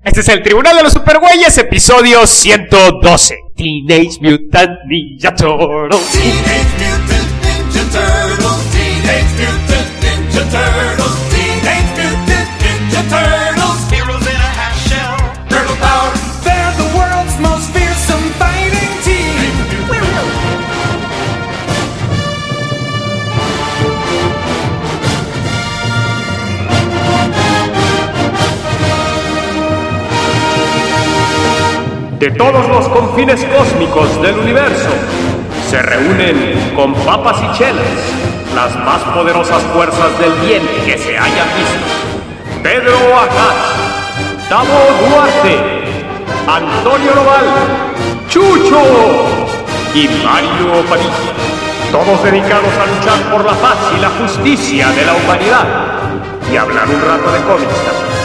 Este es el Tribunal de los Supergüeyes, episodio 112. Teenage Mutant Ninja Turtles. Teenage Mutant Ninja Turtles. Teenage Mutant Ninja Turtles. Teenage Mutant Ninja Turtles. Heroes in a half shell. Turtle power. They're the world's most fearsome fighting team. De todos los confines cósmicos del universo, se reúnen con papas y chelas las más poderosas fuerzas del bien que se hayan visto. Pedro Acaz, Tavo Duarte, Antonio Noval, Chucho y Mario Padilla. Todos dedicados a luchar por la paz y la justicia de la humanidad y hablar un rato de cómics también.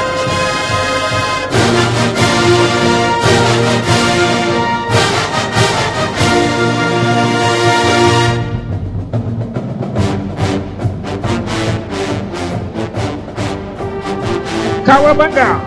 Kawabanga.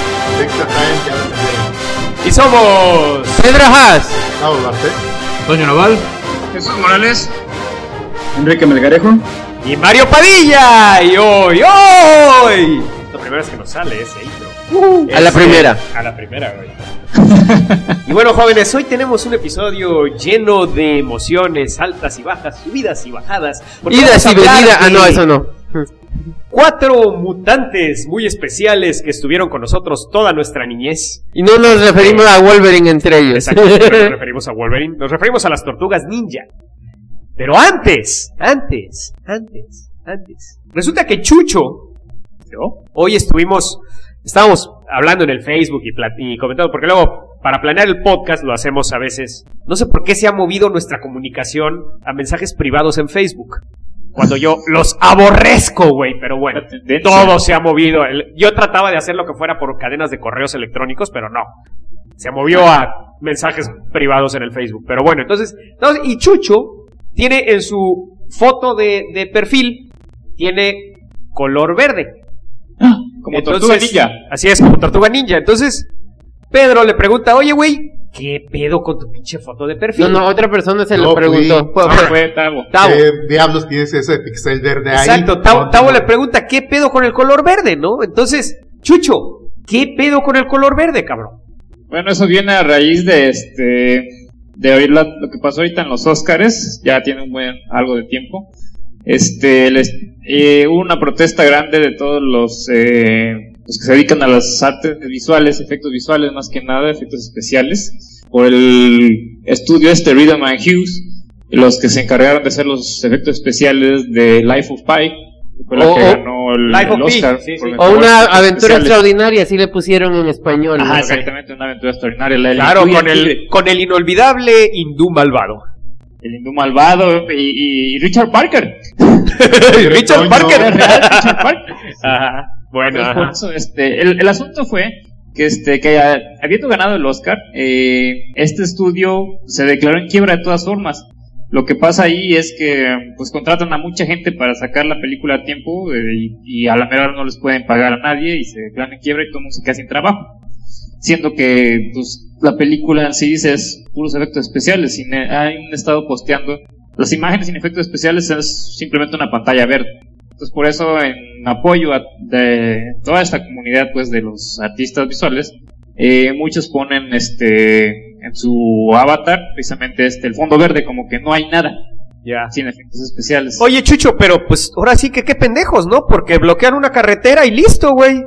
Y somos Pedro Haas, Toño Noval. Jesús Morales. Enrique Melgarejo. y Mario Padilla. Y hoy lo primero es que nos sale ese intro. a la primera. A la primera, güey. Y bueno, jóvenes, hoy tenemos un episodio lleno de emociones, altas y bajas, subidas y bajadas. porque Idas vamos a y hablar venidas. Ah, de no, eso no. 4 mutantes muy especiales que estuvieron con nosotros toda nuestra niñez. Y no nos referimos a Wolverine entre ellos. Exacto, no nos referimos a Wolverine, nos referimos a las tortugas ninja. Pero antes. Resulta que Chucho, ¿no? Hoy estábamos hablando en el Facebook y comentando, porque luego para planear el podcast lo hacemos a veces. No sé por qué se ha movido nuestra comunicación a mensajes privados en Facebook. Cuando yo los aborrezco, güey, pero bueno, todo se ha movido. Yo trataba de hacer lo que fuera por cadenas de correos electrónicos, pero no. Se movió a mensajes privados en el Facebook. Pero bueno, entonces y Chucho tiene en su foto de perfil, tiene color verde. Como tortuga ninja. Así es, como tortuga ninja. Entonces, Pedro le pregunta, oye, güey, ¿qué pedo con tu pinche foto de perfil? No, otra persona se No, lo preguntó. Fue Tavo. Tavo. ¿Qué diablos tienes ese pixel verde ahí? Exacto, Tavo le pregunta, ¿qué pedo con el color verde, no? Entonces, Chucho, ¿qué pedo con el color verde, cabrón? Bueno, eso viene a raíz de oír lo que pasó ahorita en los Óscares. Ya tiene algo de tiempo. Hubo una protesta grande de todos los que se dedican a las artes visuales, efectos visuales más que nada, efectos especiales, por el estudio Reedham and Hughes, los que se encargaron de hacer los efectos especiales de Life of Pi, que fue la que ganó el Oscar. Sí. O una aventura extraordinaria, así le pusieron en español. Ajá, ¿no? exactamente, una aventura extraordinaria. Claro, con el inolvidable hindú malvado. El hindú malvado y Richard Parker. Richard Parker. Richard Parker. Ajá. Bueno, Entonces, por eso, el asunto fue que habiendo ganado el Oscar, este estudio se declaró en quiebra de todas formas. Lo que pasa ahí es que pues contratan a mucha gente para sacar la película a tiempo y a la mera hora no les pueden pagar a nadie y se declaran en quiebra y todo el mundo se queda sin trabajo. Siendo que pues la película en sí es puros efectos especiales y han estado posteando las imágenes sin efectos especiales, es simplemente una pantalla verde. Entonces por eso, en apoyo de toda esta comunidad pues de los artistas visuales, muchos ponen en su avatar precisamente el fondo verde, como que no hay nada ya. sin efectos especiales. Oye, Chucho, pero pues ahora sí que qué pendejos, ¿no? Porque bloquean una carretera y listo, güey.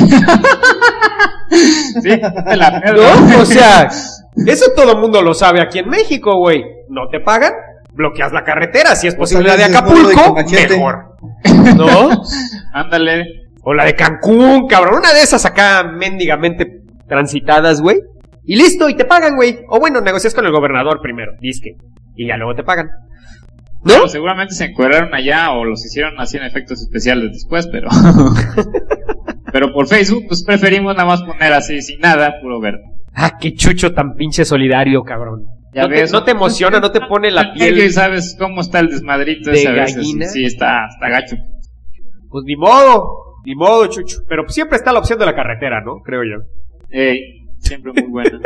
Sí, de la mierda. ¿No? O sea, eso todo mundo lo sabe aquí en México, güey. ¿No te pagan? Bloqueas la carretera. Si es posible la de Acapulco, mejor. ¿No? Ándale. O la de Cancún, cabrón. Una de esas acá mendigamente transitadas, güey. Y listo, y te pagan, güey. O bueno, negocias con el gobernador primero, disque. Y ya luego te pagan. ¿No? Bueno, seguramente se encuadraron allá o los hicieron así en efectos especiales después, pero pero por Facebook pues preferimos nada más poner así sin nada, puro verde. Ah, qué Chucho tan pinche solidario, cabrón. Ya ves, no te emociona, no te pone la piel y sabes cómo está el desmadrito de ese a veces. gallina. Sí, está gacho. Pues ni modo, Chucho. Pero siempre está la opción de la carretera, ¿no? Creo yo. Siempre muy buena.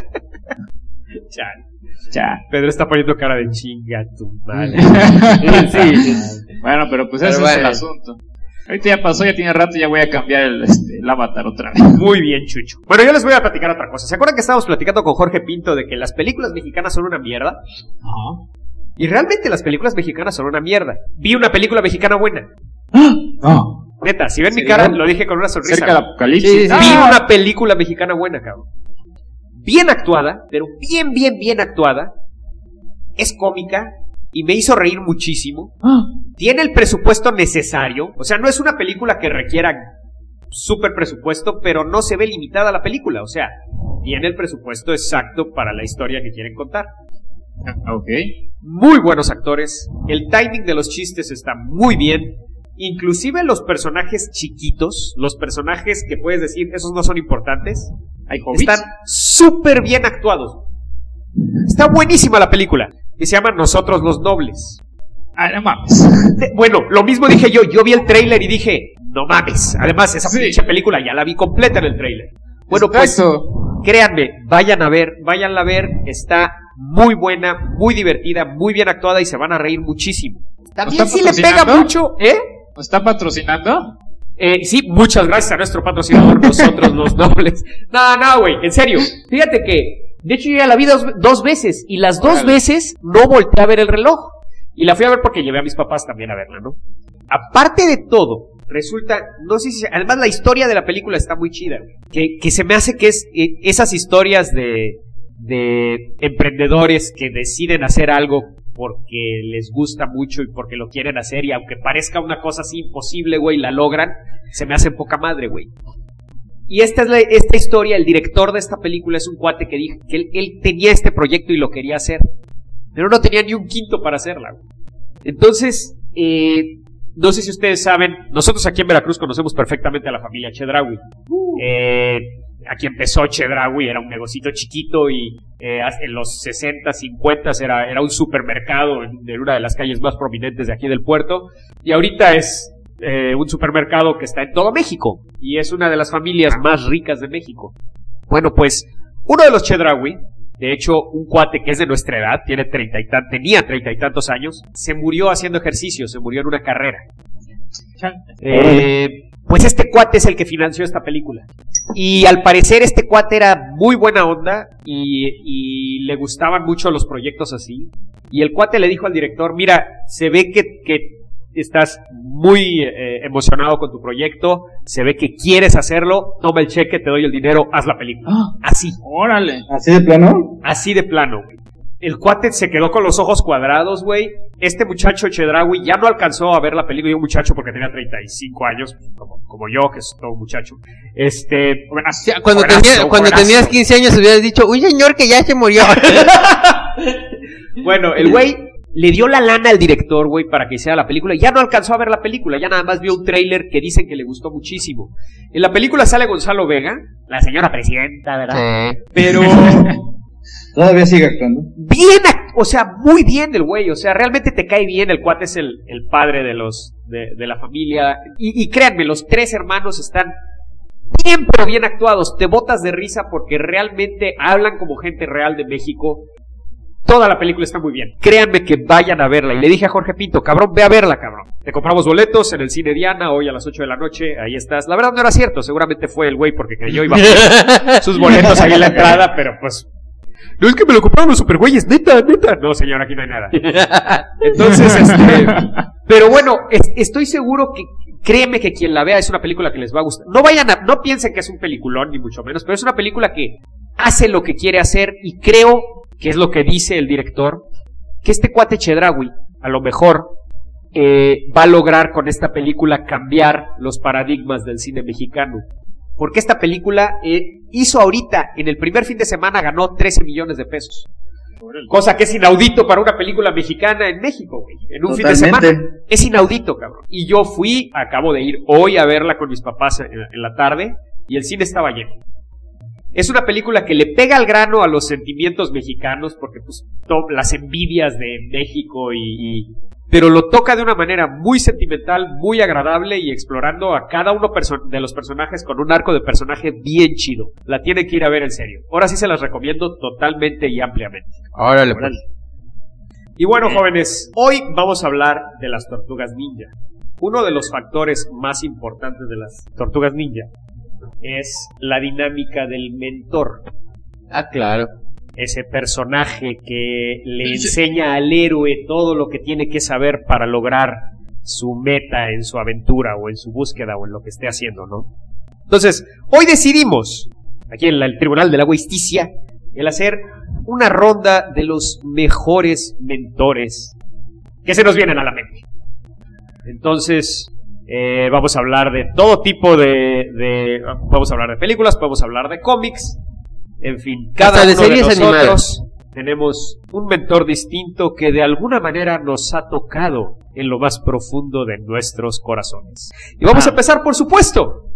Pedro está poniendo cara de chinga tu madre. Sí. Bueno, pero pues ese es el asunto. Ahorita ya pasó, ya tiene rato, ya voy a cambiar el avatar otra vez. Muy bien, Chucho. Bueno, yo les voy a platicar otra cosa. ¿Se acuerdan que estábamos platicando con Jorge Pinto de que las películas mexicanas son una mierda? Ajá. Y realmente las películas mexicanas son una mierda. Vi una película mexicana buena. No. Neta, si ven mi cara, lo dije con una sonrisa. Cerca del apocalipsis. Vi una película mexicana buena, cabrón. Bien actuada, pero bien actuada. Es cómica y me hizo reír muchísimo. Tiene el presupuesto necesario. O sea, no es una película que requiera súper presupuesto, pero no se ve limitada la película. O sea, tiene el presupuesto exacto para la historia que quieren contar. Ok. Muy buenos actores. El timing de los chistes está muy bien. Inclusive los personajes chiquitos, los personajes que puedes decir, esos no son importantes, están súper bien actuados. Está buenísima la película. Y se llama Nosotros los Nobles. No mames. Bueno, lo mismo dije yo. Yo vi el tráiler y dije, no mames. Además, esa pinche película ya la vi completa en el tráiler. Bueno, pues, créanme, váyanla a ver. Está muy buena, muy divertida, muy bien actuada y se van a reír muchísimo. También si le pega mucho, ¿Nos está patrocinando? Sí, muchas gracias a nuestro patrocinador, Nosotros los Nobles. No, güey, en serio. Fíjate que, de hecho, yo ya la vi dos veces. Y las dos veces no volteé a ver el reloj. Y la fui a ver porque llevé a mis papás también a verla, ¿no? Aparte de todo, resulta, no sé si, además la historia de la película está muy chida, güey. Que se me hace que es esas historias de emprendedores que deciden hacer algo porque les gusta mucho y porque lo quieren hacer, y aunque parezca una cosa así imposible, güey, la logran, se me hace poca madre, güey. Y esta historia, el director de esta película es un cuate que dijo que él tenía este proyecto y lo quería hacer, pero no tenía ni un quinto para hacerla, güey. Entonces, no sé si ustedes saben, nosotros aquí en Veracruz conocemos perfectamente a la familia Chedraui. Aquí empezó Chedraui, era un negocito chiquito y en los 60, 50 era un supermercado en una de las calles más prominentes de aquí del puerto, y ahorita es un supermercado que está en todo México y es una de las familias más ricas de México. Bueno, pues uno de los Chedraui, de hecho un cuate que es de nuestra edad, tenía 30 y tantos años, se murió haciendo ejercicio, se murió en una carrera. Pues este cuate es el que financió esta película. Y al parecer este cuate era muy buena onda y le gustaban mucho los proyectos así. Y el cuate le dijo al director, mira, se ve que estás muy emocionado con tu proyecto, se ve que quieres hacerlo, toma el cheque, te doy el dinero, haz la película. Así. Órale. ¿Así de plano? Así de plano, güey. El cuate se quedó con los ojos cuadrados, güey. Este muchacho Chedraui ya no alcanzó a ver la película. Digo muchacho porque tenía 35 años, como yo, que es todo un muchacho. Cuando tenías 15 años hubieras dicho, uy, señor, que ya se murió. Bueno, el güey le dio la lana al director, güey, para que hiciera la película. Y ya no alcanzó a ver la película, ya nada más vio un tráiler que dicen que le gustó muchísimo. En la película sale Gonzalo Vega, la señora presidenta, ¿verdad? Sí. Pero... ¿Todavía sigue actuando? Bien, o sea, muy bien el güey, o sea, realmente te cae bien, el cuate es el padre de la familia, y créanme, los tres hermanos están bien, pero bien actuados, te botas de risa porque realmente hablan como gente real de México. Toda la película está muy bien, créanme que vayan a verla. Y le dije a Jorge Pinto, cabrón, ve a verla, cabrón. Te compramos boletos en el Cine Diana hoy a las 8 de la noche, ahí estás. La verdad no era cierto, seguramente fue el güey porque creyó iba a poner sus boletos ahí en la entrada, pero pues... No, es que me lo compraron los supergüeyes, neta. No, señor, aquí no hay nada. Entonces, pero bueno, estoy seguro que, créeme que quien la vea es una película que les va a gustar. No piensen que es un peliculón, ni mucho menos, pero es una película que hace lo que quiere hacer, y creo que es lo que dice el director, que este cuate Chedraui, a lo mejor, va a lograr con esta película cambiar los paradigmas del cine mexicano. Porque esta película hizo ahorita, en el primer fin de semana, ganó 13 millones de pesos. Cosa que es inaudito para una película mexicana en México, güey. En un fin de semana. Es inaudito, cabrón. Y yo acabo de ir hoy a verla con mis papás en la tarde, y el cine estaba lleno. Es una película que le pega al grano a los sentimientos mexicanos, porque pues las envidias de México y pero lo toca de una manera muy sentimental, muy agradable y explorando a cada uno de los personajes con un arco de personaje bien chido. La tiene que ir a ver en serio. Ahora sí se las recomiendo totalmente y ampliamente. Órale, pues. Y bueno, jóvenes, hoy vamos a hablar de las tortugas ninja. Uno de los factores más importantes de las tortugas ninja es la dinámica del mentor. Ah, claro. Ese personaje que le enseña al héroe todo lo que tiene que saber para lograr su meta en su aventura o en su búsqueda o en lo que esté haciendo, ¿no? Entonces, hoy decidimos, aquí en el Tribunal de la Justicia, el hacer una ronda de los mejores mentores que se nos vienen a la mente. Entonces, vamos a hablar de todo tipo vamos a hablar de películas, podemos hablar de cómics. En fin, cada uno de nosotros tenemos un mentor distinto que de alguna manera nos ha tocado en lo más profundo de nuestros corazones. Y vamos a empezar, por supuesto,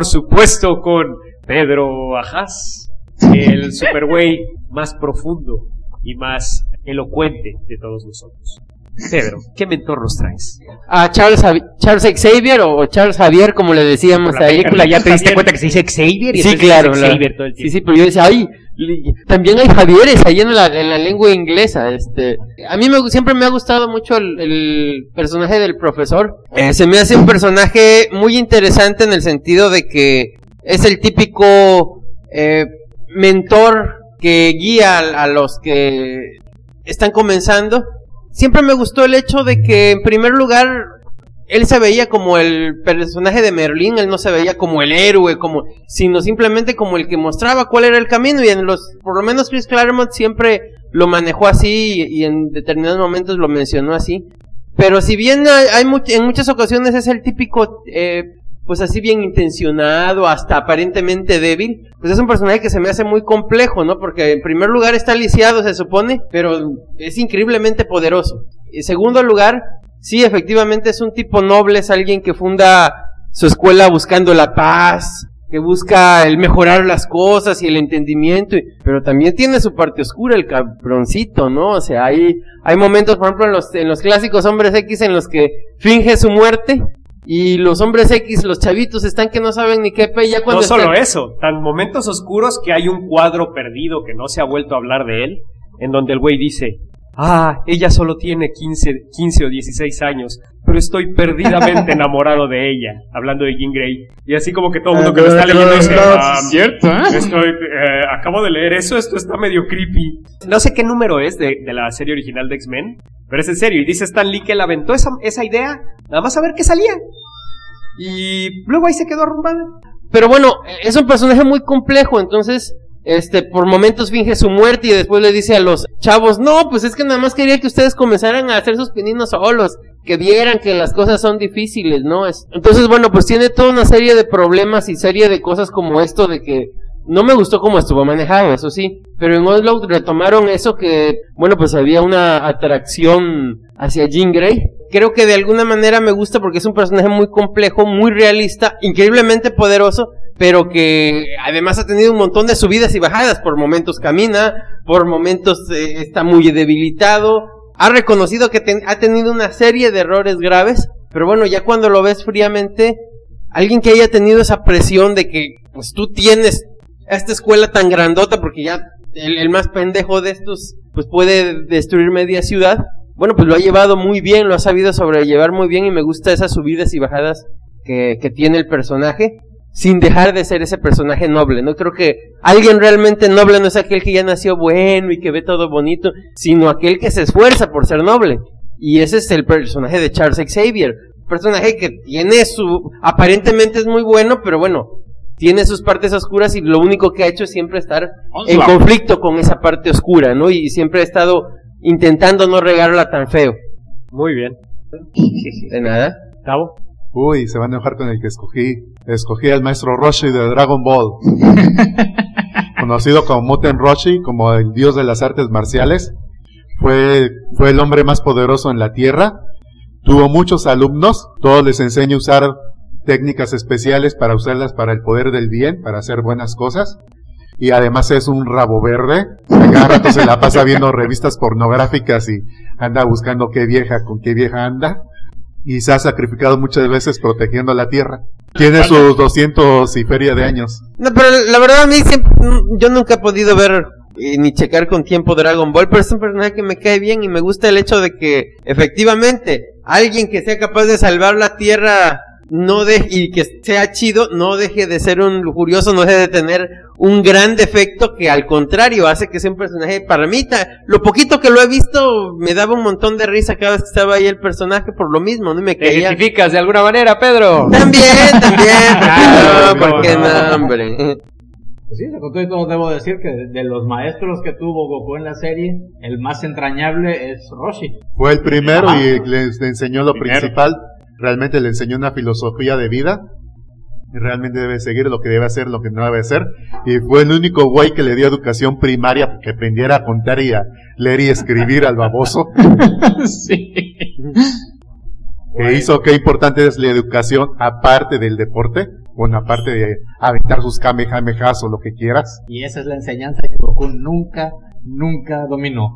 con Pedro Ajaz, el supergüey más profundo y más elocuente de todos nosotros. Pedro, ¿qué mentor nos traes? A Charles Xavier o Charles Javier, como le decíamos por la ahí. película ya te diste cuenta que se dice Xavier y sí, claro, Xavier todo el tiempo. Sí, pero yo decía, también hay Javieres ahí en la lengua inglesa. A mí siempre me ha gustado mucho el personaje del profesor. Se me hace un personaje muy interesante en el sentido de que es el típico mentor que guía a los que están comenzando. Siempre me gustó el hecho de que, en primer lugar, él se veía como el personaje de Merlín, él no se veía como el héroe, sino simplemente como el que mostraba cuál era el camino, y por lo menos Chris Claremont siempre lo manejó así, y en determinados momentos lo mencionó así. Pero si bien en muchas ocasiones es el típico, pues así bien intencionado, hasta aparentemente débil, pues es un personaje que se me hace muy complejo, ¿no? Porque en primer lugar está lisiado, se supone, pero es increíblemente poderoso. En segundo lugar, sí, efectivamente es un tipo noble, es alguien que funda su escuela buscando la paz, que busca el mejorar las cosas y el entendimiento, pero también tiene su parte oscura, el cabroncito, ¿no? O sea, hay momentos, por ejemplo, en los clásicos Hombres X en los que finge su muerte, y los Hombres X, los chavitos, están que no saben ni qué ya cuando... No solo eso, tan momentos oscuros que hay un cuadro perdido que no se ha vuelto a hablar de él, en donde el güey dice, ella solo tiene 15 o 16 años, pero estoy perdidamente enamorado de ella, hablando de Jean Grey. Y así como que todo el mundo que lo está leyendo dice, cierto, acabo de leer eso, esto está medio creepy. No sé qué número es de la serie original de X-Men, pero es en serio, y dice Stan Lee que él aventó esa idea, nada más a ver qué salía. Y luego ahí se quedó arrumbada. Pero bueno, es un personaje muy complejo, entonces, por momentos finge su muerte y después le dice a los chavos, no, pues es que nada más quería que ustedes comenzaran a hacer sus pininos solos, que vieran que las cosas son difíciles, ¿no? Entonces, bueno, pues tiene toda una serie de problemas y serie de cosas como esto de que no me gustó cómo estuvo manejado, eso sí, pero en Onslaught retomaron eso que, bueno, pues había una atracción hacia Jean Grey. Creo que de alguna manera me gusta porque es un personaje muy complejo, muy realista, increíblemente poderoso, pero que además ha tenido un montón de subidas y bajadas. Por momentos camina, por momentos está muy debilitado, ha reconocido que ha tenido una serie de errores graves, pero bueno, ya cuando lo ves fríamente, alguien que haya tenido esa presión de que pues tú tienes esta escuela tan grandota, porque ya el más pendejo de estos pues puede destruir media ciudad, bueno, pues lo ha llevado muy bien, lo ha sabido sobrellevar muy bien, y me gusta esas subidas y bajadas que tiene el personaje, sin dejar de ser ese personaje noble, ¿no? Creo que alguien realmente noble no es aquel que ya nació bueno y que ve todo bonito, sino aquel que se esfuerza por ser noble, y ese es el personaje de Charles Xavier, un personaje que tiene aparentemente es muy bueno, pero bueno, tiene sus partes oscuras, y lo único que ha hecho es siempre estar en conflicto con esa parte oscura, ¿no? Y siempre ha estado intentando no regarla tan feo. Muy bien. De nada. ¿Cabo? Uy, se van a enojar con el que escogí. Escogí al maestro Roshi de Dragon Ball. Conocido como Muten Roshi, como el dios de las artes marciales. Fue el hombre más poderoso en la Tierra. Tuvo muchos alumnos. Todos les enseña a usar técnicas especiales para usarlas para el poder del bien, para hacer buenas cosas. y además es un rabo verde. A cada rato se la pasa viendo revistas pornográficas y anda buscando con qué vieja anda. Y se ha sacrificado muchas veces protegiendo la tierra. Tiene sus 200 y feria de años. No, pero la verdad a mí siempre, yo nunca he podido ver ni checar con tiempo Dragon Ball, pero es un personaje que me cae bien y me gusta el hecho de que efectivamente alguien que sea capaz de salvar la tierra y que sea chido, no deje de ser un lujurioso, no deje de tener un gran defecto que al contrario hace que sea un personaje, para mí, lo poquito que lo he visto me daba un montón de risa cada vez que estaba ahí el personaje por lo mismo, ¿no? Y me ¿Te caía. identificas de alguna manera, Pedro? También, Claro, ¿por qué no. no, hombre? Pues sí, con todo y todo debo decir que de los maestros que tuvo Goku en la serie, el más entrañable es Roshi. Fue el primero Ajá. y les enseñó lo Primero. principal. Realmente le enseñó una filosofía de vida. Y realmente debe seguir lo que debe hacer, lo que no debe hacer. Y fue el único güey que le dio educación primaria que aprendiera a contar y a leer y escribir al baboso. Sí. Que hizo qué importante es la educación aparte del deporte. Bueno, aparte de aventar sus kamehamehas o lo que quieras. Y esa es la enseñanza que Goku nunca dominó.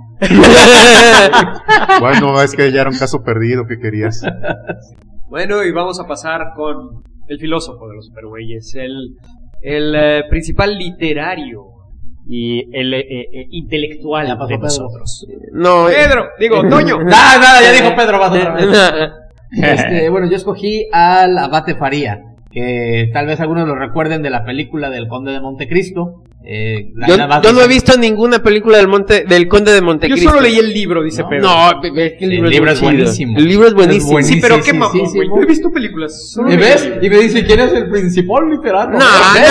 Bueno, es que ya era un caso perdido que querías. Bueno, y vamos a pasar con el filósofo de los supergüeyes, el principal literario y el intelectual Ya pasó de Pedro. nosotros. No, Pedro, digo, Toño. Nada, ya dijo Pedro, vas otra vez. Bueno, yo escogí al Abate Faría, que tal vez algunos lo recuerden de la película del Conde de Montecristo. Yo no he visto ninguna película del Conde de Yo Montecristo. solo leí el libro, dice No, Pedro. No, es que el libro, libro muy es chido. buenísimo. El libro es buenísimo. Sí, pero Sí, qué sí, mamón, sí, güey. sí, No he visto películas. Solo ¿Me leí ves? el libro. Y me dice, ¿quién es el principal literato? No,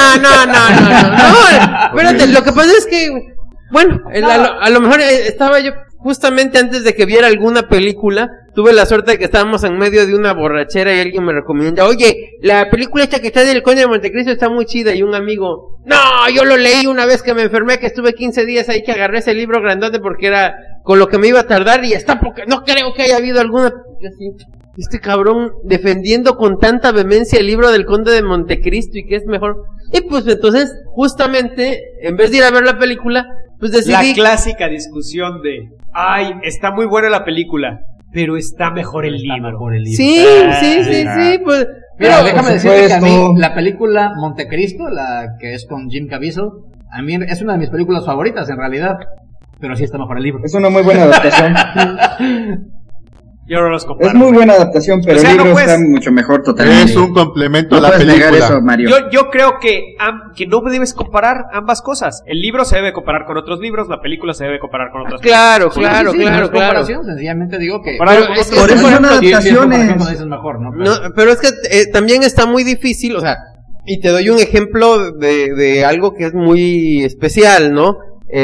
espérate, lo que pasa es que, bueno, a lo mejor estaba yo, justamente antes de que viera alguna película, tuve la suerte de que estábamos en medio de una borrachera y alguien me recomienda, oye, la película esta que está del Conde de Montecristo está muy chida, y un amigo, no, yo lo leí una vez que me enfermé, que estuve 15 días ahí, que agarré ese libro grandote porque era con lo que me iba a tardar y está porque no creo que haya habido alguna... Así, este cabrón defendiendo con tanta vehemencia el libro del Conde de Montecristo y que es mejor. Y pues entonces, justamente, en vez de ir a ver la película, pues decidí... La clásica discusión de, ay, está muy buena la película, pero está mejor el libro. Sí, pues... Mira, pero- déjame por decirte que a mí supuesto. la película Montecristo, la que es con Jim Caviezel, a mí es una de mis películas favoritas en realidad, pero sí está mejor el libro. Es una muy buena adaptación. Yo no los comparo. Es muy buena adaptación, pero O sea, el libro no puedes- está mucho mejor totalmente. Es un complemento No a la puedes negar película. eso, Mario. Yo creo que no debes comparar ambas cosas. El libro se debe comparar con otros libros, la película se debe comparar con otras Claro, Sí, claro, sí, sí, no claro, es claro. comparación, sencillamente digo que... Pero es que- Por eso son ejemplo, adaptaciones. dices mejor, ¿no? No, pero es que también está muy difícil, o sea, y te doy un ejemplo de algo que es muy especial, ¿no?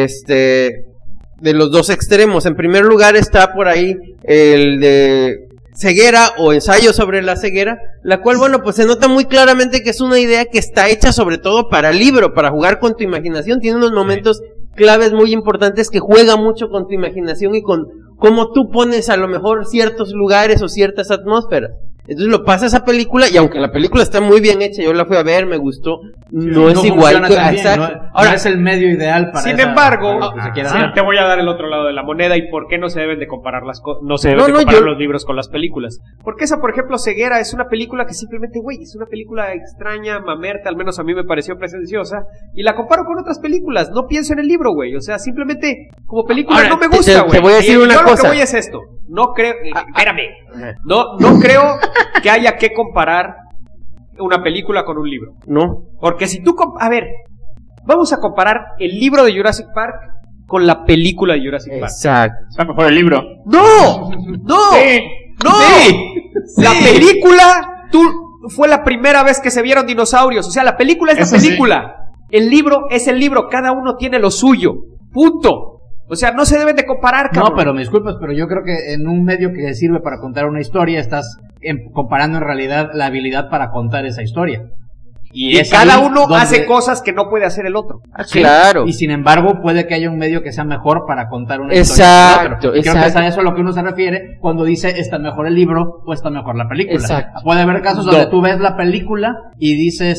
De los dos extremos. En primer lugar está por ahí el de ceguera o ensayo sobre la ceguera, la cual, bueno, pues se nota muy claramente que es una idea que está hecha sobre todo para el libro, para jugar con tu imaginación. Tiene unos momentos claves muy importantes que juega mucho con tu imaginación y con cómo tú pones a lo mejor ciertos lugares o ciertas atmósferas. Entonces lo pasa esa película, y aunque la película está muy bien hecha, yo la fui a ver, me gustó, no es igual funciona que... tan bien, exacto. Ahora es el medio ideal para Sin esa- embargo, para lo que se quiera sí, hacer. te voy a dar el otro lado de la moneda y por qué no se deben de comparar las cosas, no se deben No, de no, comparar yo- los libros con las películas. Porque esa, por ejemplo, Ceguera es una película que simplemente, güey, es una película extraña, mamerta, al menos a mí me pareció presenciosa, y la comparo con otras películas, no pienso en el libro, güey, o sea, simplemente como película Ahora, no me te- gusta, te güey. voy a decir Y una yo lo cosa. que voy es esto, no creo, espérame, no creo que haya que comparar una película con un libro. No. Porque si tú... A ver, vamos a comparar el libro de Jurassic Park con la película de Jurassic Park. Exacto. Está mejor el libro. ¡No! ¡No! Sí. ¡No! Sí. La película fue la primera vez que se vieron dinosaurios. O sea, la película es Eso la sí. película. El libro es el libro. Cada uno tiene lo suyo. Punto. O sea, no se deben de comparar, cabrón. No, pero me disculpas, pero yo creo que en un medio que sirve para contar una historia, estás comparando en realidad la habilidad para contar esa historia. Y es cada ahí uno donde- hace cosas que no puede hacer el otro. Sí, Claro. Y sin embargo, puede que haya un medio que sea mejor para contar una Exacto, historia. que otro. Creo exacto. que es a eso a lo que uno se refiere cuando dice está mejor el libro o está mejor la película. Exacto. Puede haber casos donde tú ves la película y dices,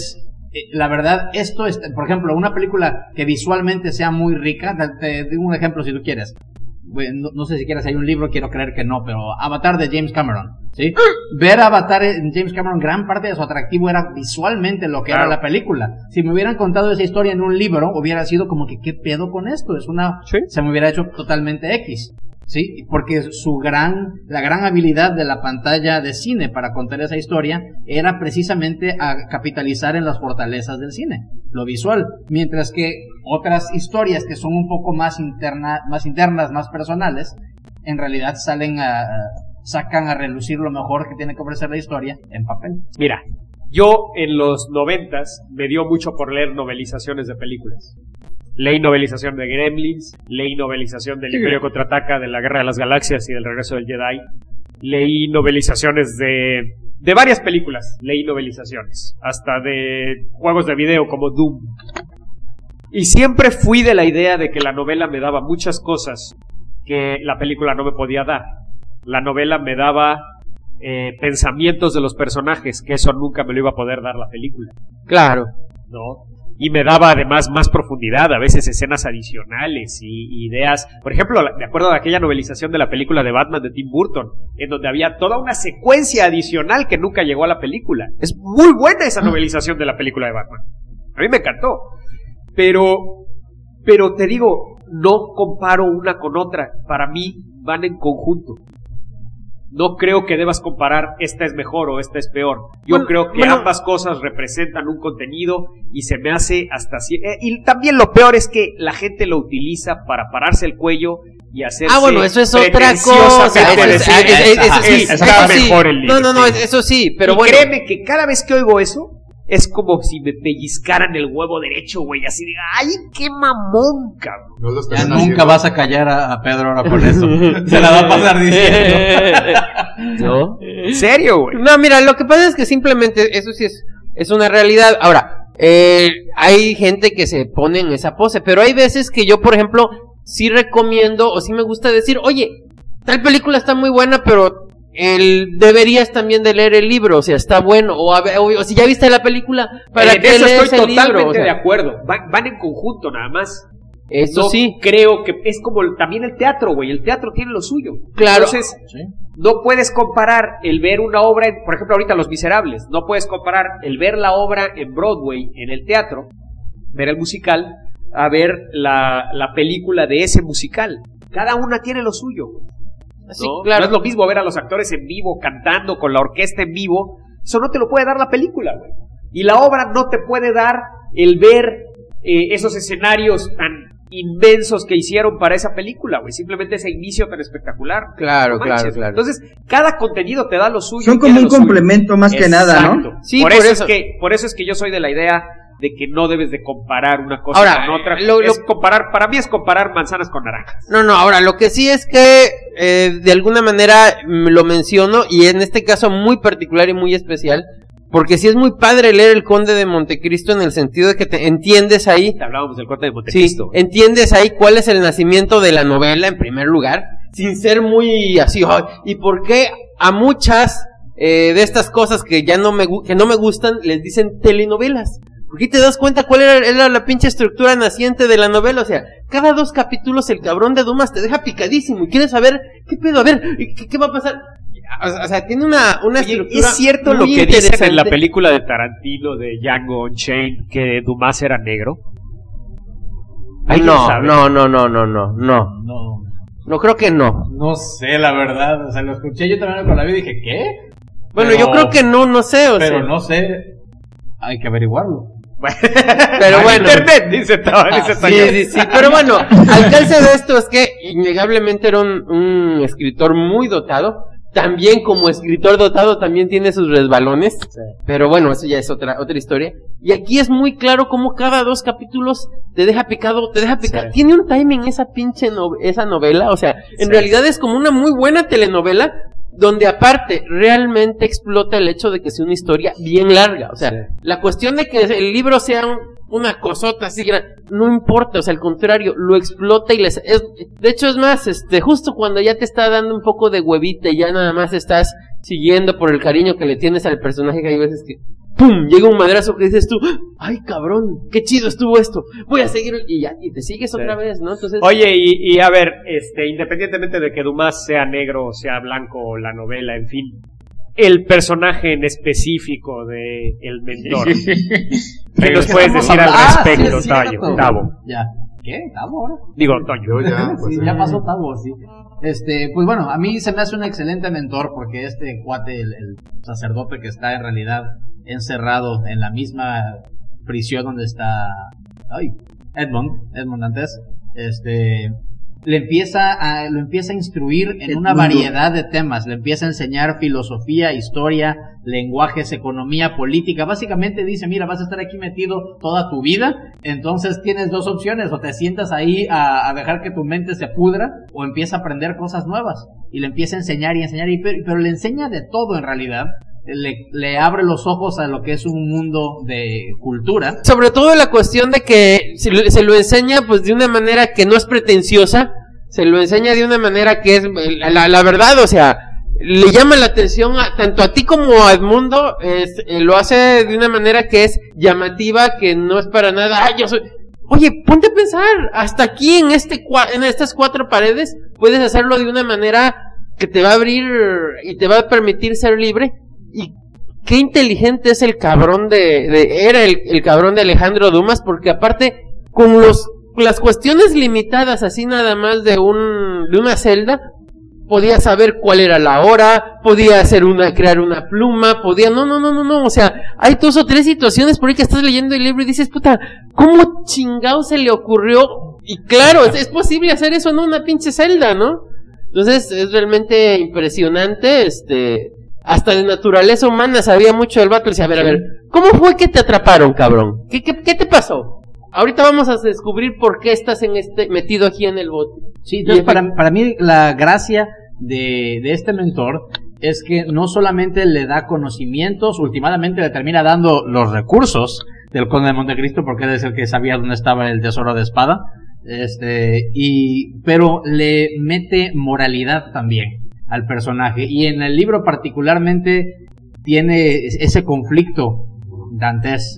la verdad, esto es, por ejemplo, una película que visualmente sea muy rica, te digo un ejemplo si tú quieres. No sé si quieres, hay un libro, quiero creer que no, pero Avatar de James Cameron, ¿sí? Ver Avatar en James Cameron, gran parte de su atractivo era visualmente lo que era la película. Si me hubieran contado esa historia en un libro, hubiera sido como que, ¿qué pedo con esto? Se me hubiera hecho totalmente X. Sí, porque la gran habilidad de la pantalla de cine para contar esa historia era precisamente a capitalizar en las fortalezas del cine, lo visual, mientras que otras historias que son un poco más internas, más personales, en realidad sacan a relucir lo mejor que tiene que ofrecer la historia en papel. Mira, yo en los 90s me dio mucho por leer novelizaciones de películas. Leí novelización de Gremlins, leí novelización del Imperio Contraataca, de la Guerra de las Galaxias y del Regreso del Jedi. Leí novelizaciones de varias películas, leí novelizaciones, hasta de juegos de video como Doom. Y siempre fui de la idea de que la novela me daba muchas cosas que la película no me podía dar. La novela me daba pensamientos de los personajes, que eso nunca me lo iba a poder dar la película. Claro. ¿No? Y me daba además más profundidad, a veces escenas adicionales y ideas. Por ejemplo, de acuerdo a aquella novelización de la película de Batman de Tim Burton, en donde había toda una secuencia adicional que nunca llegó a la película. Es muy buena esa novelización de la película de Batman. A mí me encantó. Pero te digo, no comparo una con otra. Para mí van en conjunto. No creo que debas comparar esta es mejor o esta es peor. Yo creo que ambas cosas representan un contenido y se me hace hasta así. Y también lo peor es que la gente lo utiliza para pararse el cuello y hacerse. Bueno, eso es otra cosa. Eso sí, está mejor el libro. No, eso sí, pero bueno. Créeme que cada vez que oigo eso, es como si me pellizcaran el huevo derecho, güey, así de, ¡ay, qué mamón, cabrón! No lo estás Ya haciendo. nunca vas a callar a Pedro ahora por eso. Se la va a pasar diciendo. ¿No? ¿En serio, güey? No, mira, lo que pasa es que simplemente eso sí es una realidad. Ahora, hay gente que se pone en esa pose, pero hay veces que yo, por ejemplo, sí recomiendo o sí me gusta decir, oye, tal película está muy buena, pero deberías también de leer el libro, o sea, está bueno, o si ya viste la película, ¿para qué eso lees estoy el libro? totalmente O sea, de acuerdo. Van en conjunto nada más. Eso No sí. creo que es como también el teatro, güey. El teatro tiene lo suyo. Claro. Entonces, no puedes comparar el ver una obra, por ejemplo, ahorita Los Miserables. No puedes comparar el ver la obra en Broadway, en el teatro, ver el musical, a ver la película de ese musical. Cada una tiene lo suyo, güey. Sí, ¿No? claro. No es lo mismo ver a los actores en vivo, cantando con la orquesta en vivo. Eso no te lo puede dar la película, güey. Y la obra no te puede dar el ver esos escenarios tan inmensos que hicieron para esa película, güey. Simplemente ese inicio tan espectacular. Claro, No manches. claro. Entonces, cada contenido te da lo suyo. Son y como tiene un lo suyo. complemento más que nada, ¿no? Exacto. Sí, por por eso eso. es que yo soy de la idea de que no debes de comparar una cosa Ahora, con otra. Para mí es comparar manzanas con naranjas. No, ahora lo que sí es que de alguna manera lo menciono y en este caso muy particular y muy especial, porque sí es muy padre leer El Conde de Montecristo en el sentido de que te entiendes ahí. Te hablábamos del Conde de Sí, Montecristo. entiendes ahí cuál es el nacimiento de la novela en primer lugar, sin ser muy así, "Ay", y por qué a muchas de estas cosas que ya no me gustan les dicen telenovelas. Porque te das cuenta cuál era la pinche estructura naciente de la novela. O sea, cada 2 capítulos el cabrón de Dumas te deja picadísimo y quieres saber qué pedo, a ver, ¿qué va a pasar? O sea, tiene una Oye, estructura. ¿es cierto lo muy que dicen en la interesante. película de Tarantino de Django Unchained que Dumas era negro? Ay, ¿Alguien no, sabe? no. No creo que no. No sé, la verdad. O sea, lo escuché yo también con la vida y dije, ¿qué? Bueno, Pero- yo creo que no sé, o Pero sea. no sé. Hay que averiguarlo. Pero bueno. Internet, dice Toño. Sí, pero bueno, alcance de esto es que innegablemente era un escritor muy dotado. También como escritor dotado también tiene sus resbalones. Pero bueno, eso ya es otra historia. Y aquí es muy claro cómo cada 2 capítulos te deja picado. Sí. Tiene un timing esa pinche esa novela. O sea, en Sí. realidad es como una muy buena telenovela, donde aparte realmente explota el hecho de que sea una historia bien larga. O sea, la cuestión de que el libro sea una cosota así grande, no importa, o sea, al contrario, lo explota y de hecho es más, justo cuando ya te está dando un poco de huevita y ya nada más estás siguiendo por el cariño que le tienes al personaje, que hay veces que ¡pum! Llega un madrazo que dices tú, ¡ay, cabrón! ¡Qué chido estuvo esto! Voy a seguir, y ya, y te sigues otra vez, ¿no? Entonces, Oye, y a ver, independientemente de que Dumas sea negro o sea blanco o la novela, en fin, el personaje en específico de El Mentor. ¿Qué nos puedes decir al respecto, Tavo? Ya. ¿Qué? ¿Tavo ahora? Digo, Toño. Yo ya, pues, Sí, ya pasó Tavo, sí. Pues bueno, a mí se me hace un excelente mentor porque este cuate, el sacerdote que está en realidad encerrado en la misma prisión donde está Edmund Dantes, lo empieza a instruir en una variedad de temas, le empieza a enseñar filosofía, historia, lenguajes, economía, política. Básicamente dice, mira, vas a estar aquí metido toda tu vida, entonces tienes dos opciones: o te sientas ahí a dejar que tu mente se pudra, o empieza a aprender cosas nuevas. Y le empieza a enseñar y enseñar, pero le enseña de todo en realidad. Le abre los ojos a lo que es un mundo de cultura. sobre todo la cuestión de que se lo enseña pues de una manera que no es pretenciosa, se lo enseña de una manera que es la verdad, o sea, le llama la atención tanto a ti como a Edmundo, lo hace de una manera que es llamativa, que no es para nada, oye, ponte a pensar, hasta aquí en estas 4 paredes puedes hacerlo de una manera que te va a abrir y te va a permitir ser libre. Y qué inteligente es el cabrón era el cabrón de Alejandro Dumas, porque aparte con las cuestiones limitadas así nada más de una celda, podía saber cuál era la hora, podía crear una pluma, no, o sea, hay 2 o 3 situaciones por ahí que estás leyendo el libro y dices, puta, ¿cómo chingado se le ocurrió? Y claro, es posible hacer eso en una pinche celda, ¿no? Entonces es realmente impresionante, hasta de naturaleza humana sabía mucho del vato. Le decía, a ver, ¿cómo fue que te atraparon, cabrón? ¿Qué te pasó? Ahorita vamos a descubrir por qué estás metido aquí en el bote. Sí, entonces para mí la gracia de este mentor es que no solamente le da conocimientos, últimamente le termina dando los recursos del Conde de Montecristo, porque él es el que sabía dónde estaba el tesoro de espada, pero le mete moralidad también al personaje, y en el libro particularmente tiene ese conflicto Dantes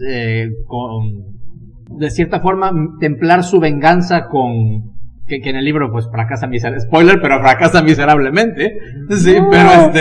de cierta forma templar su venganza con que en el libro pues fracasa miserablemente, spoiler, pero fracasa miserablemente, sí, pero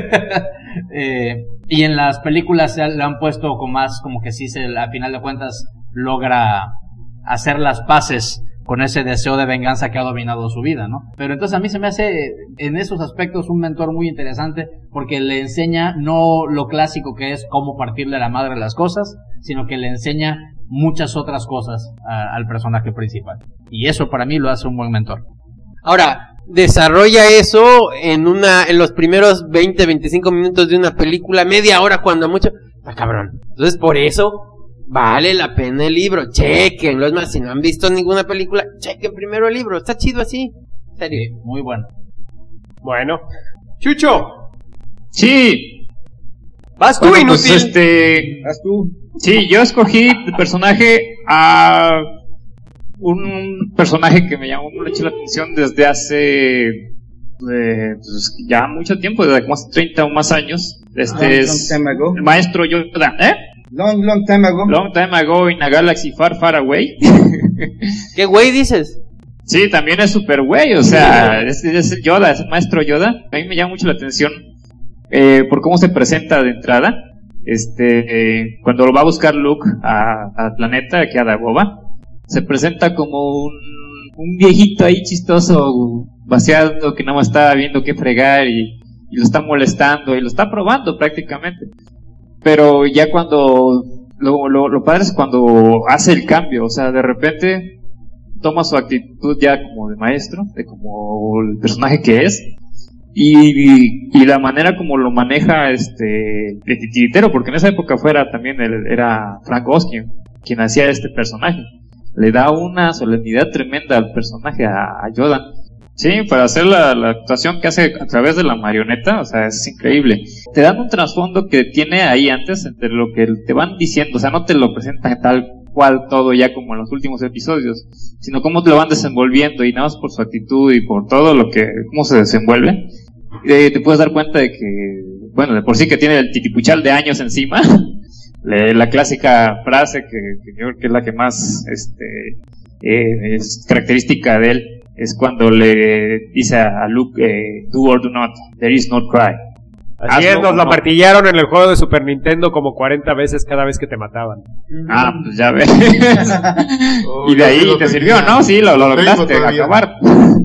y en las películas se le han puesto con más, como que sí a final de cuentas logra hacer las paces con ese deseo de venganza que ha dominado su vida, ¿no? Pero entonces a mí se me hace en esos aspectos un mentor muy interesante, porque le enseña no lo clásico que es cómo partirle la madre a las cosas, sino que le enseña muchas otras cosas al personaje principal. Y eso para mí lo hace un buen mentor. Ahora, desarrolla eso en los primeros 20-25 minutos de una película, media hora cuando mucho. Está cabrón. Entonces por eso vale la pena el libro, chequenlo. Es más, si no han visto ninguna película, chequen primero el libro, está chido así. En serio. Sí, muy bueno. Bueno, Chucho, Sí. vas tú, Bueno, inútil. pues Haz tú. sí, yo escogí de personaje a un personaje que me llamó mucho la atención desde hace pues, ya mucho tiempo, desde como hace 30 o más años. Es Long time ago. el maestro Yoda, Long time ago. Long time ago in a galaxy far, far away. ¿Qué güey dices? Sí, también es super güey, o sea, es el Yoda, es el maestro Yoda. A mí me llama mucho la atención por cómo se presenta de entrada. Cuando lo va a buscar Luke al planeta, aquí a Dagobah, se presenta como un viejito ahí chistoso, vaciado, que nada más está viendo qué fregar y lo está molestando y lo está probando prácticamente. Pero ya cuando lo padre es cuando hace el cambio, o sea, de repente toma su actitud ya como de maestro, de como el personaje que es, y la manera como lo maneja de titiritero, porque en esa época también era Frank Oz quien hacía este personaje. Le da una solemnidad tremenda al personaje, a Yoda. Sí, para hacer la actuación que hace a través de la marioneta, o sea, es increíble. Te dan un trasfondo que tiene ahí antes entre lo que te van diciendo, o sea, no te lo presentan tal cual todo ya como en los últimos episodios, sino cómo te lo van desenvolviendo, y nada más por su actitud y por todo cómo se desenvuelve, te puedes dar cuenta de que, bueno, de por sí que tiene el titipuchal de años encima, La clásica frase que yo creo que es la que más es característica de él, es cuando le dice a Luke, do or do not, there is no cry. Así es, nos lo martillaron en el juego de Super Nintendo como 40 veces cada vez que te mataban. Ah, pues ya ves. Y de ahí te sirvió, ¿no? Sí, lo lograste acabar.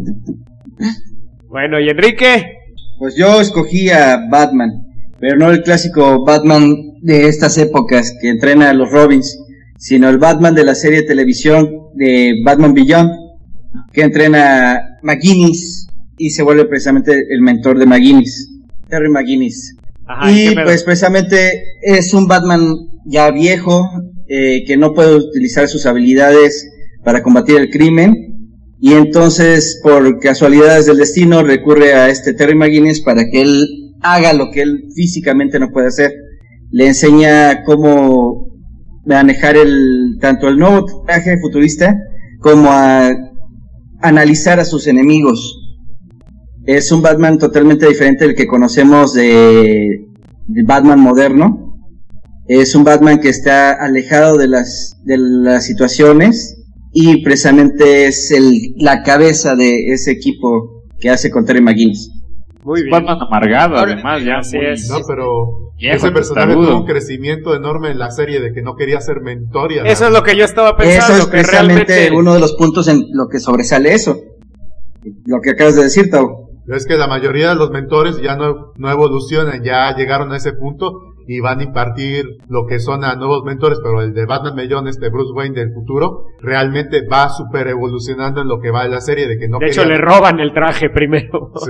Bueno, ¿y Enrique? Pues yo escogí a Batman, pero no el clásico Batman de estas épocas que entrena a los Robins, sino el Batman de la serie de televisión de Batman Beyond, que entrena a McGuinness y se vuelve precisamente el mentor de McGuinness, Terry McGuinness. Ajá, Y pues precisamente es un Batman ya viejo, que no puede utilizar sus habilidades para combatir el crimen, y entonces por casualidades del destino recurre a este Terry McGuinness para que él haga lo que él físicamente no puede hacer. Le enseña cómo manejar tanto el nuevo traje futurista como a analizar a sus enemigos. Es un Batman totalmente diferente del que conocemos de Batman moderno. Es un Batman que está alejado de las situaciones, y precisamente es la cabeza de ese equipo que hace con Terry McGuinness. Muy bien. Batman amargado, además, ya. Así es. No, pero Viejo, ese personaje testarudo. tuvo un crecimiento enorme en la serie de que no quería ser mentor y Eso es lo que yo estaba Eso pensando, es que precisamente realmente... uno de los puntos en lo que sobresale eso. Lo que acabas de decir, Tau. Es que la mayoría de los mentores ya no evolucionan, ya llegaron a ese punto y van a impartir lo que son a nuevos mentores, pero el de Batman Beyond, Bruce Wayne del futuro, realmente va super evolucionando en lo que va de la serie, de que no De hecho, le roban el traje primero. Sí.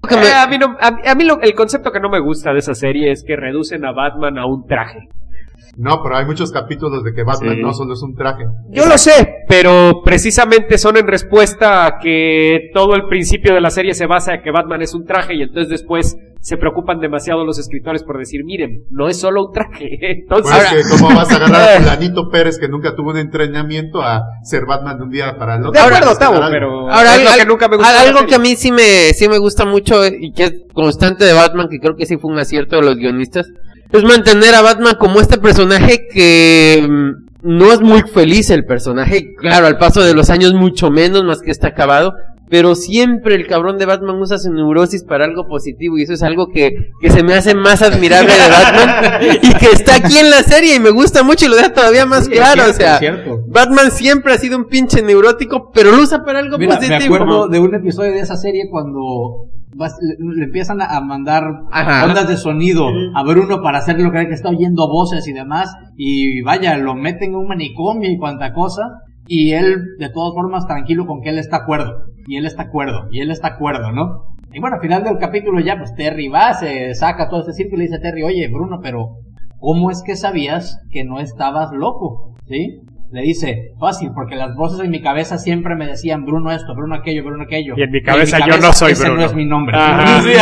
A mí el concepto que no me gusta de esa serie es que reducen a Batman a un traje. No, pero hay muchos capítulos de que Batman Sí. no solo es un traje. Yo lo sé, pero precisamente son en respuesta a que todo el principio de la serie se basa en que Batman es un traje, y entonces después se preocupan demasiado los escritores por decir, miren, no es solo un traje. Entonces, Pues que cómo vas a agarrar a Fulanito Pérez, que nunca tuvo un entrenamiento, a ser Batman de un día para el otro. de acuerdo, Esperar Tavo, algo. pero Ahora, es lo que nunca me gustó de la algo serie. que a mí sí me gusta mucho y que es constante de Batman, que creo que sí fue un acierto de los guionistas, es mantener a Batman como este personaje que no es muy feliz el personaje. Claro, al paso de los años mucho menos, más que está acabado, pero siempre el cabrón de Batman usa su neurosis para algo positivo, y eso es algo que se me hace más admirable de Batman y que está aquí en la serie y me gusta mucho y lo deja todavía más claro. O sea, Batman siempre ha sido un pinche neurótico, pero lo usa para algo Mira, positivo. me acuerdo de un episodio de esa serie cuando le empiezan a mandar Ajá. ondas de sonido a Bruno para hacerlo creer que está oyendo voces y demás, y vaya, lo meten en un manicomio y cuanta cosa, y él de todas formas tranquilo con que él está acuerdo, y él está acuerdo, y él está acuerdo, ¿no? Y bueno, al final del capítulo ya pues Terry va, se saca todo este círculo y le dice a Terry, oye Bruno, pero ¿cómo es que sabías que no estabas loco? ¿Sí? Le dice, fácil, porque las voces en mi cabeza siempre me decían Bruno esto, Bruno aquello, Bruno aquello. Y en mi cabeza yo no soy ese Bruno. no es mi nombre. Ajá. Sí,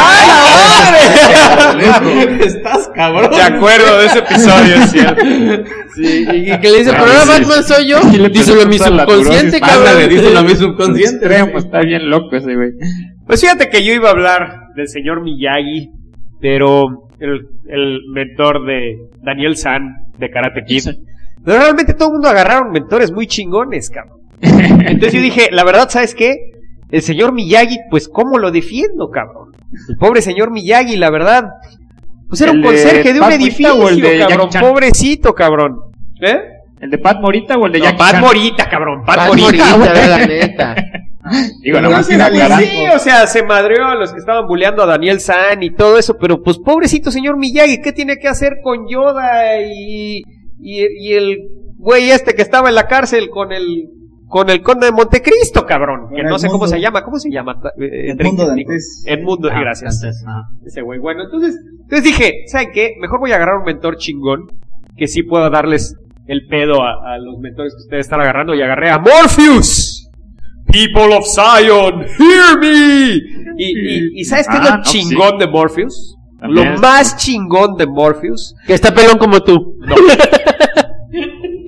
¡Ay, estás cabrón. De acuerdo de ese episodio, es cierto. Sí, y que le dice, pero ahora Batman soy yo. Díselo a mi subconsciente, cabrón. Díselo a mi subconsciente. Extremo, está bien loco ese güey. Pues fíjate que yo iba a hablar del señor Miyagi, pero el mentor de Daniel San de Karate Kid. Pero realmente todo el mundo agarraron mentores muy chingones, cabrón. Entonces yo dije, la verdad, ¿sabes qué? El señor Miyagi, pues ¿cómo lo defiendo, cabrón? El pobre señor Miyagi, la verdad, pues era ¿El un de conserje de un Pat Morita edificio, o el de cabrón. Jackie Chan? Pobrecito, cabrón. ¿Eh? ¿El de Pat Morita o el de No, Jackie Pat Chan? Morita, cabrón. Pat Pat Morita. Morita, la neta. Digo, nada más Entonces, sin aclarar. sí, o sea, se madreó a los que estaban bulleando a Daniel San y todo eso, pero pues pobrecito señor Miyagi, ¿qué tiene que hacer con Yoda y el güey este que estaba en la cárcel con el conde de Montecristo, cabrón? Que Con no sé cómo Edmundo. se llama, ¿cómo se llama? Edmundo Dantes. Edmundo, Ah, gracias. antes, ah. Ese güey, bueno, entonces dije, ¿saben qué? Mejor voy a agarrar un mentor chingón, que sí pueda darles el pedo a los mentores que ustedes están agarrando, y agarré a Morpheus. People of Zion, hear me. Y ¿sabes qué es lo no, chingón de Morpheus? También Lo es- más chingón de Morpheus Que está pelón como tú.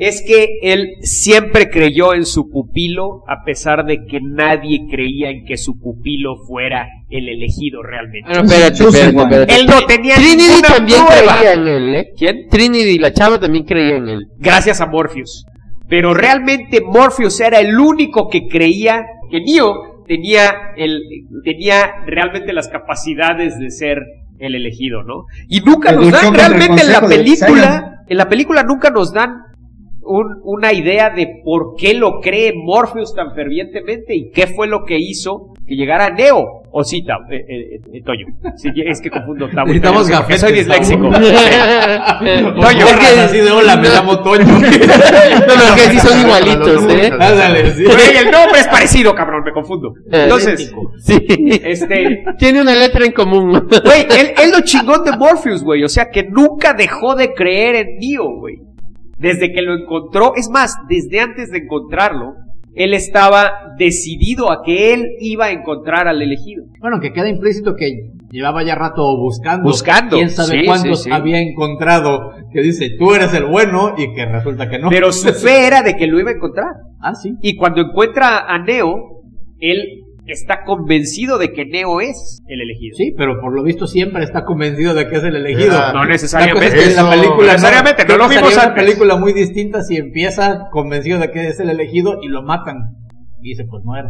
es que él siempre creyó en su pupilo, a pesar de que nadie creía en que su pupilo fuera el elegido realmente. No, espérate. Él no tenía Trinity ninguna también prueba. creía en él, ¿eh? ¿Quién? Trinity, la chava, también creía en él. Gracias a Morpheus. Pero realmente Morpheus era el único que creía que Neo tenía realmente las capacidades de ser el elegido, ¿no? Y nunca nos Luchó dan contra el realmente en la consejo de Zion. película nunca nos dan una idea de por qué lo cree Morpheus tan fervientemente y qué fue lo que hizo que llegara Neo. O sí, Toño. Sí, es que confundo Tavo. Necesitamos Porque gafetes, soy disléxico. Tavo. Toño, Borras así de hola, me llamo Toño. No, pero que sí son igualitos, ¿eh? Ándale, sí. Güey, el nombre es parecido, cabrón, me confundo. Entonces, Idéntico. Sí. Tiene una letra en común. güey, él lo chingón de Morpheus, güey. O sea, que nunca dejó de creer en Neo, güey. Desde que lo encontró, es más, desde antes de encontrarlo, él estaba decidido a que él iba a encontrar al elegido. Bueno, que queda implícito que llevaba ya rato buscando. Buscando. Quién sabe Sí, cuántos sí. había encontrado que dice, tú eres el bueno, y que resulta que no. Pero su fe era de que lo iba a encontrar. Ah, sí. Y cuando encuentra a Neo, él está convencido de que Neo es el elegido. Sí, pero por lo visto siempre está convencido de que es el elegido. Ah, No La cosa necesariamente. es que en la Eso, película necesariamente, no lo sería vimos una antes. película muy distinta si empieza convencido de que es el elegido y lo matan. Y dice, pues no era.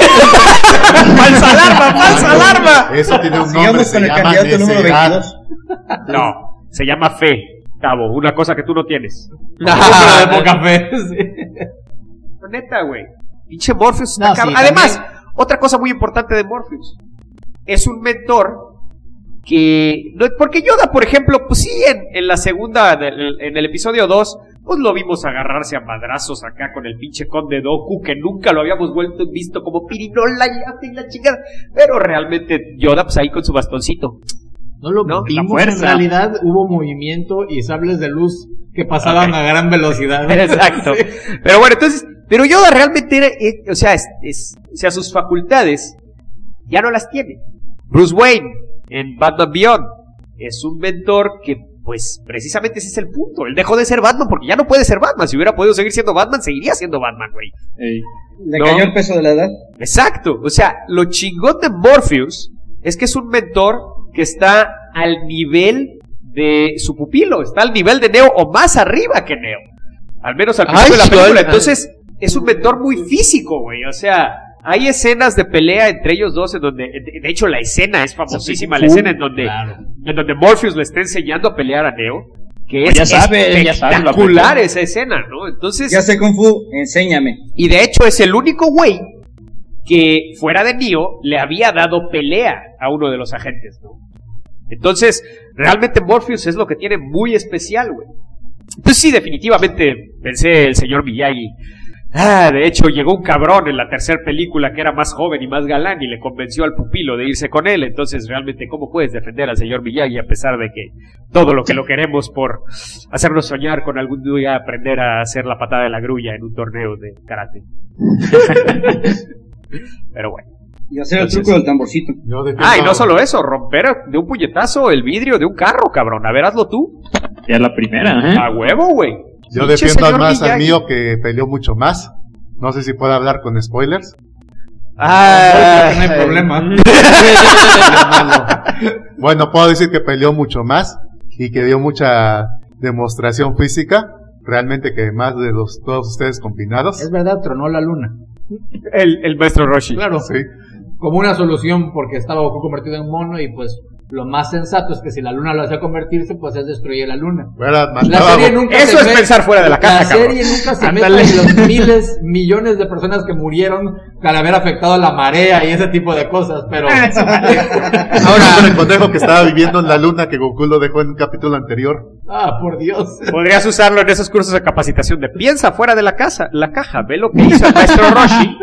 ¡Falsa alarma! ¡Falsa alarma! Eso tiene un nombre, Sigamos se con el llama candidato número necedad. 22. No, se llama fe, Tavo, una cosa que tú no tienes. Una de poca fe. Sí. No, neta, güey. Pinche Morpheus está No, sí, cabrón. Además, también. otra cosa muy importante de Morpheus. Es un mentor que... no, porque Yoda, por ejemplo, pues sí, en la segunda, en el episodio 2, pues lo vimos agarrarse a madrazos acá con el pinche conde Dooku, que nunca lo habíamos visto como pirinola y la chingada. Pero realmente Yoda, pues ahí con su bastoncito. No lo No, la vimos, fuerza. en realidad hubo movimiento y sables de luz que pasaban Ok. a gran velocidad. Exacto. Sí. Pero bueno, entonces, pero Yoda realmente era, o sea, sus facultades ya no las tiene. Bruce Wayne en Batman Beyond es un mentor que, pues, precisamente ese es el punto. Él dejó de ser Batman porque ya no puede ser Batman. Si hubiera podido seguir siendo Batman, seguiría siendo Batman, güey. Le No. cayó el peso de la edad. Exacto. O sea, lo chingón de Morpheus es que es un mentor que está al nivel de su pupilo, está al nivel de Neo o más arriba que Neo. Al menos al principio de la película. Entonces, es un mentor muy físico, güey. O sea, hay escenas de pelea entre ellos dos en donde, de hecho, la escena es famosísima, la escena en donde Morpheus le está enseñando a pelear a Neo, que es Ya sabe, espectacular esa escena, ¿no? Entonces, Ya sé Kung Fu, enséñame. y de hecho es el único güey que fuera de Neo le había dado pelea a uno de los agentes, ¿no? Entonces, realmente Morpheus es lo que tiene muy especial, güey. Pues sí, definitivamente pensé el señor Miyagi. De hecho, llegó un cabrón en la tercera película que era más joven y más galán y le convenció al pupilo de irse con él. Entonces, realmente, ¿cómo puedes defender al señor Miyagi a pesar de que todo lo que lo queremos por hacernos soñar con algún día aprender a hacer la patada de la grulla en un torneo de karate? Pero bueno. Y hacer el Entonces- truco del tamborcito. Yo defiendo- Y no solo eso, romper de un puñetazo el vidrio de un carro, cabrón. A ver, hazlo tú. Ya la primera, ¿eh? A huevo, güey. Yo Pinche defiendo señor más al Miyagi. mío que peleó mucho más. No sé si puedo hablar con spoilers. No hay problema. Bueno, puedo decir que peleó mucho más y que dio mucha demostración física. Realmente que más de todos ustedes combinados. Es verdad, tronó la luna. El maestro Roshi. Claro. Sí. Como una solución porque estaba Goku convertido en mono y pues lo más sensato es que si la luna lo hacía convertirse, pues es destruir la luna. ¿Verdad? La Mataba- serie nunca Eso se es ve- pensar fuera de la caja, La cabrón. serie nunca se Ándale. mete en los miles, millones de personas que murieron al haber afectado la marea y ese tipo de cosas, pero Ahora, el conejo que estaba viviendo en la luna que Goku lo dejó en un capítulo anterior. por Dios. Podrías usarlo en esos cursos de capacitación de piensa fuera de la caja, ve lo que hizo el maestro Roshi.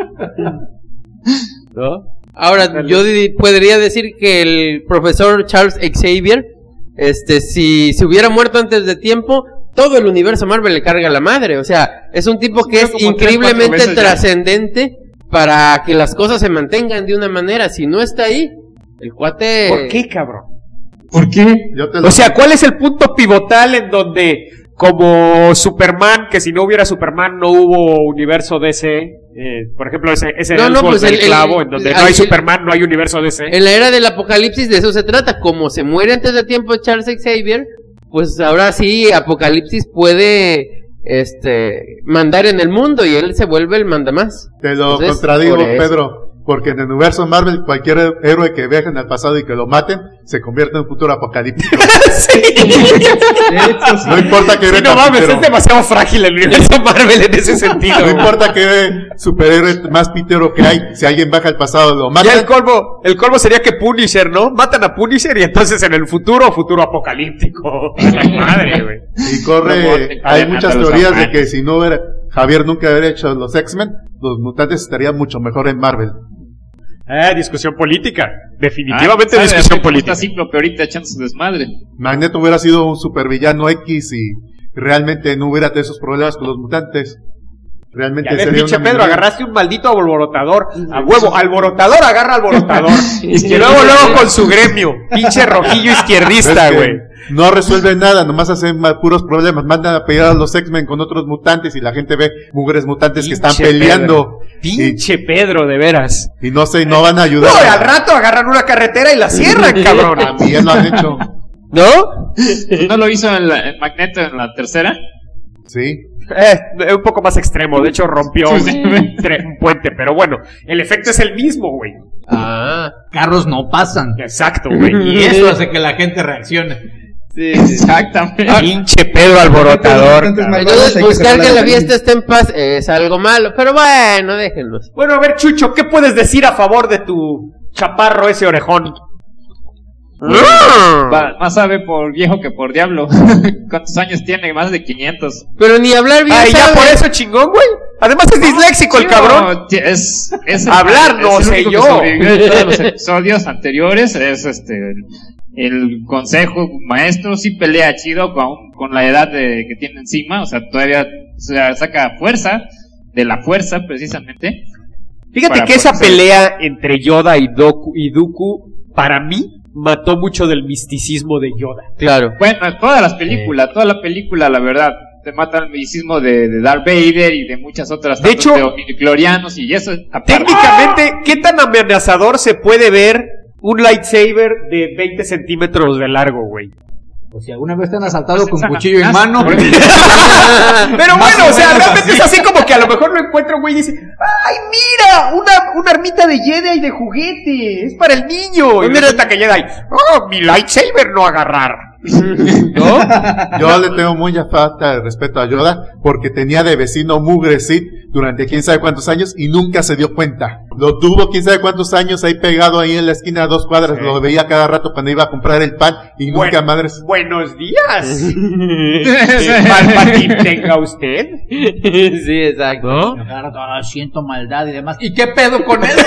¿No? Ahora, yo podría decir que el profesor Charles Xavier, si se hubiera muerto antes de tiempo, todo el universo Marvel le carga la madre. O sea, es un tipo que es Como 3-4 increíblemente veces ya. trascendente para que las cosas se mantengan de una manera. Si no está ahí, el cuate... ¿Por qué, cabrón? ¿Por qué? Yo te lo O sea, ¿cuál es el punto pivotal en donde como Superman, que si no hubiera Superman no hubo universo DC. Por ejemplo, ese pues del clavo, en donde no hay Superman, no hay universo DC. En la era del apocalipsis de eso se trata. Como se muere antes de tiempo Charles Xavier, pues ahora sí Apocalipsis puede mandar en el mundo y él se vuelve el mandamás. Te lo Entonces, contradigo, por eso. Pedro, porque en el universo Marvel cualquier héroe que viaje en el pasado y que lo maten se convierte en un futuro apocalíptico. No importa que Sí, no mames, es demasiado frágil el universo Marvel en ese sentido. no importa qué superhéroe más pitero que hay, si alguien baja al pasado lo mata. Ya el colmo sería que Punisher, ¿no? Matan a Punisher y entonces en el futuro apocalíptico. Madre, güey. Y corre, hay muchas teorías de que si no hubiera, Javier nunca hubiera hecho los X-Men, los mutantes estarían mucho mejor en Marvel. Discusión política. Definitivamente discusión Está política. Cíclope ahorita echando su desmadre. Magneto hubiera sido un supervillano X y realmente no hubiera tenido esos problemas con los mutantes. Realmente Ya ves, sería pinche una Pedro, minoría. agarraste un maldito alborotador. A huevo, alborotador agarra alborotador. Y luego con su gremio. Pinche rojillo izquierdista, Es que güey. no resuelve nada, nomás hacen puros problemas. Mandan a pelear a los X-Men con otros mutantes y la gente ve mugres mutantes que están Pinche peleando. Pinche Pedro, de veras. Y no sé, no van a ayudar. No, al rato agarran una carretera y la cierran, cabrón. También lo han hecho. ¿No? ¿No lo hizo en Magneto en la tercera? Sí. Un poco más extremo. De hecho, rompió un puente. Pero bueno, el efecto es el mismo, güey. Carros no pasan. Exacto, güey. Y eso hace que la gente reaccione. Sí. Exactamente. Pinche Pedro alborotador. Entonces, buscar que la fiesta esté en paz es algo malo. Pero bueno, déjenlos. Bueno, a ver, Chucho, ¿qué puedes decir a favor de tu chaparro ese orejón? Más sabe por viejo que por diablo. ¿Cuántos años tiene? Más de 500. Pero ni hablar bien Ay, ya sabe. por eso chingón, güey. Además es disléxico el Sí, cabrón. no, es Hablar no es el sé único que yo. sobrevivió de todos los episodios anteriores. Es el consejo maestro. Sí pelea chido con la edad que tiene encima. O sea, todavía saca fuerza. De la fuerza, precisamente. Fíjate Para que esa poder- pelea entre Yoda y Dooku, para mí, mató mucho del misticismo de Yoda. Claro. Bueno, toda la película, la verdad, te mata el misticismo de Darth Vader y de muchas otras. De tanto hecho, midichlorianos y eso. aparte. Técnicamente, ¿qué tan amenazador se puede ver un lightsaber de 20 centímetros de largo, güey? Pues si alguna vez te han asaltado Pues con esa- cuchillo en ah, mano. por- Pero Más bueno, o o sea, menos realmente así. es así como que a lo mejor lo encuentra un güey y dice, ¡ay, mira! Una armita de Jedi de juguete, es para el niño. Y mira- resulta que Jedi, ¡oh, mi lightsaber no agarrar! ¿No? Yo le tengo mucha falta de respeto a Yoda porque tenía de vecino mugre Sith durante quién sabe cuántos años y nunca se dio cuenta. Lo tuvo quién sabe cuántos años ahí pegado ahí en la esquina a 2 cuadras, Sí. lo veía cada rato cuando iba a comprar el pan y nunca madres. Buenos días. Palpatine tenga usted. Sí, exacto. ¿No? Claro, siento maldad y demás. ¿Y qué pedo con ese?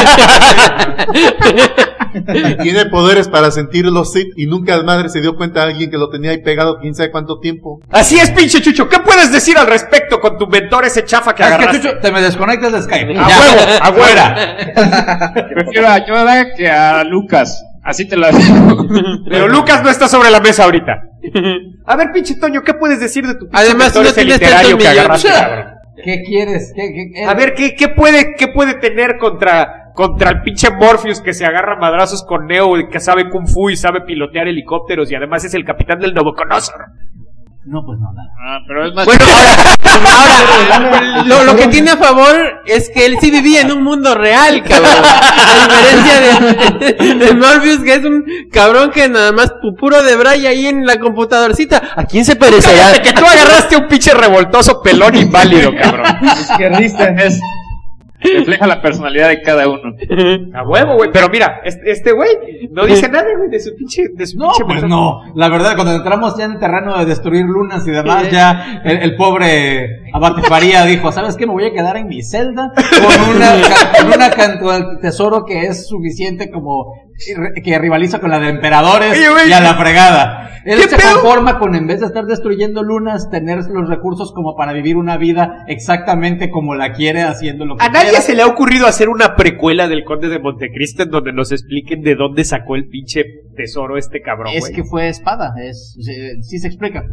Y tiene poderes para sentir los Sith y nunca madre se dio cuenta a alguien que lo tenía ahí pegado quién sabe cuánto tiempo. Así es, pinche Chucho. ¿Qué puedes decir al respecto con tu mentor ese chafa que Es que, agarraste? Chucho, te me desconectas de Skype. A huevo, afuera. Prefiero a Yoda que a Lucas. Así te lo digo. Pero Lucas no está sobre la mesa ahorita. A ver, pinche Toño, ¿qué puedes decir de tu pinche Además, mentor no ese tienes literario tantos que millones. agarraste, cabrón? ¿Qué quieres? A ver, ¿qué puede tener contra el pinche Morpheus que se agarra a madrazos con Neo y que sabe Kung Fu y sabe pilotear helicópteros y además es el capitán del Nabucodonosor? No, pues no, nada. Pero es más. Bueno, ahora, lo que tiene a favor es que él sí vivía en un mundo real, cabrón. A diferencia de Morpheus, que es un cabrón que nada más puro de braille ahí en la computadorcita. ¿A quién se parecerá? Cállate, que tú agarraste un pinche revoltoso pelón inválido, cabrón. Izquierdista. Refleja la personalidad de cada uno. A huevo, güey. Pero mira, este güey no dice nada, güey, de su pinche No, pues mentor. no. La verdad, cuando entramos ya en el terreno de destruir lunas y demás, ya el pobre Abate Faría dijo, ¿sabes qué? Me voy a quedar en mi celda con una cantidad de tesoro que es suficiente como que rivaliza con la de emperadores. Oye, güey. Y a la fregada. Él ¿Qué se pedo? conforma con, en vez de estar destruyendo lunas, tener los recursos como para vivir una vida exactamente como la quiere, haciendo lo que A nadie quiera. se le ha ocurrido hacer una precuela del Conde de Montecristo en donde nos expliquen de dónde sacó el pinche tesoro este cabrón, Es güey. que fue espada, sí se explica.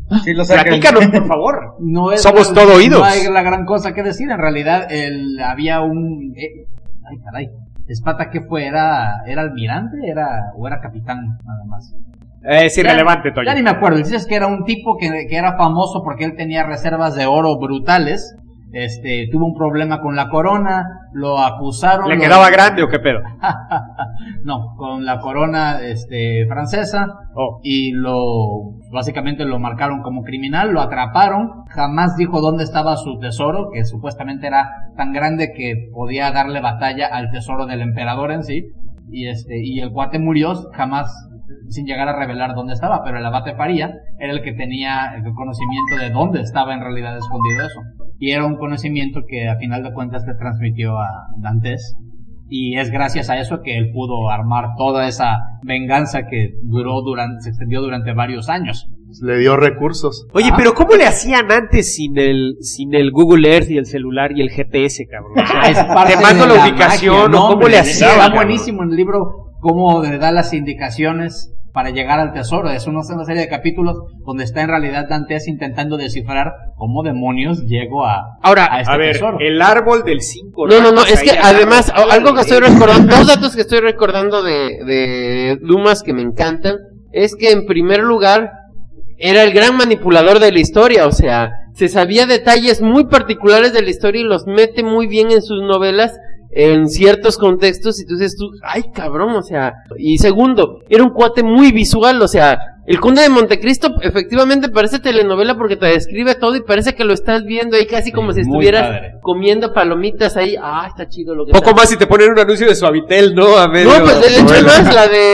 Sí, lo sacan. Platícanos, por favor. No es Somos todo oídos. No hay la gran cosa que decir. En realidad, había un... ay, caray. Espata, ¿qué fue? ¿Era almirante? ¿O era capitán, nada más? Es irrelevante, Toño. Ya ni me acuerdo. Dices que era un tipo que era famoso porque él tenía reservas de oro brutales. Tuvo un problema con la corona, lo acusaron. ¿Le quedaba grande o qué pedo? No, con la corona francesa. Oh. Y básicamente lo marcaron como criminal, lo atraparon. Jamás dijo dónde estaba su tesoro, que supuestamente era tan grande que podía darle batalla al tesoro del emperador en sí. Y el cuate murió jamás sin llegar a revelar dónde estaba, pero el abate Faría era el que tenía el conocimiento de dónde estaba en realidad escondido eso. Y era un conocimiento que a final de cuentas le transmitió a Dantes. Y es gracias a eso que él pudo armar toda esa venganza que se extendió durante varios años. Le dio recursos. Oye, pero ¿cómo le hacían antes sin el Google Earth y el celular y el GPS, cabrón? O sea, Es parte te mando de la ubicación, magia, ¿o ¿no, cómo hombre? le hacían? Está cabrón? buenísimo en el libro cómo le da las indicaciones para llegar al tesoro. Es una serie de capítulos donde está en realidad Dantes intentando descifrar cómo demonios llegó Ahora, a este a ver, tesoro. el árbol del 5. No, es que además, algo que estoy recordando, dos datos que estoy recordando de Dumas que me encantan, es que en primer lugar, era el gran manipulador de la historia, o sea, se sabía detalles muy particulares de la historia y los mete muy bien en sus novelas, en ciertos contextos, y tú dices ay cabrón, o sea, y segundo, era un cuate muy visual, o sea, el Conde de Montecristo efectivamente parece telenovela porque te describe todo y parece que lo estás viendo ahí casi como si muy estuvieras padre. Comiendo palomitas ahí, está chido lo que Poco está. más si te ponen un anuncio de Suavitel, ¿no? A medio... No, pues de hecho novela. no es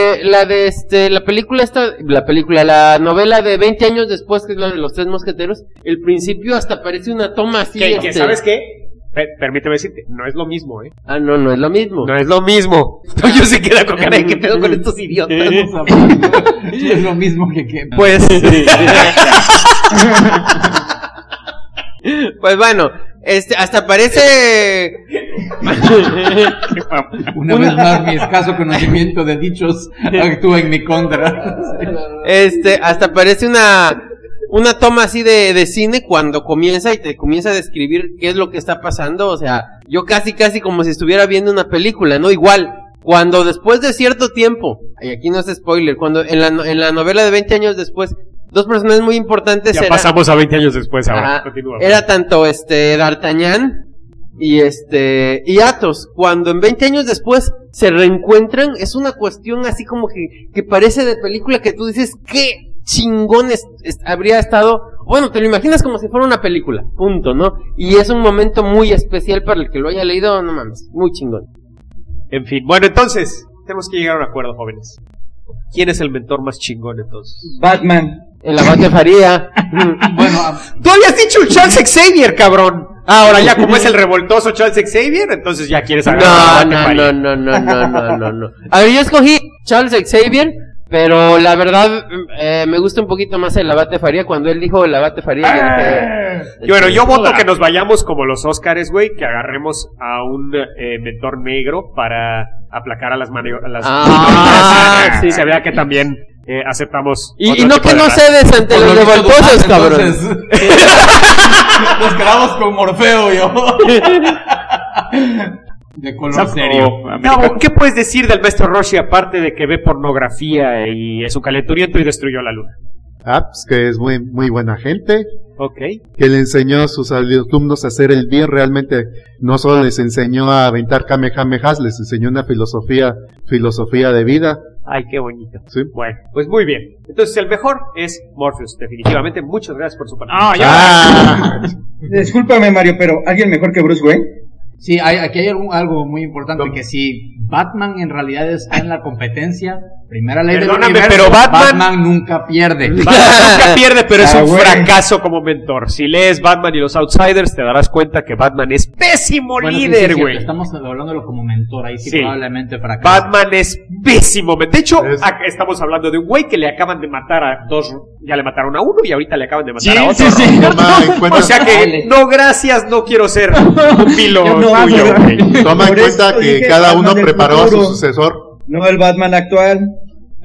la novela de 20 años después, que es la de los Tres Mosqueteros, el principio hasta parece una toma así. Que ¿sabes qué? Permíteme decirte, no es lo mismo, ¿eh? No es lo mismo. No es lo mismo. Yo se queda con cara de qué pedo con estos idiotas. Es lo mismo que Pues... Pues bueno, hasta parece... Una vez más mi escaso conocimiento de dichos actúa en mi contra. Hasta parece una toma así de cine cuando comienza y te comienza a describir qué es lo que está pasando, o sea, yo casi como si estuviera viendo una película, ¿no? Igual, cuando después de cierto tiempo, y aquí no es spoiler, cuando en la novela de 20 años después, dos personajes muy importantes Ya pasamos a 20 años después ahora. Ajá, Continúa. era tanto D'Artagnan y Athos. Cuando en 20 años después se reencuentran, es una cuestión así como que parece de película, que tú dices, ¿qué chingones habría estado? Bueno, te lo imaginas como si fuera una película, punto, ¿no? Y es un momento muy especial para el que lo haya leído, no mames, muy chingón. En fin, bueno, entonces, tenemos que llegar a un acuerdo, jóvenes. ¿Quién es el mentor más chingón, entonces? Batman. El abate Faría. Bueno, Tú habías dicho Charles Xavier, cabrón. Ahora ya como es el revoltoso Charles Xavier, entonces ya quieres agarrar No. A ver, yo escogí Charles Xavier, pero la verdad me gusta un poquito más el abate Faría. Cuando él dijo el abate Faría, Y bueno, yo voto que nos vayamos como los Óscares, güey, que agarremos a un mentor negro para aplacar a las sí. Se vea que también aceptamos. Y otro no tipo que de no raza. cedes ante por los lo visto, revoltosos, Dumas, cabrón. entonces, nos quedamos con Morfeo yo. De color serio. No, ¿qué puedes decir del maestro Roshi aparte de que ve pornografía y es un calenturiento y destruyó la luna? Pues que es muy, muy buena gente, Ok. que le enseñó a sus alumnos a hacer el bien. Realmente no solo les enseñó a aventar kamehamehas, les enseñó una filosofía de vida. Ay, qué bonito. Sí. Bueno, pues muy bien. Entonces el mejor es Morpheus, definitivamente. Muchas gracias por su participación. Discúlpame, Mario, pero ¿alguien mejor que Bruce Wayne? Sí, aquí hay algo muy importante, que si Batman en realidad está en la competencia, primera ley del Perdóname, universo, pero Batman nunca pierde. Batman nunca pierde, pero es un güey. fracaso como mentor. Si lees Batman y los Outsiders, te darás cuenta que Batman es pésimo Bueno, sí, líder, sí, güey. estamos hablándolo como mentor, ahí sí, Sí. probablemente fracasa. Batman es pésimo. De hecho, Es- acá estamos hablando de un güey que le acaban de matar a dos. Ya le mataron a uno y ahorita le acaban de matar Sí, a otro. sí, sí. Toma en cuenta, O sea que, Dale. no, gracias, no quiero ser un pilo Yo no, tuyo, pero- güey. toma en Por cuenta eso que dije cada Batman uno del preparó a su futuro. sucesor. No el Batman actual.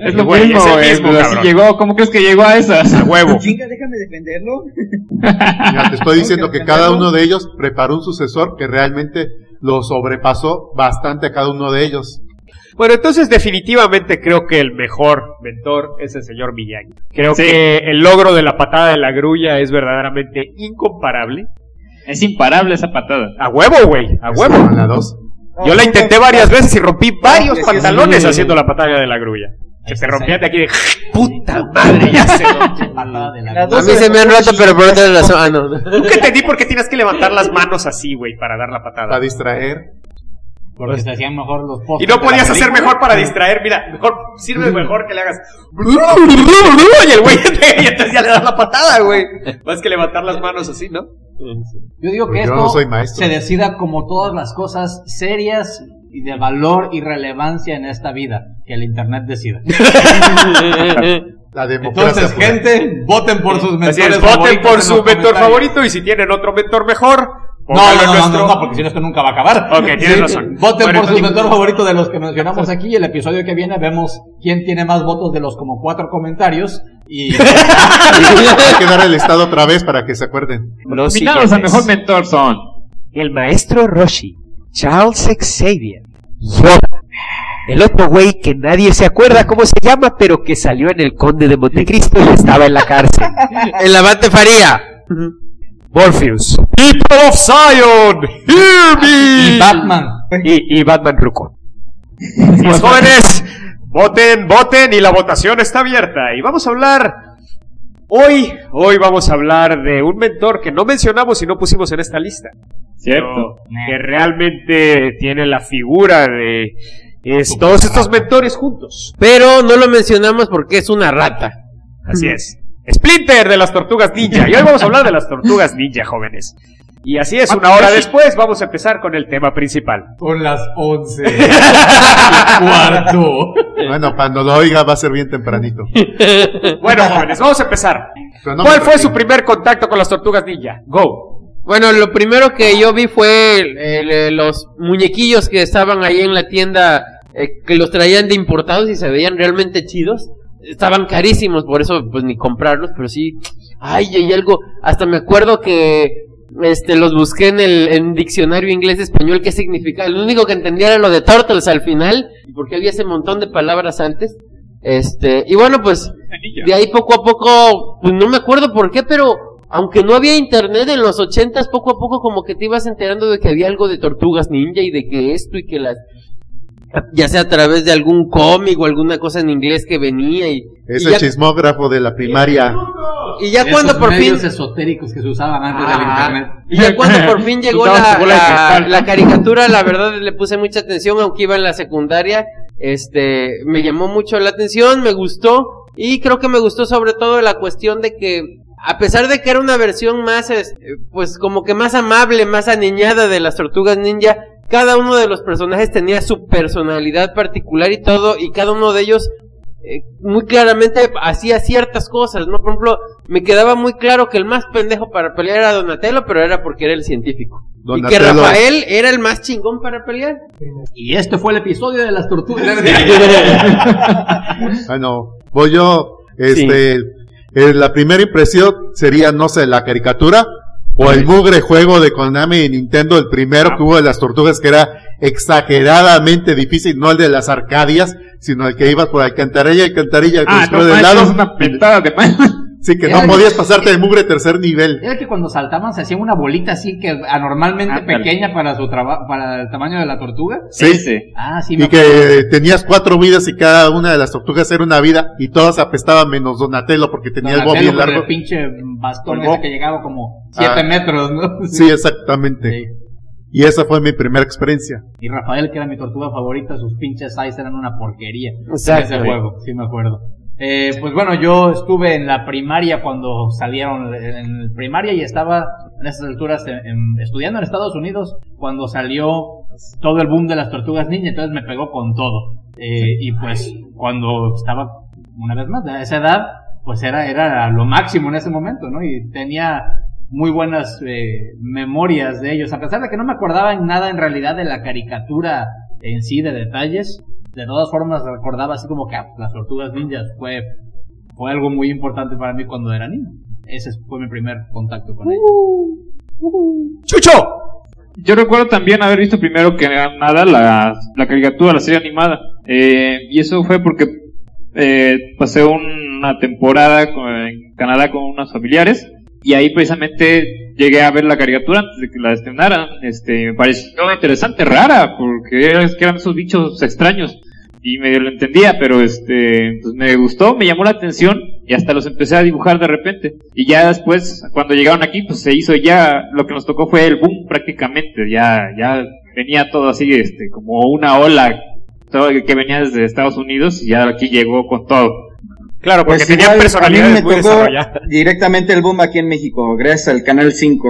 Es lo Güey, mismo, es el güey, mismo, pero así cabrón. llegó. ¿Cómo crees que llegó a esas? A huevo. Chinga, déjame defenderlo. Ya te estoy diciendo Tengo que que cada defenderlo. uno de ellos preparó un sucesor que realmente lo sobrepasó bastante a cada uno de ellos. Bueno, entonces definitivamente creo que el mejor mentor es el señor Miyagi. Creo Sí. que el logro de la patada de la grulla es verdaderamente incomparable. Es imparable esa patada. A huevo, güey, a huevo. Estaban las dos. Yo la intenté varias veces y rompí varios es que pantalones sí. haciendo la patada de la grulla. Que se Ese rompían sí. de aquí de puta madre, ya se rompió. Patada de la Las A dos mí se me han roto, pero por otra razón. Ah, no. Nunca entendí por qué tienes que levantar las manos así, güey, para dar la patada. Para distraer. Porque se hacían mejor los Y postes no de la podías hacer película. mejor para distraer, mira, mejor sirve mejor que le hagas y el güey y entonces ya le das la patada, güey. Más que levantar las manos así, ¿no? Yo digo que Pues yo esto no soy maestro. se decida como todas las cosas serias y de valor y relevancia en esta vida, que el internet decida. La democracia. Entonces, pura. gente, voten por sus mentores Así es, voten favoritos por en su los mentor comentarios. favorito y si tienen otro mentor mejor, No, pónganlo en no, nuestro... no, porque si no esto nunca va a acabar. Ok, tienes razón. Voten Bueno, por su entonces- mentor favorito de los que mencionamos aquí y el episodio que viene vemos quién tiene más votos de los como 4 comentarios y Hay que dar el estado otra vez para que se acuerden. Los Nominados al siguientes. mejor mentor son El maestro Roshi, Charles Xavier, Yoda, el otro güey que nadie se acuerda cómo se llama, pero que salió en El Conde de Montecristo y estaba en la cárcel. El abate Faría. Morpheus, People of Zion, hear me. y Batman. Y Batman Ruco. Los jóvenes, voten, voten y la votación está abierta. Y vamos a hablar hoy vamos a hablar de un mentor que no mencionamos y no pusimos en esta lista. cierto. Que realmente tiene la figura de todos estos mentores juntos. Pero no lo mencionamos porque es una rata. Así es. Splinter de las Tortugas Ninja. Y hoy vamos a hablar de las Tortugas Ninja, jóvenes. Y así es, una hora después vamos a empezar con el tema principal. Son las 11:15. Bueno, cuando lo oiga va a ser bien tempranito. Bueno, jóvenes, vamos a empezar. Pero no ¿Cuál me fue persigue. su primer contacto con las Tortugas Ninja? Go. Bueno, lo primero que yo vi fue los muñequillos que estaban ahí en la tienda, que los traían de importados y se veían realmente chidos. Estaban carísimos, por eso pues ni comprarlos, pero sí, ay, hay algo, hasta me acuerdo que los busqué en diccionario inglés-español qué significaba. Lo único que entendía era lo de turtles al final, porque había ese montón de palabras antes. Y bueno, pues de ahí poco a poco, pues no me acuerdo por qué, pero aunque no había internet en los 80s, poco a poco como que te ibas enterando de que había algo de Tortugas Ninja y de que esto y que las, ya sea a través de algún cómic o alguna cosa en inglés que venía y Ese ya, chismógrafo de la primaria. y ya cuando por fin medios esotéricos que se usaban antes del internet. y ya cuando por fin llegó Juntabas tu bola de cristal. la caricatura, la verdad le puse mucha atención, aunque iba en la secundaria, me llamó mucho la atención, me gustó, y creo que me gustó sobre todo la cuestión de que, a pesar de que era una versión más, pues como que más amable, más aniñada de las Tortugas Ninja, cada uno de los personajes tenía su personalidad particular y todo, y cada uno de ellos muy claramente hacía ciertas cosas, ¿no? Por ejemplo, me quedaba muy claro que el más pendejo para pelear era Donatello, pero era porque era el científico. Y que Donatello. Rafael era el más chingón para pelear. Y este fue el episodio de las tortugas. Bueno, voy yo. La primera impresión sería, no sé, la caricatura o el mugre juego de Konami y Nintendo, el primero que hubo de las tortugas, que era exageradamente difícil, no el de las Arcadias, sino el que ibas por alcantarilla y alcantarilla, Ah, no, del manches, lado. es una petada de mano. Sí, que Era no podías pasarte de mugre tercer nivel. Era que cuando saltaban se hacía una bolita así que anormalmente Ándale. pequeña para para el tamaño de la tortuga. Sí. Ese. Ah, sí, Y que tenías 4 vidas y cada una de las tortugas era una vida y todas apestaban menos Donatello porque tenía el bob bien Donatello con largo. el pinche bastón El ese bob. que llegaba como 7 Ah. metros, ¿no? Sí, exactamente. Sí. Y esa fue mi primera experiencia. Y Rafael, que era mi tortuga favorita, sus pinches eyes eran una porquería. Exacto. Ese juego, sí me acuerdo. Pues bueno, yo estuve en la primaria cuando salieron, en primaria, y estaba en esas alturas estudiando en Estados Unidos cuando salió todo el boom de las Tortugas Ninja, entonces me pegó con todo. Y pues cuando estaba, una vez más, a esa edad, pues era lo máximo en ese momento, ¿no? Y tenía muy buenas memorias de ellos, a pesar de que no me acordaba en nada en realidad de la caricatura en sí, de detalles. de todas formas recordaba así como que las Tortugas Ninjas fue algo muy importante para mí cuando era niño. Ese fue mi primer contacto con ellos. ¡Chucho! Yo recuerdo también haber visto primero que nada la caricatura, la serie animada. Y eso fue porque pasé una temporada en Canadá con unos familiares. Y ahí precisamente llegué a ver la caricatura antes de que la estrenaran. Me pareció interesante, rara, porque eran esos bichos extraños. Y medio lo entendía, pero pues me gustó, me llamó la atención y hasta los empecé a dibujar de repente. Y ya después, cuando llegaron aquí, pues se hizo ya, lo que nos tocó fue el boom prácticamente. Ya venía todo así, como una ola todo que venía desde Estados Unidos y ya aquí llegó con todo. Claro, porque Pues tenían igual, personalidades a mí muy me tocó desarrolladas. directamente el boom aquí en México, gracias al Canal 5.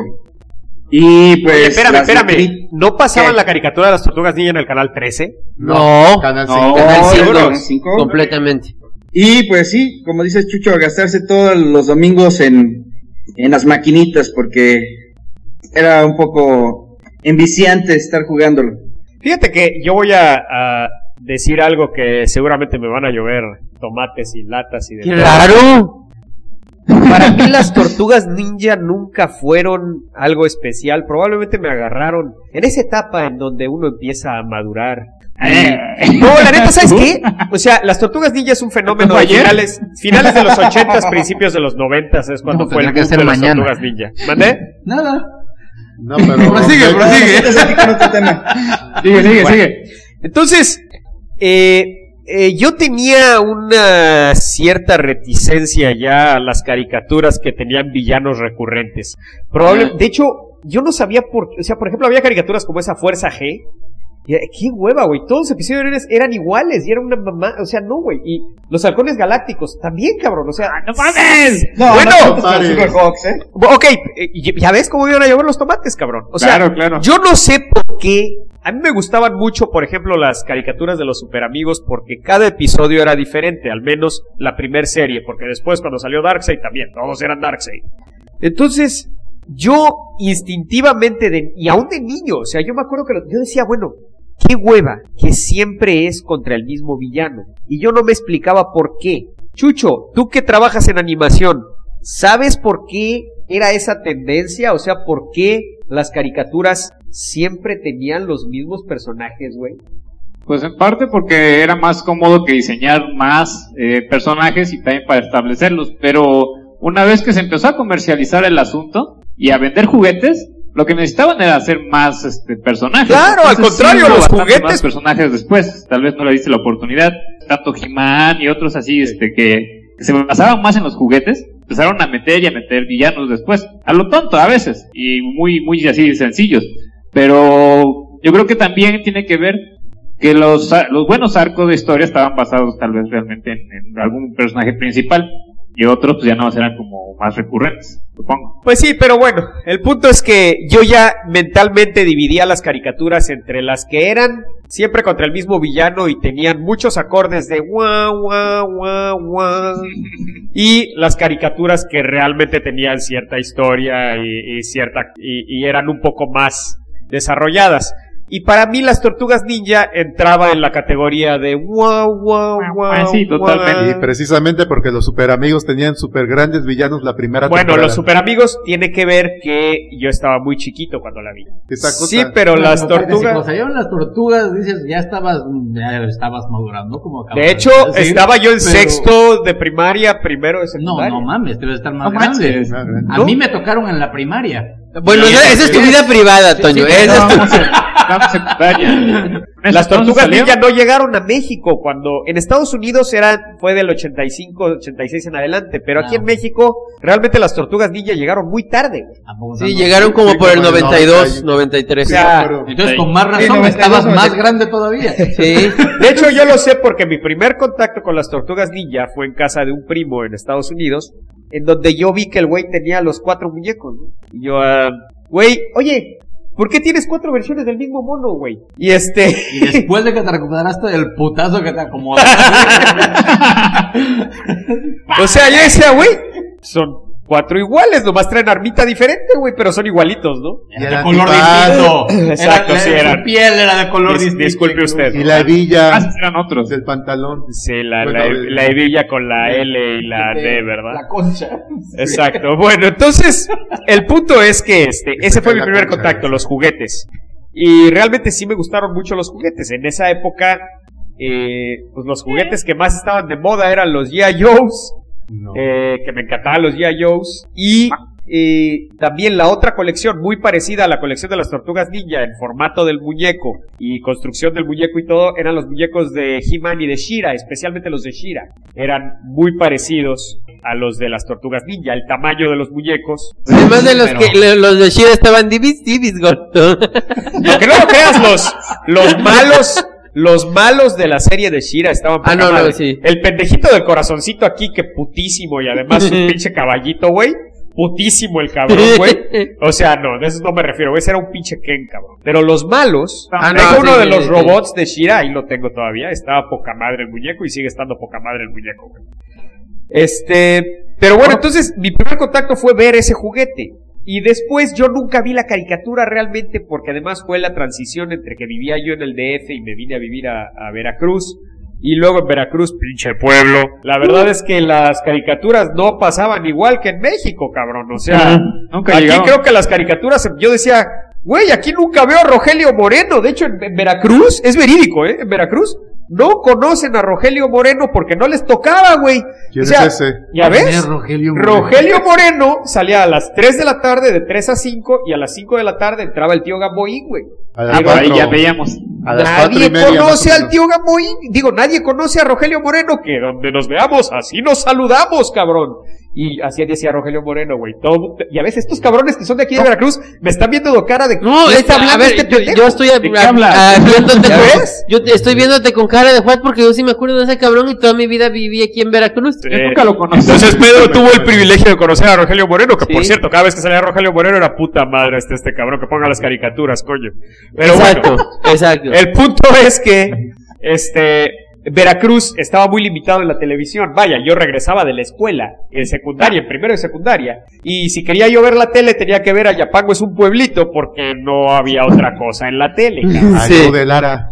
Y pues... Oye, las espérame. ¿No pasaban ¿Qué? la caricatura de las Tortugas Ninja en el canal 13? No, Canal No, 5. Canal 5, Canal 5. completamente. Y pues sí, como dices Chucho, gastarse todos los domingos en las maquinitas porque era un poco enviciante estar jugándolo. Fíjate que yo voy a decir algo que seguramente me van a llover tomates y latas y de todo. ¡Claro! Para mí las Tortugas Ninja nunca fueron algo especial. Probablemente me agarraron en esa etapa en donde uno empieza a madurar. No, la neta, ¿sabes qué? O sea, las Tortugas Ninja es un fenómeno de finales de los 80s, principios de los 90s, es cuando No, fue el tendrá que boom ser de las mañana. Tortugas Ninja. ¿Mandé? Nada. No, pero... Prosigue. Vamos a seguir con otro tema. Sigue. Entonces, yo tenía una cierta reticencia ya a las caricaturas que tenían villanos recurrentes. De hecho, yo no sabía por qué. O sea, por ejemplo, había caricaturas como esa Fuerza G. Y, qué hueva, güey. Todos los episodios eran iguales y era una mamá. O sea, no, güey. Y los Halcones Galácticos también, cabrón. O sea, ¡no mames! No, Bueno, no, los Superhawks, ¿eh? Ok, ya ves cómo iban a llover los tomates, cabrón. O sea, Claro. yo no sé por qué. A mí me gustaban mucho, por ejemplo, las caricaturas de los Superamigos porque cada episodio era diferente, al menos la primer serie, porque después cuando salió Darkseid también, todos eran Darkseid. Entonces, yo instintivamente, y aún de niño, o sea, yo me acuerdo que yo decía, bueno, qué hueva, que siempre es contra el mismo villano. Y yo no me explicaba por qué. Chucho, tú que trabajas en animación, ¿sabes por qué era esa tendencia? O sea, ¿por qué las caricaturas siempre tenían los mismos personajes, güey? Pues en parte porque era más cómodo que diseñar más personajes y también para establecerlos, pero una vez que se empezó a comercializar el asunto y a vender juguetes, lo que necesitaban era hacer más personajes. Claro, al contrario, hubo los bastantes juguetes- más personajes después, tal vez no le diste la oportunidad, tanto He-Man y otros así, que se basaban más en los juguetes, empezaron a meter villanos después, a lo tonto a veces, y muy así sencillos, pero yo creo que también tiene que ver que los buenos arcos de historia estaban basados tal vez realmente en algún personaje principal, y otros pues ya no eran como más recurrentes, supongo. Pues sí, pero bueno, el punto es que yo ya mentalmente dividía las caricaturas entre las que eran siempre contra el mismo villano y tenían muchos acordes de guau, guau, guau, guau, y las caricaturas que realmente tenían cierta historia y eran un poco más desarrolladas. Y para mí las Tortugas Ninja entraba en la categoría de guau, guau, guau. Sí, totalmente. Y precisamente porque los Superamigos tenían super grandes villanos la primera Bueno, temporada. los Superamigos tiene que ver que yo estaba muy chiquito cuando la vi. Esa cosa. Sí, pero las Cuando tortugas... salieron las tortugas, dices, ya estabas madurando, como acabas De hecho, decir, estaba yo en pero- sexto de primaria, primero de No, secundaria. no mames, debes estar más No grande. manches. A ¿No? mí me tocaron en la primaria. Bueno, esa es tu vida privada, Toño. sí, Esa es tu- Estábamos en secundaria. Las Tortugas ¿Salió? Ninja no llegaron a México cuando en Estados Unidos fue del 85, 86 en adelante, pero aquí en México realmente las Tortugas Ninja llegaron muy tarde. ¿A poco Sí, no? llegaron como Sí, por el como el 92, 93. O sea, pero- Entonces, con más Sí, razón, 92, estabas más 92. grande todavía. Sí. De hecho, yo lo sé porque mi primer contacto con las Tortugas Ninja fue en casa de un primo en Estados Unidos, en donde yo vi que el güey tenía los 4 muñecos, ¿no? Y yo, güey, oye, ¿por qué tienes 4 versiones del mismo mono, güey? Y Y después de que te recuperaste del putazo que te acomodó. o sea, yo decía, güey, son 4 iguales, nomás traen armita diferente, güey, pero son igualitos, ¿no? Y Era de el color antifaz. distinto. Exacto, sí, Su eran. piel era de color distinto. Disculpe usted. Y la hebilla Eran otros. del pantalón. Sí, la Bueno, la hebilla con la L y la D, ¿verdad? La concha. Exacto. Bueno, entonces, el punto es que ese fue mi la primer concha, contacto, sí. los los juguetes. Y realmente sí me gustaron mucho los juguetes. En esa época, pues los juguetes que más estaban de moda eran los G.I. Joes, No. que me encantaban los G.I. Joes. Y también la otra colección, muy parecida a la colección de las Tortugas Ninja, en formato del muñeco y construcción del muñeco y todo, eran los muñecos de He-Man y de She-Ra, especialmente los de She-Ra. Eran muy parecidos a los de las Tortugas Ninja, el tamaño de los muñecos. Además de los Pero- que los de Shira estaban divis, gordo. Aunque no lo creas, los malos de la serie de She-Ra estaban poca no, madre. sí. El pendejito del corazoncito aquí, que putísimo, y además un pinche caballito, güey. Putísimo el cabrón, güey. O sea, no, de eso no me refiero, ese era un pinche Ken, cabrón. Pero los malos, Ah, tengo no, uno sí, de sí, los sí. robots de She-Ra, ahí lo tengo todavía, estaba poca madre el muñeco y sigue estando poca madre el muñeco, güey. Pero bueno, entonces mi primer contacto fue ver ese juguete. Y después yo nunca vi la caricatura realmente, porque además fue la transición entre que vivía yo en el DF y me vine a vivir a Veracruz. Y luego en Veracruz, pinche pueblo. La verdad es que las caricaturas no pasaban igual que en México, cabrón. O sea, Nunca aquí llegaron. creo que las caricaturas, yo decía, güey, aquí nunca veo a Rogelio Moreno. De hecho, en Veracruz, es verídico, en Veracruz, no conocen a Rogelio Moreno porque no les tocaba, güey. ¿Quién O sea, es ese? ¿ya ves? Rogelio. Rogelio Moreno salía a las 3 de la tarde, de 3 a 5, y a las 5 de la tarde entraba el tío Gamboín, güey. A las Por ahí cuatro. ya veíamos. A las Nadie 4:30 más conoce o al menos. tío Gamboín. Digo, nadie conoce a Rogelio Moreno, que donde nos veamos, así nos saludamos, cabrón. Y así decía Rogelio Moreno, güey. Y a veces estos cabrones que son de aquí de Veracruz me están viendo de cara de... No, ¿qué está a hablando ver, este yo pendejo? estoy ¿De qué hablas? viéndote ¿Ya con, ves? yo te estoy viéndote con cara de Juan porque yo sí me acuerdo de ese cabrón y toda mi vida viví aquí en Veracruz. Yo nunca lo conocí. Entonces Pedro tuvo el privilegio de conocer a Rogelio Moreno, que por Sí. cierto, cada vez que salía Rogelio Moreno era puta madre este cabrón que ponga las caricaturas, coño. Pero Exacto, bueno, exacto. el punto es que, Veracruz estaba muy limitado en la televisión. Vaya, yo regresaba de la escuela, en secundaria, en primero de secundaria, y si quería yo ver la tele tenía que ver Ayapango es un pueblito porque no había otra cosa en la tele, cabrón. Ay, Sí. no, de Lara.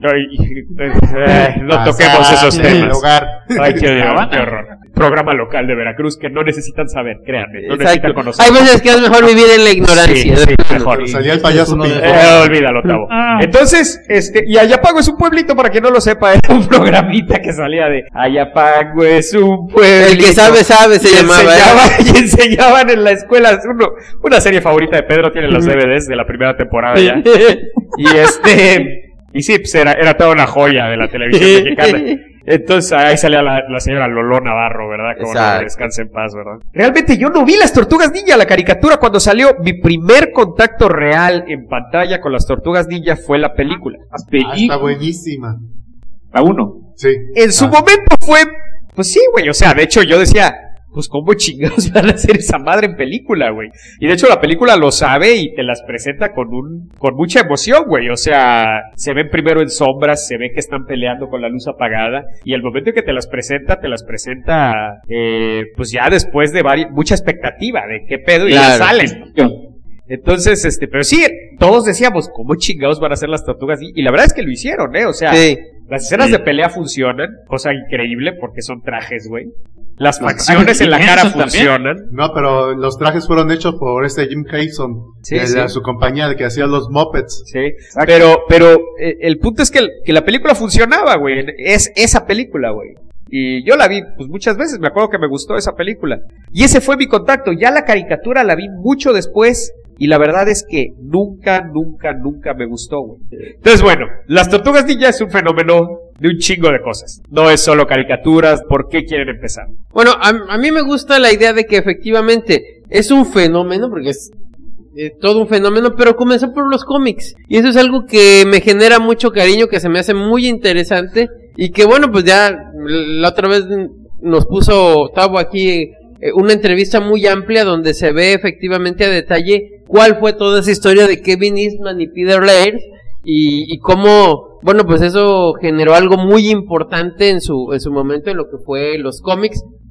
No toquemos esos En el temas. hogar. Ay, qué horror. Programa local de Veracruz que no necesitan saber, créanme, no necesitan Exacto. conocer. Hay veces que es mejor vivir en la ignorancia. Sí, mejor. Salía el payaso uno de Pinto. Olvídalo, Tavo. Ah. Entonces, y Ayapango es un pueblito, para quien no lo sepa, era un programita que salía de Ayapango es un pueblito. El que sabe, se Y llamaba. y enseñaban en la escuela. Es una serie favorita de Pedro, tiene los DVDs de la primera temporada ya. Y sí, pues era toda una joya de la televisión mexicana. Entonces ahí salía la señora Lolo Navarro, ¿verdad? Como no, Exacto. descanse en paz, ¿verdad? Realmente yo no vi las Tortugas Ninja, la caricatura, cuando salió. Mi primer contacto real en pantalla con las Tortugas Ninja fue la película. Las Ah, está películas. buenísima. La 1. Sí. En su momento fue, pues sí, güey, o sea, de hecho yo decía, pues cómo chingados van a hacer esa madre en película, güey. Y de hecho la película lo sabe y te las presenta con mucha emoción, güey. O sea, se ven primero en sombras, se ve que están peleando con la luz apagada, y el momento en que te las presenta, pues ya después de mucha expectativa de qué pedo, y ya Claro. salen. Entonces, pero sí, todos decíamos, ¿cómo chingados van a hacer las tortugas? Y la verdad es que lo hicieron, o sea, Sí. las escenas Sí. de pelea funcionan, cosa increíble porque son trajes, güey. Las Los facciones trajes en la cara inmensos también. funcionan. No, pero los trajes fueron hechos por Jim Henson, Sí, de sí. su compañía de que hacía los Muppets. Sí, pero el punto es que la película funcionaba, güey. Es esa película, güey. Y yo la vi, pues muchas veces, me acuerdo que me gustó esa película. Y ese fue mi contacto. Ya la caricatura la vi mucho después, y la verdad es que nunca me gustó, güey. Entonces, bueno, las Tortugas Ninja es un fenómeno de un chingo de cosas. No es solo caricaturas. ¿Por qué quieren empezar? Bueno, a mí me gusta la idea de que efectivamente es un fenómeno, porque es todo un fenómeno, pero comenzó por los cómics. Y eso es algo que me genera mucho cariño, que se me hace muy interesante. Y que bueno, pues ya la otra vez nos puso Tavo aquí una entrevista muy amplia donde se ve efectivamente a detalle cuál fue toda esa historia de Kevin Eastman y Peter Laird. Y cómo, bueno, pues eso generó algo muy importante en su momento, en lo que fue los cómics,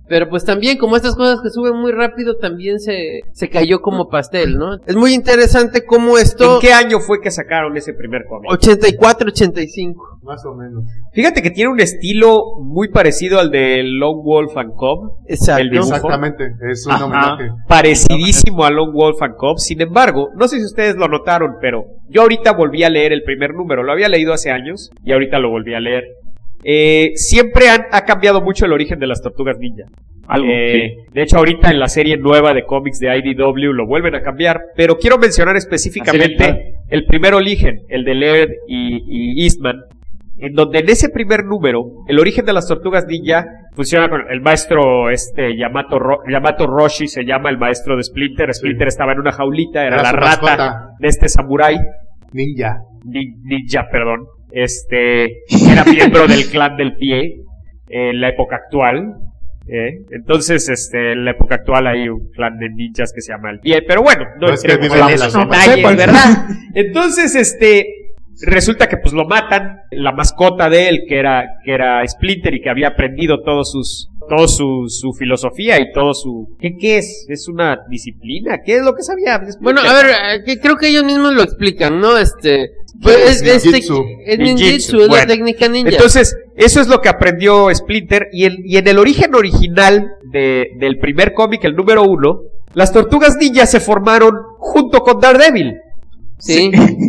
Pero pues también, como estas cosas que suben muy rápido, también se cayó como pastel, ¿no? Es muy interesante cómo esto... ¿En qué año fue que sacaron ese primer cómic? 84, 85. Más o menos. Fíjate que tiene un estilo muy parecido al de Lone Wolf and Cub. Exacto. El dibujo. Exactamente, es un Ajá. homenaje. Parecidísimo a Lone Wolf and Cub. Sin embargo, no sé si ustedes lo notaron, pero yo ahorita volví a leer el primer número. Lo había leído hace años y ahorita lo volví a leer. Siempre ha cambiado mucho el origen de las Tortugas Ninja. Algo, sí. De hecho, ahorita en la serie nueva de cómics de IDW lo vuelven a cambiar, pero quiero mencionar específicamente el primer origen, el de Laird y Eastman, en donde en ese primer número, el origen de las Tortugas Ninja funciona con el maestro Yamato Roshi, se llama el maestro de Splinter. Splinter estaba en una jaulita, era Era la su rata mascota. de este samurái. Ninja. Ninja, perdón. Era miembro del clan del pie en la época actual. Entonces, en la época actual hay un clan de ninjas que se llama el pie, pero bueno, no Es que entremos vive en en esos la detalles, zona. ¿verdad? Entonces, resulta que pues lo matan, la mascota de él, que era Splinter y que había aprendido todo su filosofía y todo su... ¿Qué es? ¿Es una disciplina? ¿Qué es lo que sabía Splinter? Bueno, a ver, que creo que ellos mismos lo explican, ¿no? Pues es Ninjitsu. ninjitsu, es la Bueno, técnica ninja. Entonces, eso es lo que aprendió Splinter. Y en el origen original del primer cómic, el número 1, las Tortugas Ninja se formaron junto con Daredevil. sí.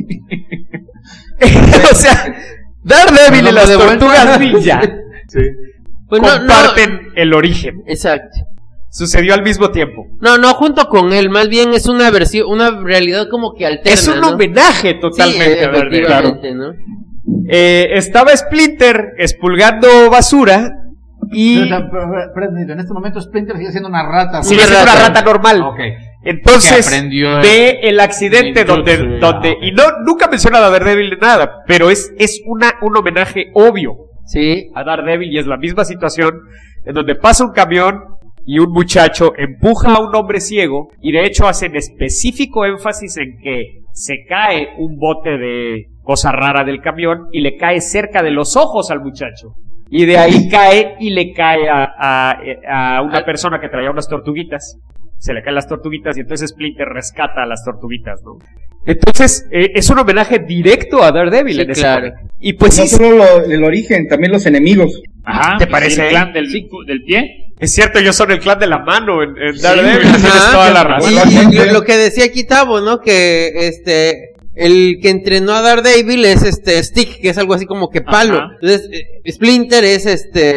O sea, Daredevil No, y las de vuelta. Tortugas Ninja Sí. Pues comparten el origen. Exacto. Sucedió al mismo tiempo. No junto con él, más bien es una versión, una realidad como que alterna, Es un ¿no? homenaje totalmente Sí, a Daredevil. efectivamente, ¿no? Estaba Splinter expulgando basura y... Pero en este momento Splinter sigue siendo una rata. Sigue siendo una rata normal. Ok. Entonces, Que aprendió ve el accidente ninjutsu, donde y nunca menciona a Daredevil de nada, pero es un homenaje obvio Sí. a Daredevil y es la misma situación en donde pasa un camión y un muchacho empuja a un hombre ciego y de hecho hacen específico énfasis en que se cae un bote de cosa rara del camión y le cae cerca de los ojos al muchacho. Y de ahí cae y le cae a una persona que traía unas tortuguitas. Se le caen las tortuguitas y entonces Splinter rescata a las tortuguitas, ¿no? Entonces, es un homenaje directo a Daredevil Sí, en ese claro. cómic. Y pues No sí, solo el origen, también los enemigos. Ajá, ¿Te parece? El clan del pie. es cierto, ellos son el clan de la mano en Daredevil, tienes Ajá. toda la razón. Y lo que decía aquí Tavo, ¿no? Que el que entrenó a Daredevil es Stick, que es algo así como que palo. Ajá. Entonces, Splinter es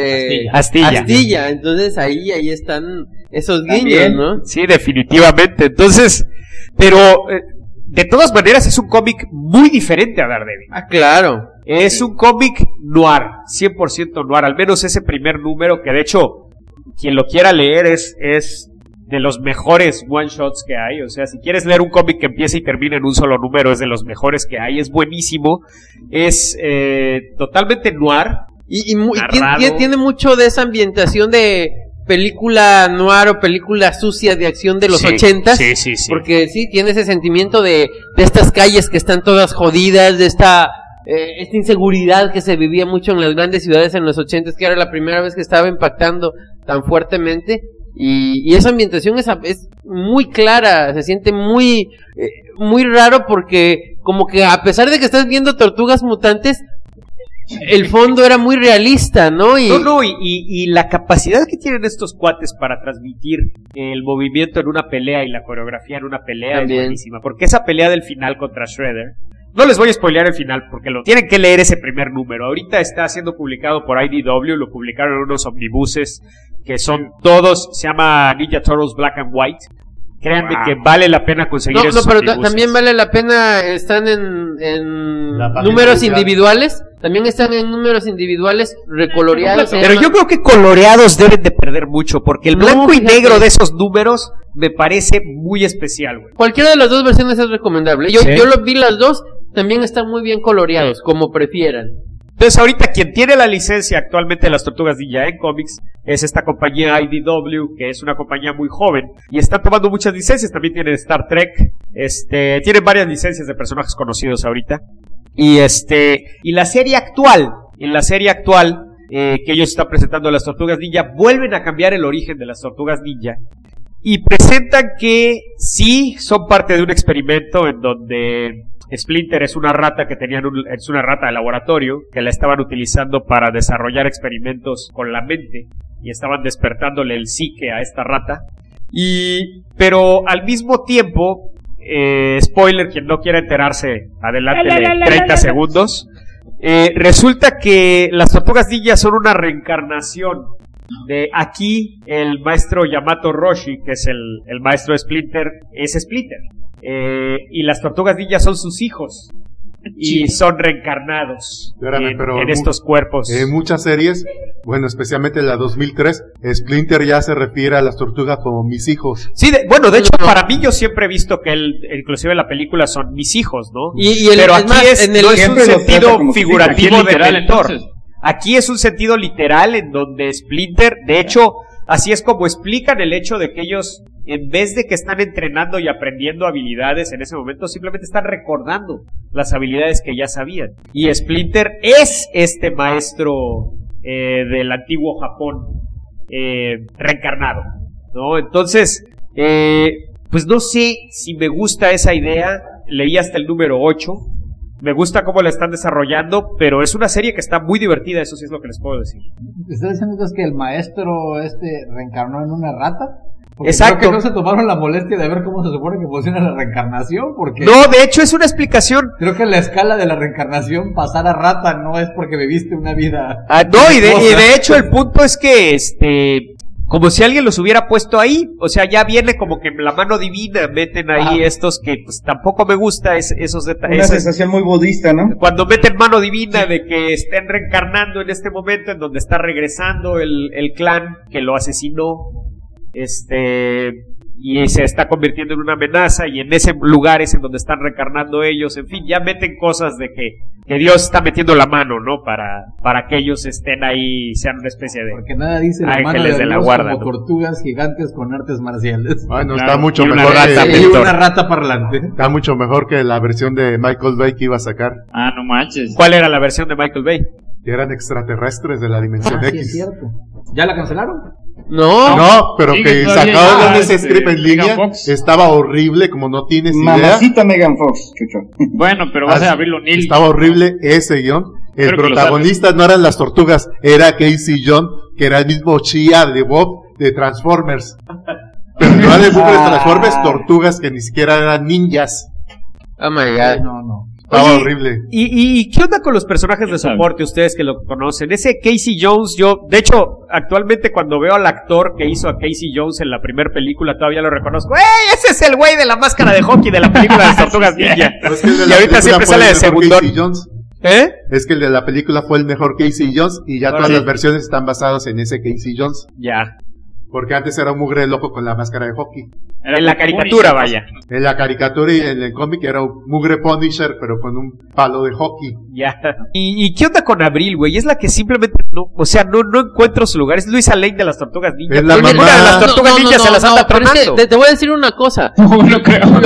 Astilla. Entonces ahí están esos guiños, También. ¿no? Sí, definitivamente. Entonces, pero de todas maneras es un cómic muy diferente a Daredevil. Ah, claro. Es un cómic noir, 100% noir, al menos ese primer número que de hecho quien lo quiera leer es de los mejores one shots que hay. O sea, si quieres leer un cómic que empieza y termina en un solo número, es de los mejores que hay, es buenísimo, es totalmente noir. Y Narrado. tiene mucho de esa ambientación de película noir o película sucia de acción de los Sí, 80s. sí. Porque sí, tiene ese sentimiento de estas calles que están todas jodidas, de esta inseguridad que se vivía mucho en las grandes ciudades en los 80s, que era la primera vez que estaba impactando tan fuertemente. Y esa ambientación es muy clara, se siente muy raro porque como que a pesar de que estás viendo tortugas mutantes, el fondo era muy realista, ¿no? Y la capacidad que tienen estos cuates para transmitir el movimiento en una pelea y la coreografía en una pelea También. es buenísima. Porque esa pelea del final contra Shredder, no les voy a spoilear el final porque lo tienen que leer ese primer número. Ahorita está siendo publicado por IDW, lo publicaron en unos omnibuses que son todos, se llama Ninja Turtles Black and White. Créanme que vale la pena conseguir esos pero omnibuses. también vale la pena, están en La página números oficial. individuales, también están en números individuales recoloreados. Pero yo creo que coloreados deben de perder mucho, porque el No, blanco y fíjate. negro de esos números me parece muy especial, güey. Cualquiera de las dos versiones es recomendable. Yo ¿Sí? lo vi las dos, también están muy bien coloreados, como prefieran. Entonces ahorita quien tiene la licencia actualmente de las Tortugas Ninja en cómics es esta compañía IDW, que es una compañía muy joven y está tomando muchas licencias. También tienen Star Trek, tienen varias licencias de personajes conocidos ahorita. Y la serie actual, en la serie actual que ellos están presentando las Tortugas Ninja, vuelven a cambiar el origen de las Tortugas Ninja y presentan que sí son parte de un experimento en donde Splinter es una rata que es una rata de laboratorio que la estaban utilizando para desarrollar experimentos con la mente y estaban despertándole el psique a esta rata. Pero al mismo tiempo, spoiler, quien no quiera enterarse, adelante 30 segundos. Resulta que las Tortugas Ninja son una reencarnación de aquí el maestro Yamato Roshi, que es el maestro de Splinter, es Splinter. Y las Tortugas Ninja son sus hijos y son reencarnados en estos cuerpos. En muchas series, bueno, especialmente en la 2003, Splinter ya se refiere a las tortugas como mis hijos. Sí, de hecho, para mí yo siempre he visto que inclusive en la película son mis hijos, ¿no? Pero aquí no es un sentido figurativo de mentor. Aquí es un sentido literal en donde Splinter, de hecho, así es como explican el hecho de que ellos, en vez de que están entrenando y aprendiendo habilidades en ese momento, simplemente están recordando las habilidades que ya sabían. Y Splinter es este maestro del antiguo Japón reencarnado, ¿no? Entonces, pues no sé si me gusta esa idea. Leí hasta el número 8. Me gusta cómo la están desarrollando, pero es una serie que está muy divertida, eso sí es lo que les puedo decir. ¿Estás diciendo que el maestro reencarnó en una rata? Porque exacto. Creo que no se tomaron la molestia de ver cómo se supone que funciona la reencarnación, porque... No, de hecho es una explicación. Creo que la escala de la reencarnación, pasar a rata, no es porque viviste una vida... No, y de hecho el punto es que, como si alguien los hubiera puesto ahí, o sea, ya viene como que la mano divina, meten ahí estos que pues tampoco me gusta esos detalles. Una sensación muy budista, ¿no? Cuando meten mano divina de que estén reencarnando en este momento en donde está regresando el clan que lo asesinó, y se está convirtiendo en una amenaza, y en ese lugar es en donde están reencarnando ellos, en fin, ya meten cosas de que Dios está metiendo la mano, ¿no? Para que ellos estén ahí, sean una especie de porque nada dice la mano ángeles de la Dios guarda, como ¿no? Tortugas gigantes con artes marciales. Bueno, claro, está mucho y mejor y una rata parlante. Está mucho mejor que la versión de Michael Bay que iba a sacar. Ah, no manches. ¿Cuál era la versión de Michael Bay? Que eran extraterrestres de la dimensión Sí, X. es cierto. ¿Ya la cancelaron? No, pero Sigue que todavía sacaron ya, ese script en línea, Megan Fox. estaba horrible, como no tienes idea. Mamacita Megan Fox, Chucho. Bueno, pero vas a Avril O'Neil. Estaba horrible ese guión. El Creo que lo protagonista no eran las tortugas, era Casey John, que era el mismo Chia de Bob de Transformers. Pero no era de Transformers, tortugas que ni siquiera eran ninjas. Oh my god. No. Estaba Oye, horrible. ¿Y qué onda con los personajes de soporte, ustedes que lo conocen? Ese Casey Jones, de hecho, actualmente cuando veo al actor que hizo a Casey Jones en la primera película, todavía lo reconozco. ¡Ey! Ese es el güey de la máscara de hockey de la película de las Tortugas Ninja. Pero es que el de Y la ahorita película siempre fue sale el de mejor segundón. Casey Jones. ¿Eh? Es que el de la película fue el mejor Casey Jones y ya Ahora todas sí. las versiones están basadas en ese Casey Jones. Ya. Porque antes era un mugre loco con la máscara de hockey. En la caricatura, vaya. En la caricatura y en el cómic era un mugre Punisher, pero con un palo de hockey. Ya. ¿Y qué onda con Abril, güey? Es la que simplemente no encuentro su lugar. Es Luisa Lane de las Tortugas Ninja. Es la Ninguna mamá. de las Tortugas Ninja se las anda pero es que tronando. te voy a decir una cosa. No creo.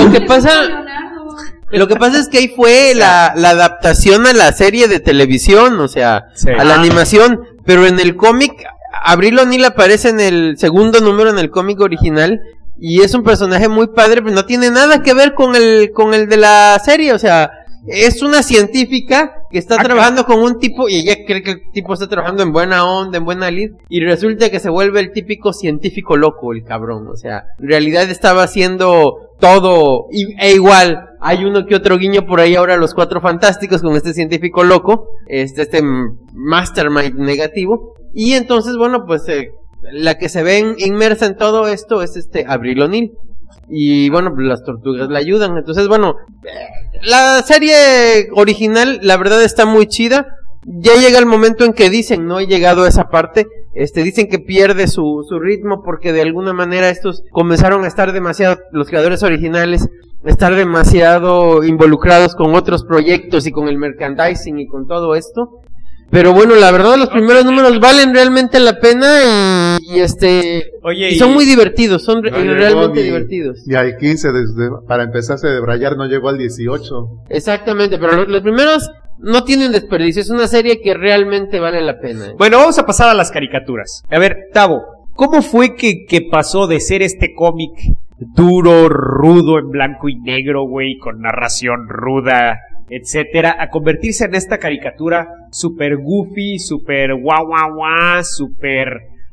Lo que pasa es que ahí fue la adaptación a la serie de televisión, o sea, Sí. a la animación, pero en el cómic, Avril O'Neil aparece en el segundo número en el cómic original, y es un personaje muy padre, pero no tiene nada que ver con el de la serie, o sea, es una científica que está trabajando con un tipo, y ella cree que el tipo está trabajando en buena onda, en buena lid, y resulta que se vuelve el típico científico loco, el cabrón, o sea, en realidad estaba haciendo todo, e igual, hay uno que otro guiño por ahí ahora a los Cuatro Fantásticos con este científico loco, este mastermind negativo, y entonces, bueno, pues, la que se ve inmersa en todo esto es Avril O'Neil. Y bueno, pues las tortugas la ayudan. Entonces, bueno, la serie original, la verdad, está muy chida. Ya llega el momento en que dicen, no he llegado a esa parte, dicen que pierde su ritmo porque de alguna manera estos comenzaron a estar demasiado, los creadores originales, estar demasiado involucrados con otros proyectos y con el merchandising y con todo esto. Pero bueno, la verdad los primeros números valen realmente la pena Oye, y son muy divertidos, son No llegó realmente divertidos. Y al 15, para empezarse de brayar, no llegó al 18. Exactamente, pero los primeros no tiene un desperdicio, es una serie que realmente vale la pena. Bueno, vamos a pasar a las caricaturas. A ver, Tavo, ¿cómo fue que pasó de ser este cómic duro, rudo, en blanco y negro, güey, con narración ruda, etcétera, a convertirse en esta caricatura super goofy, super guau guau guau, super...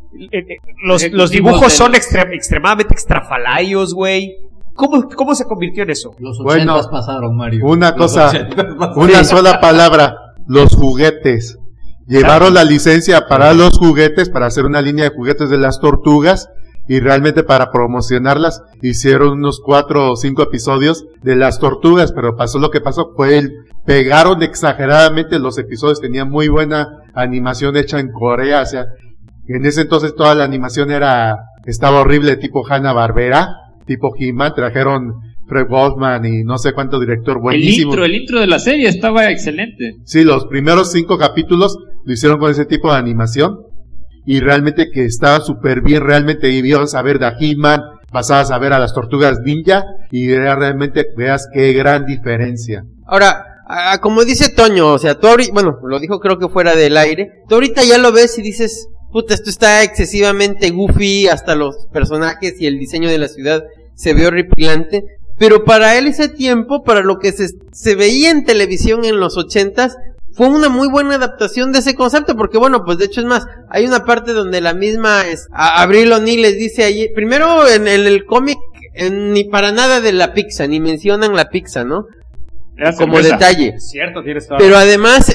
los dibujos son extremadamente extrafalarios, güey. ¿Cómo se convirtió en eso? Los 80 Bueno, pasaron, Mario. Una Los cosa, 80s pasaron. una sola palabra, los juguetes. Llevaron la licencia para los juguetes, para hacer una línea de juguetes de las tortugas, y realmente para promocionarlas hicieron unos 4 o 5 episodios de las tortugas, pero pasó lo que pasó, pegaron exageradamente los episodios, tenían muy buena animación hecha en Corea, o sea, en ese entonces toda la animación estaba horrible, tipo Hanna-Barbera, tipo He-Man, trajeron Fred Wolfman y no sé cuánto director buenísimo. El intro de la serie estaba excelente. Sí, los primeros 5 capítulos lo hicieron con ese tipo de animación y realmente que estaba súper bien, realmente ibas a ver a He-Man, pasabas a ver a las tortugas ninja y realmente veas qué gran diferencia. Ahora, como dice Toño, o sea, tú ahorita, bueno, lo dijo creo que fuera del aire, tú ahorita ya lo ves y dices, puta, esto está excesivamente goofy, hasta los personajes y el diseño de la ciudad se ve horripilante, pero para él ese tiempo, para lo que se veía en televisión en los 80s, fue una muy buena adaptación de ese concepto, porque bueno, pues de hecho es más, hay una parte donde la misma Avril O'Neil les dice allí, primero en el cómic, ni para nada de la pizza, ni mencionan la pizza, ¿no? Como detalle. Es cierto, tienes toda Pero además,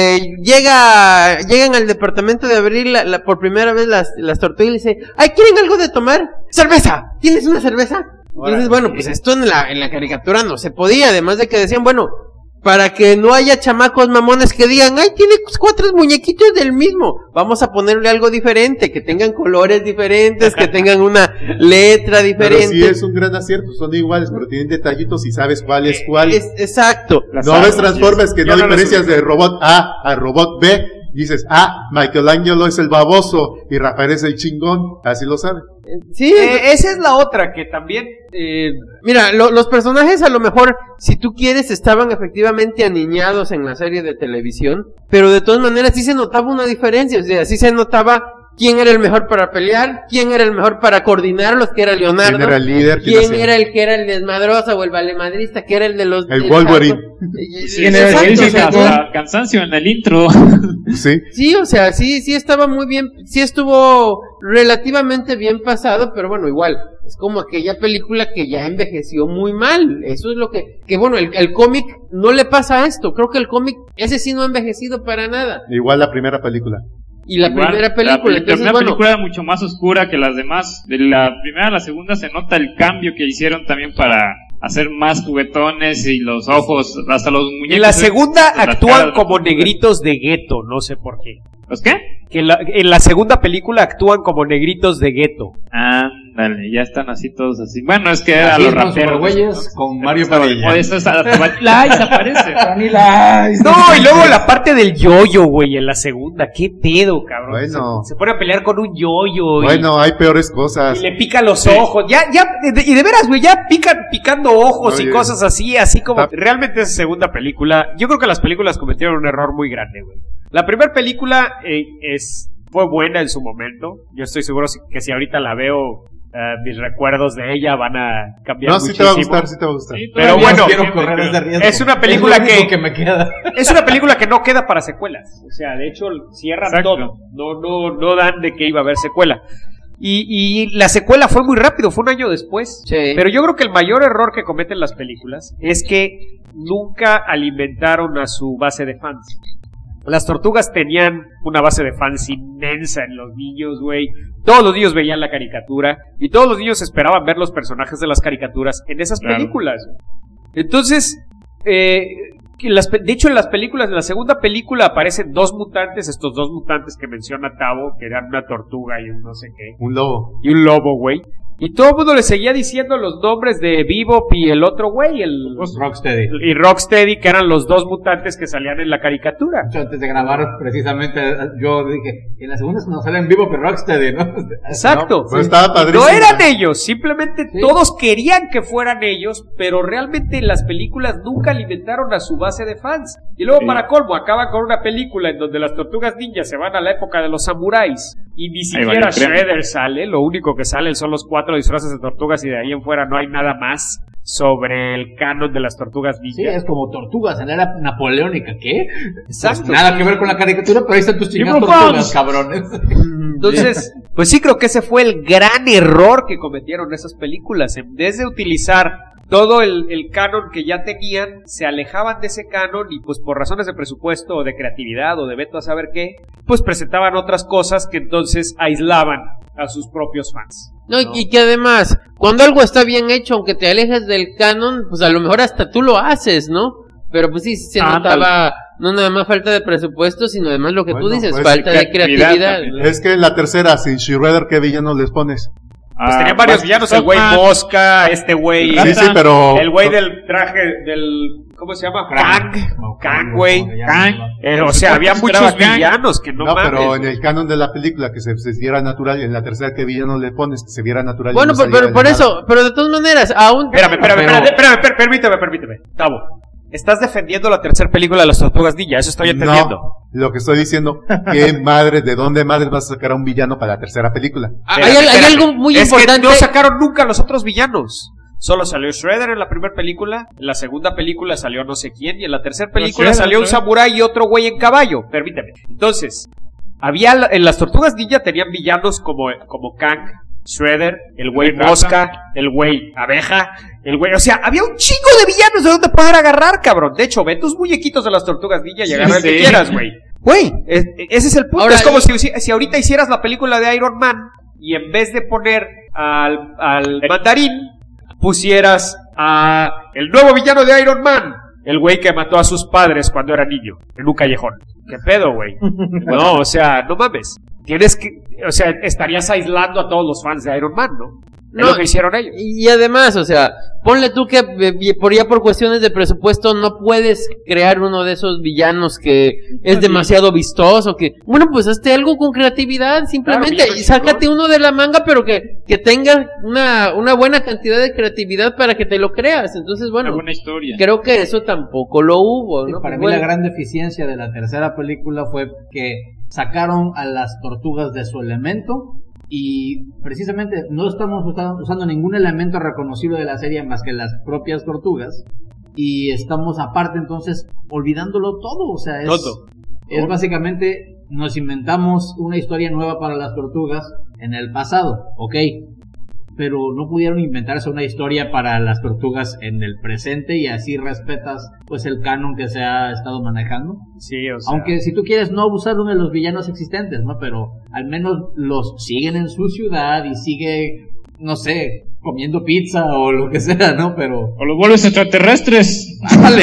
llegan al departamento de Abril por primera vez las tortugas y le dicen, ay, ¿quieren algo de tomar? ¡Cerveza! ¿Tienes una cerveza? Y dices, bueno, pues esto en la caricatura no se podía, además de que decían, bueno, para que no haya chamacos mamones que digan, ay, tiene 4 muñequitos del mismo, vamos a ponerle algo diferente, que tengan colores diferentes, que tengan una letra diferente. Pero sí es un gran acierto, son iguales, pero tienen detallitos y sabes cuál es cuál. Exacto. No ves Transformers que no diferencias de robot A a robot B, dices, Michelangelo es el baboso y Rafael es el chingón, así lo saben. Sí, esa es la otra que también... mira, los personajes a lo mejor, si tú quieres, estaban efectivamente aniñados en la serie de televisión, pero de todas maneras sí se notaba una diferencia, o sea, sí se notaba quién era el mejor para pelear, quién era el mejor para coordinarlos, que era Leonardo, quién era el líder, quién era el que era el desmadroso o el valemadrista, que era el de los... El Wolverine. ¿Quién era el que dice hasta cansancio en el intro? Sí. Sí, o sea, sí estaba muy bien, sí estuvo relativamente bien pasado, pero bueno, igual, es como aquella película que ya envejeció muy mal, eso es lo que bueno, el cómic no le pasa a esto, creo que el cómic, ese sí no ha envejecido para nada. Igual la primera película. Y la primera película, entonces, la primera bueno, película era mucho más oscura que las demás. De la primera a la segunda se nota el cambio que hicieron también para hacer más juguetones y los ojos, hasta los muñecos. En la segunda las actúan caras, como negritos de gueto, no sé por qué. ¿Los qué? Que en la segunda película actúan como negritos de gueto. Ándale, ya están así todos así. Bueno, es que era Así los con raperos. Supergüeyes, con Mario O Padilla. eso es Vanilla Ice aparece. No, y luego la parte del yoyo, güey, en la segunda. ¿Qué pedo, cabrón? Bueno. Se pone a pelear con un yoyo. Bueno, hay peores cosas. Y le pica los ojos. Y de veras, güey, ya picando ojos y Oye. cosas así como... Realmente esa segunda película, yo creo que las películas cometieron un error muy grande, güey. La primera película fue buena en su momento. Yo estoy seguro que si ahorita la veo, mis recuerdos de ella van a cambiar No, sí muchísimo. te va a gustar. Sí, Pero todavía bueno, quiero correr ese riesgo. es una película Es lo único que me queda. es una película que no queda para secuelas. O sea, de hecho, cierran Exacto. todo. No dan de que iba a haber secuela. Y la secuela fue muy rápido, fue un año después. Sí. Pero yo creo que el mayor error que cometen las películas es que nunca alimentaron a su base de fans. Las tortugas tenían una base de fans inmensa en los niños, güey. Todos los niños veían la caricatura y todos los niños esperaban ver los personajes de las caricaturas en esas Claro. películas. Entonces, de hecho en las películas, en la segunda película aparecen estos dos mutantes que menciona Tavo, que eran una tortuga y un no sé qué, Un lobo. y un lobo, güey. Y todo el mundo le seguía diciendo los nombres de Bebop y el otro güey, Rocksteady. y Rocksteady, que eran los dos mutantes que salían en la caricatura. Mucho antes de grabar, precisamente, yo dije, en la segunda no salen vivo, pero Rocksteady, ¿no? Exacto. Pero estaba padrísimo. No eran ellos, simplemente Sí. todos querían que fueran ellos, pero realmente en las películas nunca alimentaron a su base de fans. Y luego, para colmo, acaba con una película en donde las tortugas ninja se van a la época de los samuráis y ni siquiera Shredder sale. Lo único que salen son los 4 disfraces de tortugas y de ahí en fuera no hay nada más sobre el canon de las tortugas ninja. Sí, es como tortugas en la era napoleónica, ¿qué? Exacto. Pues nada que ver con la caricatura, pero ahí están tus chingadas tortugas, cabrones. Entonces, pues sí creo que ese fue el gran error que cometieron esas películas. En vez de utilizar todo el canon que ya tenían, se alejaban de ese canon y pues por razones de presupuesto o de creatividad o de veto a saber qué, pues presentaban otras cosas que entonces aislaban a sus propios fans. No, y que además, cuando algo está bien hecho, aunque te alejes del canon, pues a lo mejor hasta tú lo haces, ¿no? Pero pues sí, se notaba no nada más falta de presupuesto, sino además lo que tú dices, pues, falta de creatividad. Es que en la tercera, sin Shredder, ¿qué villanos les pones? Pues tenían varios villanos, el güey Mosca, este güey... Sí, pero... El güey del traje del... ¿Cómo se llama? Kang, güey. O sea, había muchos villanos que no mames. Pero en el canon de la película, que se viera natural, en la tercera, ¿qué villano le pones? Que se viera natural. Bueno, pero por eso, pero de todas maneras, aún... Espérame. Tavo, estás defendiendo la tercera película de las tortugas ninja, eso estoy entendiendo. No, lo que estoy diciendo, ¿de dónde madres vas a sacar a un villano para la tercera película? Hay algo muy importante. Que no sacaron nunca los otros villanos. Solo salió Shredder en la primera película, en la segunda película salió no sé quién, y en la tercera película salió un samurái y otro güey en caballo. Permíteme. Entonces, en las tortugas ninja tenían villanos como Kang, Shredder, el güey Mosca, el güey Abeja, el güey... O sea, había un chingo de villanos de donde poder agarrar, cabrón. De hecho, ve tus muñequitos de las tortugas ninja y agarra el que quieras, güey. Güey, ese es el punto. Ahora, es como si ahorita hicieras la película de Iron Man y en vez de poner al mandarín, pusieras a el nuevo villano de Iron Man, el güey que mató a sus padres cuando era niño, en un callejón. ¿Qué pedo, güey? No, o sea, no mames. Estarías aislando a todos los fans de Iron Man, ¿no? Es lo que hicieron ellos. Y además, o sea, ponle tú que por cuestiones de presupuesto no puedes crear uno de esos villanos que es demasiado vistoso, bueno, pues hazte algo con creatividad, simplemente, y sácate uno de la manga, pero que tenga una buena cantidad de creatividad para que te lo creas. Entonces, bueno, una buena historia. Creo que eso tampoco lo hubo, ¿no? Para mí la gran deficiencia de la tercera película fue que sacaron a las tortugas de su elemento. Y precisamente no estamos usando ningún elemento reconocible de la serie más que las propias tortugas. Y estamos aparte entonces olvidándolo todo. O sea, es básicamente nos inventamos una historia nueva para las tortugas en el pasado, ok, pero no pudieron inventarse una historia para las tortugas en el presente y así respetas pues el canon que se ha estado manejando. Sí, o sea, aunque si tú quieres no abusar uno de los villanos existentes, ¿no? Pero al menos los siguen en su ciudad y sigue, no sé, comiendo pizza o lo que sea, ¿no? Pero o los vuelves extraterrestres.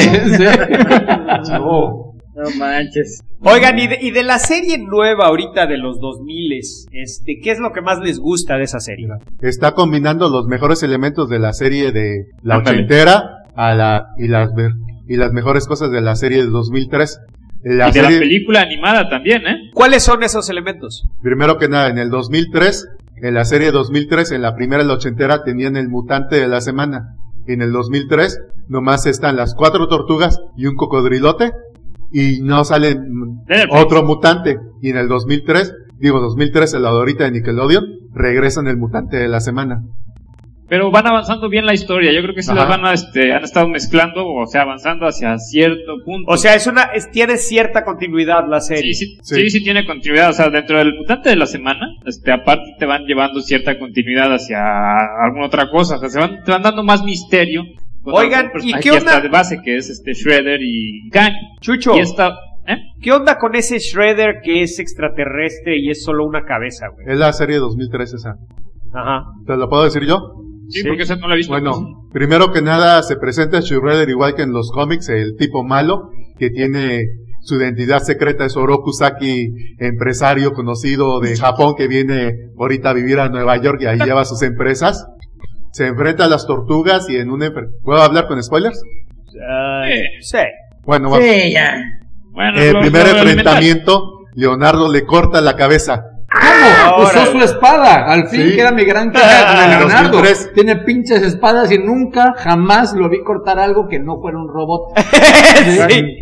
No manches. Oigan, y de la serie nueva ahorita de los 2000, ¿qué es lo que más les gusta de esa serie? Está combinando los mejores elementos de la serie de la ochentera y las mejores cosas de la serie de 2003. La película animada también, ¿eh? ¿Cuáles son esos elementos? Primero que nada, en el 2003, en la serie 2003, en la primera de la ochentera tenían el mutante de la semana. En el 2003 nomás están las 4 tortugas y un cocodrilote. Y no sale otro mutante. Y en el 2003, en la ahorita de Nickelodeon, regresan el mutante de la semana. Pero van avanzando bien la historia. Yo creo que sí las han estado mezclando, o sea, avanzando hacia cierto punto. O sea, tiene cierta continuidad la serie. Sí, tiene continuidad. O sea, dentro del mutante de la semana, aparte te van llevando cierta continuidad hacia alguna otra cosa. O sea, te van dando más misterio. Oigan, ¿y qué onda? De base que es Shredder y Kang. Chucho, ¿qué onda con ese Shredder que es extraterrestre y es solo una cabeza, güey? Es la serie 2003 esa. Ajá. ¿Te lo puedo decir yo? Sí, porque esa no la he visto. Bueno, primero que nada se presenta Shredder igual que en los cómics, el tipo malo que tiene su identidad secreta, es Oroku Saki, empresario conocido de Japón que viene ahorita a vivir a Nueva York y ahí lleva sus empresas. Se enfrenta a las tortugas y en ¿puedo hablar con spoilers? Sí. Bueno, sí, ya. Bueno, el primer enfrentamiento, Leonardo le corta la cabeza. ¿Cómo? Usó su espada. Al fin, que era mi gran queja de Leonardo. 2003. Tiene pinches espadas y jamás lo vi cortar algo que no fuera un robot. Sí.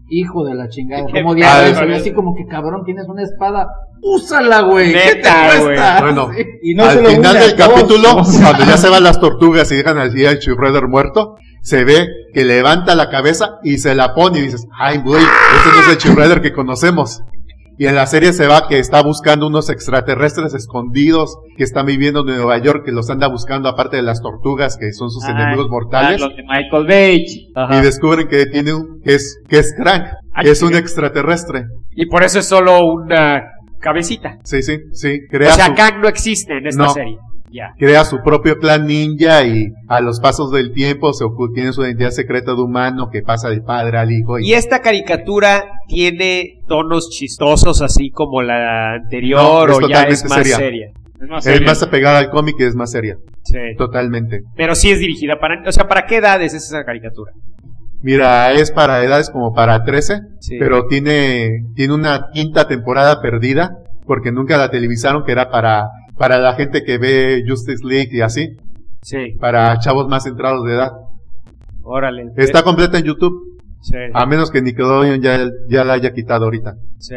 Hijo de la chingada, Qué como padre, diablos, y así como que cabrón, tienes una espada, úsala, güey. ¿Qué te Neta, cuesta? Bueno, Sí. Y no al solo final una, del dos. capítulo, cuando ya se van las tortugas y dejan al Shredder muerto, se ve que levanta la cabeza y se la pone y dices, ay, güey, ese no es el Shredder que conocemos. Y en la serie se va que está buscando unos extraterrestres escondidos que están viviendo en Nueva York, que los anda buscando aparte de las tortugas, que son sus enemigos mortales. Los de Michael Bay. Y descubren que tiene que es Krang, que es un extraterrestre. Y por eso es solo una cabecita. Sí, O crea sea, su, Kang no existe en esta No. serie. Ya. crea su propio clan ninja y a los pasos del tiempo tiene su identidad secreta de humano que pasa del padre al hijo. Y esta caricatura tiene tonos chistosos así como la anterior, No, es o ya es totalmente más seria. seria. Es más Es serio. más apegada al cómic y es más seria. Sí. Totalmente. Pero sí es dirigida para, o sea, ¿para qué edades es esa caricatura? Mira, es para edades como para 13, Sí. pero tiene una quinta temporada perdida, porque nunca la televisaron, que era para la gente que ve Justice League y así, Sí. para chavos más centrados de edad. Órale. Está completa en YouTube, Sí. a menos que Nickelodeon ya la haya quitado ahorita. Sí.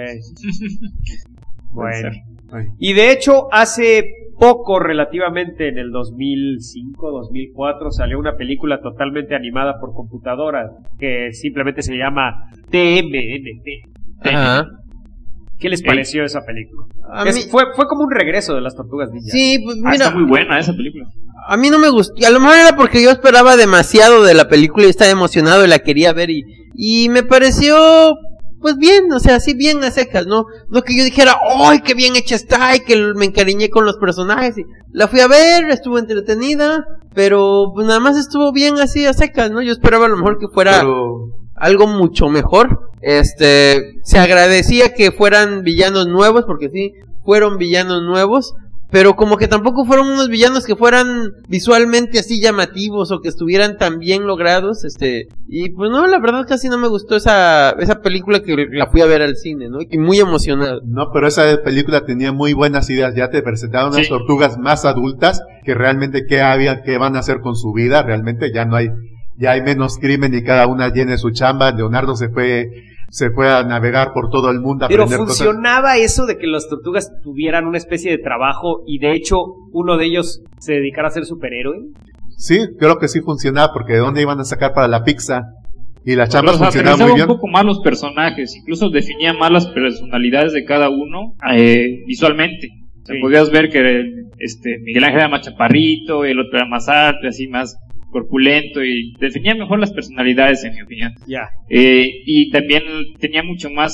Bueno. Ay. Y de hecho, hace poco, relativamente en el 2005, 2004, salió una película totalmente animada por computadora que simplemente se llama TMNT. Ajá. ¿Qué les pareció esa película? A mí- Fue como un regreso de las Tortugas Ninja. Sí, pues Ah, mira, está muy buena esa película. a mí no me gustó. A lo mejor era porque yo esperaba demasiado de la película y estaba emocionado y la quería ver y me pareció pues bien, o sea, sí bien a secas, ¿no? No que yo dijera, ¡ay, qué bien hecha está! Y que me encariñé con los personajes. Y la fui a ver, estuvo entretenida, pero pues nada más estuvo bien así a secas, ¿no? Yo esperaba a lo mejor que fuera Pero algo mucho mejor. Se agradecía que fueran villanos nuevos, porque sí, fueron villanos nuevos, pero como que tampoco fueron unos villanos que fueran visualmente así llamativos o que estuvieran tan bien logrados, y pues no, la verdad casi no me gustó esa película que la fui a ver al cine, ¿no? Y muy emocionado. no, pero esa película tenía muy buenas ideas. Ya te presentaron unas Sí. tortugas más adultas que realmente qué van a hacer con su vida. Realmente ya hay menos crimen y cada una tiene su chamba. Leonardo se fue a navegar por todo el mundo a Pero aprender cosas. funcionaba eso de que las tortugas tuvieran una especie de trabajo y de hecho uno de ellos se dedicara a ser superhéroe. Sí, creo que sí funcionaba porque de dónde iban a sacar para la pizza y las chambas Los funcionaban muy aterrizaba bien. un poco más los personajes, incluso definía más las personalidades de cada uno visualmente. O sea, Sí. podías ver que Miguel Ángel era más chaparrito, el otro era más alto, así más corpulento, y definía mejor las personalidades, en mi opinión. Ya. Y también tenía mucho más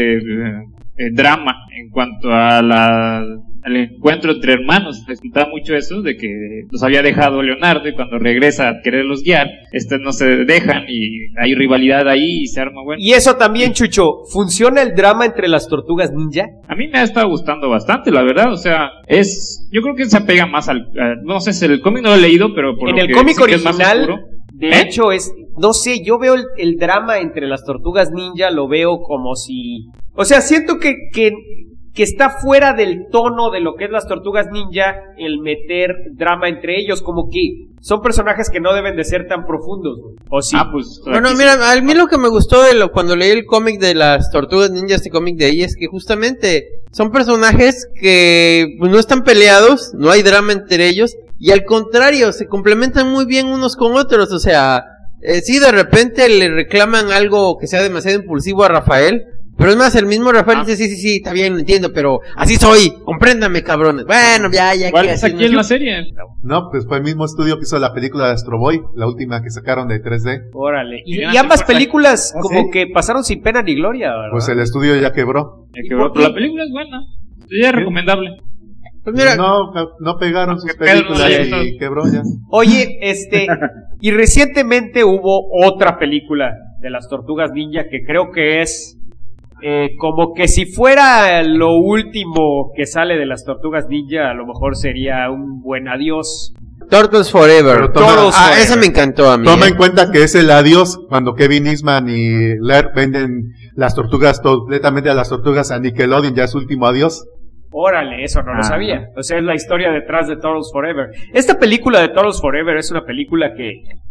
drama en cuanto a al encuentro entre hermanos. Resultaba mucho eso de que los había dejado Leonardo y cuando regresa a quererlos guiar, no se dejan y hay rivalidad ahí y se arma bueno. Y eso también, Chucho, ¿funciona el drama entre las tortugas ninja? A mí me ha estado gustando bastante, la verdad. O sea, yo creo que se apega más no sé, el cómic no lo he leído, pero por En lo el que cómic sí que es más original, oscuro. de hecho, no sé, yo veo el drama entre las tortugas ninja, lo veo como si... O sea, siento que está fuera del tono de lo que es las tortugas ninja el meter drama entre ellos, como que son personajes que no deben de ser tan profundos, güey. ¿O sí? Pues Bueno, aquí mira, a mí lo que me gustó cuando leí el cómic de las Tortugas Ninja, este cómic de ahí, es que justamente son personajes que pues, no están peleados, no hay drama entre ellos, y al contrario, se complementan muy bien unos con otros, o sea, sí, de repente le reclaman algo que sea demasiado impulsivo a Rafael, pero es más, el mismo Rafael dice, sí, está bien, lo entiendo, pero así soy, compréndame, cabrones. Bueno, ya, ¿Cuál que es así aquí no- en la serie? No, pues fue el mismo estudio que hizo la película de Astro Boy, la última que sacaron de 3D. Órale. Y Fíjate, ambas pues, películas ¿Ah, como sí? que pasaron sin pena ni gloria, ¿verdad? Pues el estudio ya quebró. Pero la película es buena. Sí, es recomendable. Pues mira, No pegaron sus Que Pedro películas no le gustó. y quebró ya. Oye, y recientemente hubo otra película de las Tortugas Ninja que creo que es como que si fuera lo último que sale de las Tortugas Ninja, a lo mejor sería un buen adiós. Turtles Forever. Pero toma- Esa me encantó a mí. Toma en cuenta que es el adiós cuando Kevin Eastman y Laird venden las tortugas completamente a las tortugas a Nickelodeon, ya es su último adiós. Órale, eso no lo sabía. O sea, es la historia detrás de Turtles Forever. Esta película de Turtles Forever es una película que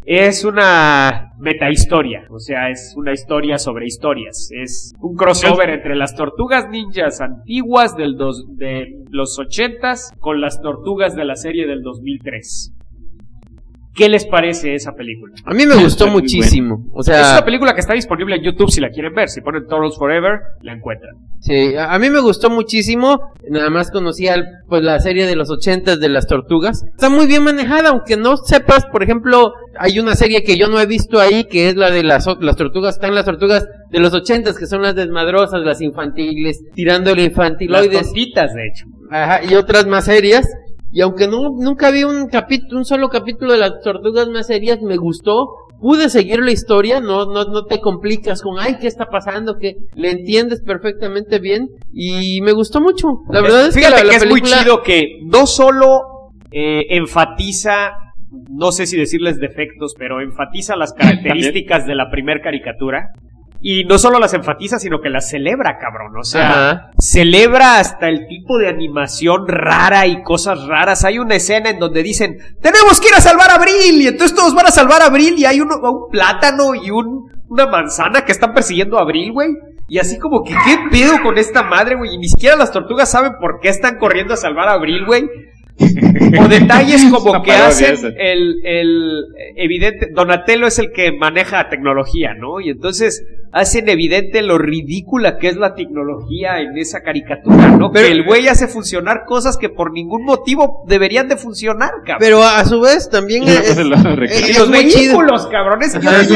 es una metahistoria, o sea, es una historia sobre historias, es un crossover entre las tortugas ninjas antiguas de los 80s con las tortugas de la serie del 2003. ¿Qué les parece esa película? A mí me gustó muchísimo. O sea, es una película que está disponible en YouTube si la quieren ver. Si ponen Turtles Forever, la encuentran. Sí, a mí me gustó muchísimo. Nada más conocía pues la serie de los 80s de las tortugas. Está muy bien manejada, aunque no sepas, por ejemplo, hay una serie que yo no he visto ahí, que es la de las tortugas. Están las tortugas de los 80s, que son las desmadrosas, las infantiles, tirándole infantiloides. Las tontitas, de hecho. Ajá, y otras más serias. Y aunque nunca vi un solo capítulo de las tortugas más serias, me gustó. Pude seguir la historia, no te complicas con, ay, ¿qué está pasando? Que le entiendes perfectamente bien. Y me gustó mucho. La verdad es que fíjate la que es película... muy chido que no solo enfatiza, no sé si decirles defectos, pero enfatiza las características de la primer caricatura. Y no solo las enfatiza, sino que las celebra, cabrón. O sea, Ajá. celebra hasta el tipo de animación rara y cosas raras. Hay una escena en donde dicen, tenemos que ir a salvar a Abril. Y entonces todos van a salvar a Abril y hay un plátano y una manzana que están persiguiendo a Abril, güey. Y así como que, ¿qué pedo con esta madre, güey? Y ni siquiera las tortugas saben por qué están corriendo a salvar a Abril, güey. O detalles como que hacen el evidente, Donatello es el que maneja tecnología, ¿no? Y entonces hacen evidente lo ridícula que es la tecnología en esa caricatura, ¿no? Pero que el güey hace funcionar cosas que por ningún motivo deberían de funcionar, cabrón. Pero a su vez también Y los vehículos, cabrones.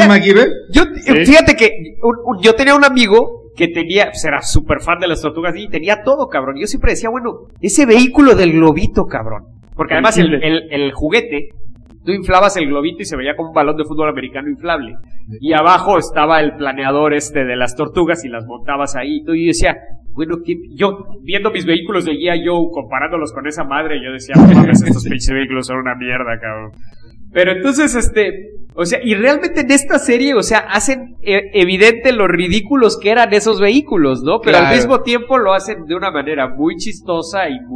Fíjate que yo tenía un amigo que tenía, pues era súper fan de las tortugas y tenía todo, cabrón. Yo siempre decía, bueno, ese vehículo del globito, cabrón. Porque además el juguete, tú inflabas el globito y se veía como un balón de fútbol americano inflable. Y abajo estaba el planeador de las tortugas y las montabas ahí. Y yo decía, bueno, yo viendo mis vehículos de G.I. Joe, comparándolos con esa madre, yo decía, no mames, estos pinches vehículos son una mierda, cabrón. Pero entonces, o sea, y realmente en esta serie, o sea, hacen evidente lo ridículos que eran esos vehículos, ¿no? Pero Claro. al mismo tiempo lo hacen de una manera muy chistosa y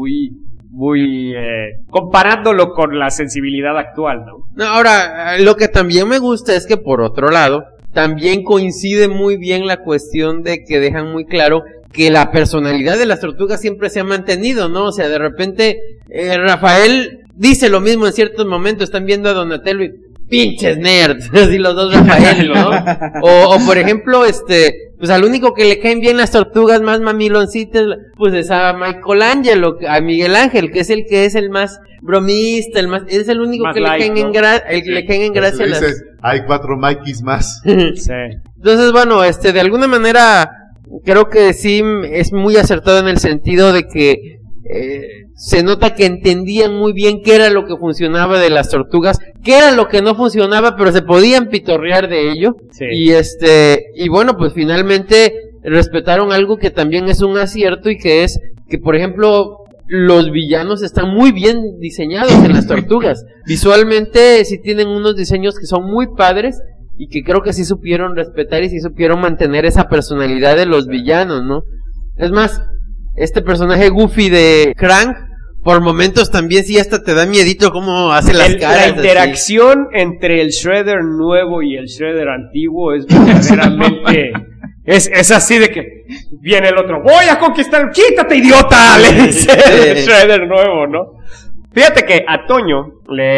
muy comparándolo con la sensibilidad actual, ¿no? No, ahora, lo que también me gusta es que por otro lado, también coincide muy bien la cuestión de que dejan muy claro que la personalidad de las tortugas siempre se ha mantenido, ¿no? O sea, de repente, Rafael dice lo mismo en ciertos momentos, están viendo a Donatello y pinches nerds, así los dos Rafael, ¿no? O por ejemplo, pues al único que le caen bien las tortugas más mamiloncitas, pues es a Michelangelo, a Miguel Ángel, que es el más bromista, es el único Más que light, le caen en gracia a las... Dices, hay 4 Mikeys más. Sí. Entonces, bueno, de alguna manera, creo que sí es muy acertado en el sentido de que se nota que entendían muy bien qué era lo que funcionaba de las tortugas, qué era lo que no funcionaba, pero se podían pitorrear de ello. Sí. Y bueno, pues finalmente respetaron algo que también es un acierto y que es que, por ejemplo, los villanos están muy bien diseñados en las tortugas. Visualmente sí tienen unos diseños que son muy padres y que creo que sí supieron respetar y sí supieron mantener esa personalidad de los villanos, ¿no? Es más, este personaje Goofy de Krang, por momentos también sí hasta te da miedito cómo hace las caras. La interacción entre el Shredder nuevo y el Shredder antiguo es verdaderamente... es así de que viene el otro, voy a conquistar, quítate idiota, le dice el Shredder nuevo, ¿no? Fíjate que a Toño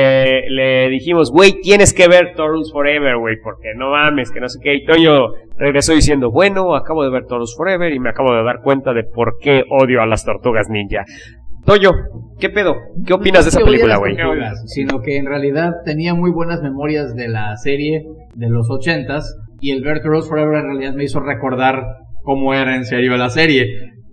le dijimos, güey, tienes que ver Turtles Forever, güey, porque no mames, que no sé qué. Y Toño regresó diciendo, bueno, acabo de ver Turtles Forever y me acabo de dar cuenta de por qué odio a las tortugas ninja. Toño, ¿qué pedo? ¿Qué opinas de esa película, güey? Sino que en realidad tenía muy buenas memorias de la serie de los 80s y el ver Turtles Forever en realidad me hizo recordar cómo era en serio la serie.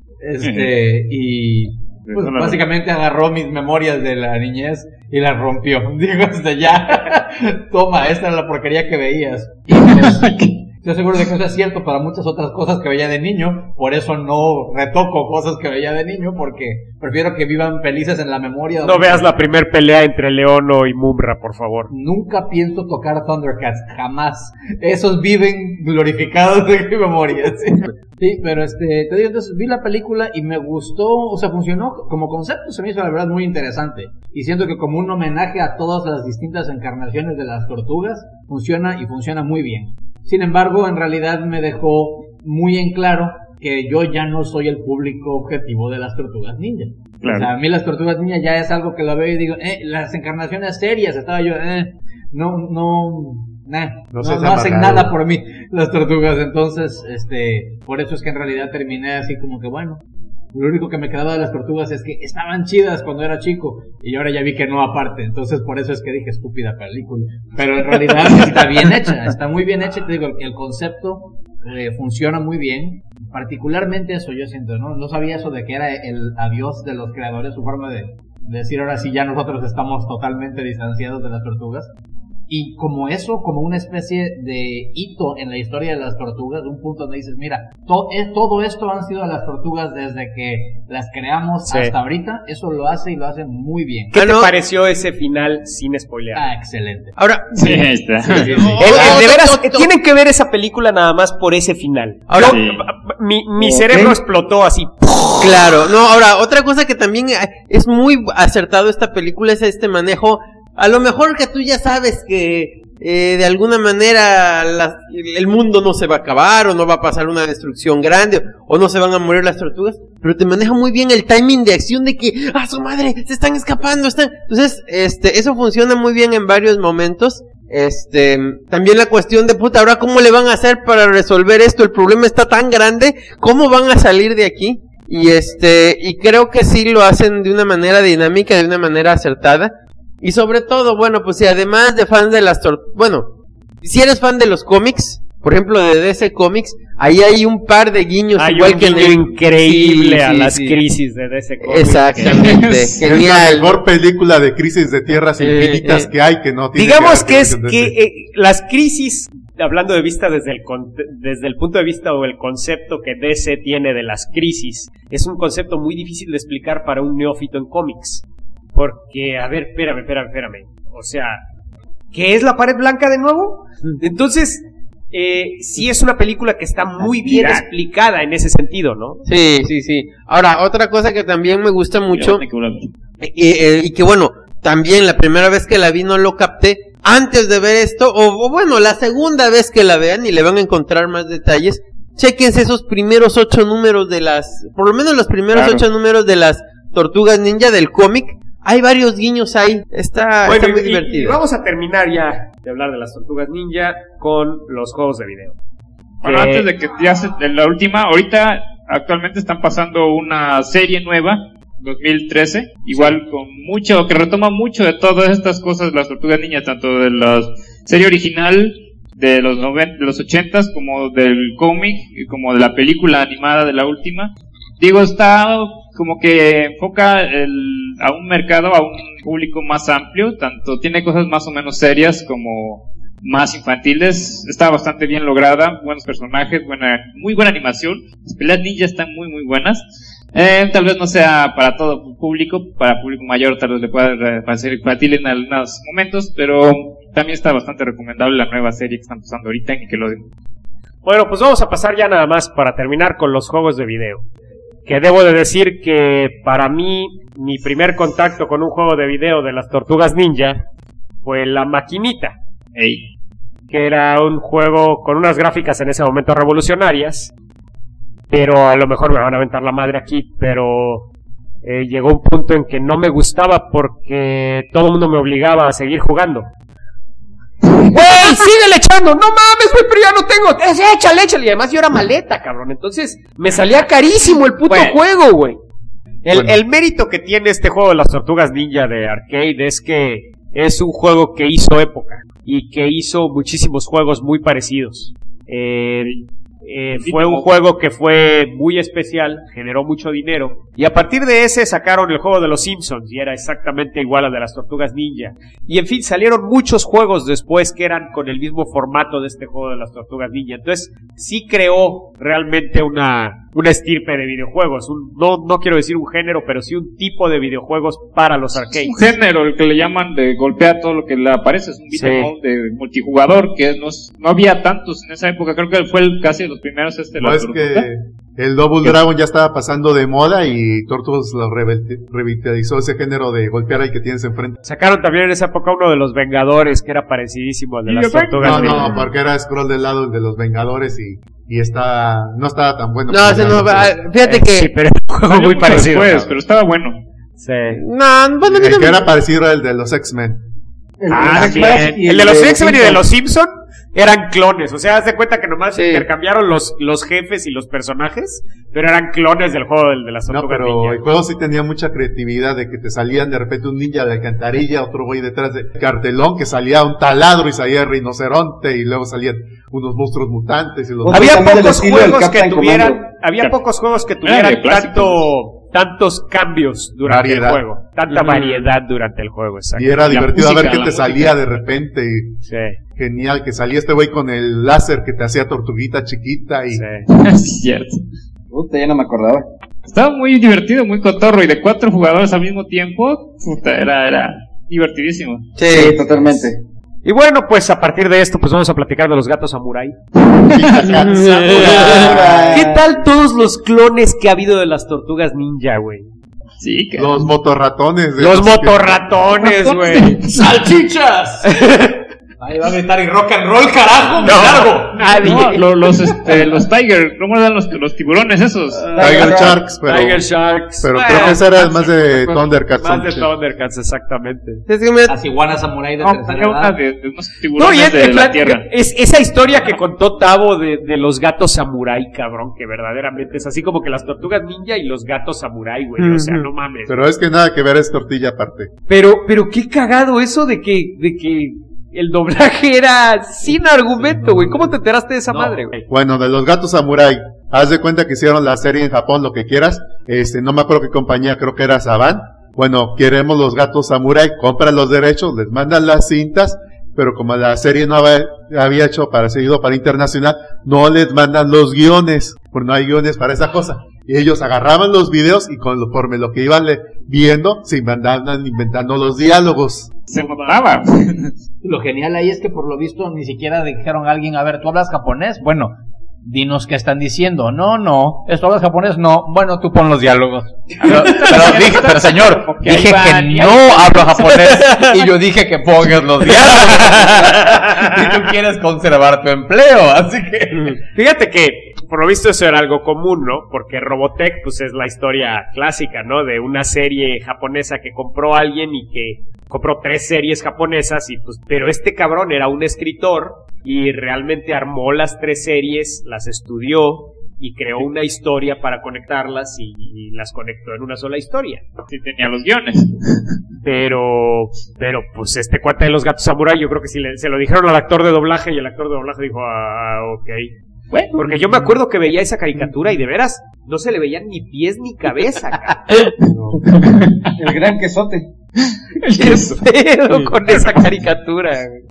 Y pues básicamente agarró mis memorias de la niñez y las rompió. Digo, ya, toma, esta era la porquería que veías. Estoy seguro de que eso es cierto para muchas otras cosas que veía de niño, por eso no retoco cosas que veía de niño, porque prefiero que vivan felices en la memoria. No veas la primer pelea entre Leono y Mumra, por favor. Nunca pienso tocar Thundercats, jamás. Esos viven glorificados en mi memoria, ¿sí? Sí, pero te digo, entonces vi la película y me gustó, o sea, funcionó como concepto, se me hizo la verdad muy interesante. Y siento que como un homenaje a todas las distintas encarnaciones de las tortugas, funciona y funciona muy bien. Sin embargo, en realidad me dejó muy en claro que yo ya no soy el público objetivo de las tortugas ninja. Claro. O sea, a mí las tortugas ninja ya es algo que lo veo y digo, las encarnaciones serias, estaba yo, no hacen nada por mí las tortugas. Entonces, por eso es que en realidad terminé así como que bueno, lo único que me quedaba de las tortugas es que estaban chidas cuando era chico y ahora ya vi que no aparte. Entonces por eso es que dije estúpida película, pero en realidad está bien hecha, está muy bien hecha. Te digo, el concepto funciona muy bien, particularmente eso yo siento, no sabía eso de que era el adiós de los creadores, su forma de decir ahora sí ya nosotros estamos totalmente distanciados de las tortugas. Y como eso, como una especie de hito en la historia de las tortugas, un punto donde dices, mira, todo esto han sido las tortugas desde que las creamos hasta ahorita, eso lo hace y lo hace muy bien. ¿Qué te pareció ese final sin spoilear? Excelente. Ahora, sí, está. De veras, tienen que ver esa película nada más por ese final. Ahora, mi cerebro explotó así. Claro, no, ahora, otra cosa que también es muy acertado esta película es este manejo. A lo mejor que tú ya sabes que de alguna manera el mundo no se va a acabar o no va a pasar una destrucción grande o no se van a morir las tortugas, pero te maneja muy bien el timing de acción de que su madre se están escapando, entonces eso funciona muy bien en varios momentos. También la cuestión de puta, ahora cómo le van a hacer para resolver esto, el problema está tan grande, ¿cómo van a salir de aquí? Y creo que sí lo hacen de una manera dinámica, de una manera acertada. Y sobre todo, bueno, pues si además de fan de las si eres fan de los cómics, por ejemplo de DC Comics, ahí hay un par de guiños igual que increíble a las crisis de DC Comics. Exactamente, genial. Es la mejor película de crisis de tierras infinitas que hay, que no tiene. Digamos que las crisis, hablando de vista desde el punto de vista o el concepto que DC tiene de las crisis, es un concepto muy difícil de explicar para un neófito en cómics. Porque, a ver, espérame. O sea, ¿qué es la pared blanca de nuevo? Entonces, sí es una película que está muy bien explicada en ese sentido, ¿no? Sí. Ahora, otra cosa que también me gusta mucho, y que bueno, también la primera vez que la vi no lo capté, antes de ver esto, o bueno, la segunda vez que la vean y le van a encontrar más detalles, chéquense esos primeros 8 números por lo menos los primeros 8 números de las Tortugas Ninja del cómic. Hay varios guiños ahí, está muy divertido. Y vamos a terminar ya de hablar de las Tortugas Ninja con los juegos de video. Bueno, antes de que ya la última, ahorita actualmente están pasando una serie nueva, 2013, igual con que retoma mucho de todas estas cosas de las Tortugas Ninja, tanto de la serie original de los 80s como del cómic y como de la película animada de la última. Digo, está como que enfoca a un mercado, a un público más amplio, tanto tiene cosas más o menos serias como más infantiles, está bastante bien lograda, buenos personajes, muy buena animación, las peleas ninja están muy muy buenas. Tal vez no sea para todo público, para público mayor tal vez le pueda parecer infantil en algunos momentos, pero también está bastante recomendable la nueva serie que están pasando ahorita en Nickelodeon. Bueno, pues vamos a pasar ya nada más para terminar con los juegos de video. Que debo de decir que para mí, mi primer contacto con un juego de video de las Tortugas Ninja fue La Maquinita. Que era un juego con unas gráficas en ese momento revolucionarias. Pero a lo mejor me van a aventar la madre aquí, pero llegó un punto en que no me gustaba porque todo el mundo me obligaba a seguir jugando. ¡Güey, síguele echando! ¡No mames, güey, pero ya no tengo! ¡Échale! Y además yo era maleta, cabrón. Entonces me salía carísimo el puto juego, güey. El mérito que tiene este juego de las Tortugas Ninja de arcade es que es un juego que hizo época y que hizo muchísimos juegos muy parecidos. Fue un juego que fue muy especial, generó mucho dinero, y a partir de ese sacaron el juego de los Simpsons, y era exactamente igual al de las Tortugas Ninja. Y en fin, salieron muchos juegos después que eran con el mismo formato de este juego de las Tortugas Ninja. Entonces, sí creó realmente una estirpe de videojuegos, no quiero decir un género, pero sí un tipo de videojuegos para los arcades. Un género, el que le llaman de golpear todo lo que le aparece, es un beat'em up de multijugador, que no había tantos en esa época, creo que fue casi de los primeros No, es que el Double Dragon ya estaba pasando de moda y Turtles lo revitalizó ese género de golpear al que tienes enfrente. Sacaron también en esa época uno de los Vengadores, que era parecidísimo al de las Tortugas Ninja. No, porque era scroll del lado de los Vengadores y no estaba tan bueno. No, fíjate que... Sí, pero era un juego muy parecido. Después, pero estaba bueno. Sí. No, bueno, El que era parecido era el de los X-Men. El de los X-Men y de los Simpsons eran clones, o sea, haz de cuenta que nomás intercambiaron los jefes y los personajes, pero eran clones del juego de las Tortugas Ninja. No, pero el juego sí tenía mucha creatividad de que te salían de repente un ninja de alcantarilla, otro güey detrás de cartelón, que salía un taladro y salía el rinoceronte y luego salían unos monstruos mutantes y los... Había pocos juegos que tuvieran tantos cambios durante el juego, tanta variedad durante el juego, exacto. Y era divertido ver que te salía de repente y genial, que salía este güey con el láser que te hacía tortuguita chiquita y... Es cierto. Puta, ya no me acordaba. Estaba muy divertido, muy cotorro, y de 4 jugadores al mismo tiempo, puta, era divertidísimo. Sí, totalmente. Y bueno, pues a partir de esto, pues vamos a platicar de los gatos samurai. ¿Qué tal todos los clones que ha habido de las Tortugas Ninja, güey? Sí, que... Los motorratones. Los motorratones, güey. ¡Salchichas! Ahí va a gritar y rock and roll, carajo, me largo. Nadie. No, los Tiger, ¿cómo eran los tiburones esos? Tiger Sharks, pero... Tiger Sharks. Pero creo que ese era más de Thundercats. Más de Thundercats, exactamente. Las iguanas samurai de tercera Una edad. de unos tiburones de la tierra. Es esa historia que contó Tavo de los gatos samurai, cabrón, que verdaderamente es así como que las Tortugas Ninja y los gatos samurai, güey. O sea, no mames. Pero es que nada que ver, es tortilla aparte. Pero qué cagado eso de que el doblaje era sin argumento, güey. ¿Cómo te enteraste de esa madre, güey? Bueno, de los gatos samurai, haz de cuenta que hicieron la serie en Japón, lo que quieras. No me acuerdo qué compañía, creo que era Saban. Bueno, queremos los gatos samurai, compran los derechos, les mandan las cintas, pero como la serie no había hecho seguido para internacional, no les mandan los guiones, porque no hay guiones para esa cosa. Y ellos agarraban los videos y conforme lo que iban viendo, se mandaban inventando los diálogos. Se notaba. Lo genial ahí es que por lo visto ni siquiera dijeron a alguien, a ver, ¿tú hablas japonés? Bueno, dinos qué están diciendo. No, ¿esto hablas japonés? No, bueno, tú pon los diálogos. Pero señor, dije que no hablo japonés y yo dije que pongas los diálogos. Y tú quieres conservar tu empleo, así que... Fíjate que, por lo visto eso era algo común, ¿no? Porque Robotech, pues es la historia clásica, ¿no? De una serie japonesa que compró alguien y que compró 3 series japonesas y pues, pero este cabrón era un escritor y realmente armó las 3 series, las estudió y creó una historia para conectarlas y las conectó en una sola historia. Sí tenía los guiones. Pero pues este cuate de los gatos samurai, yo creo que se lo dijeron al actor de doblaje y el actor de doblaje dijo, ok. Bueno, porque yo me acuerdo que veía esa caricatura y de veras no se le veían ni pies ni cabeza. El gran quesote. ¿Qué pedo con esa caricatura?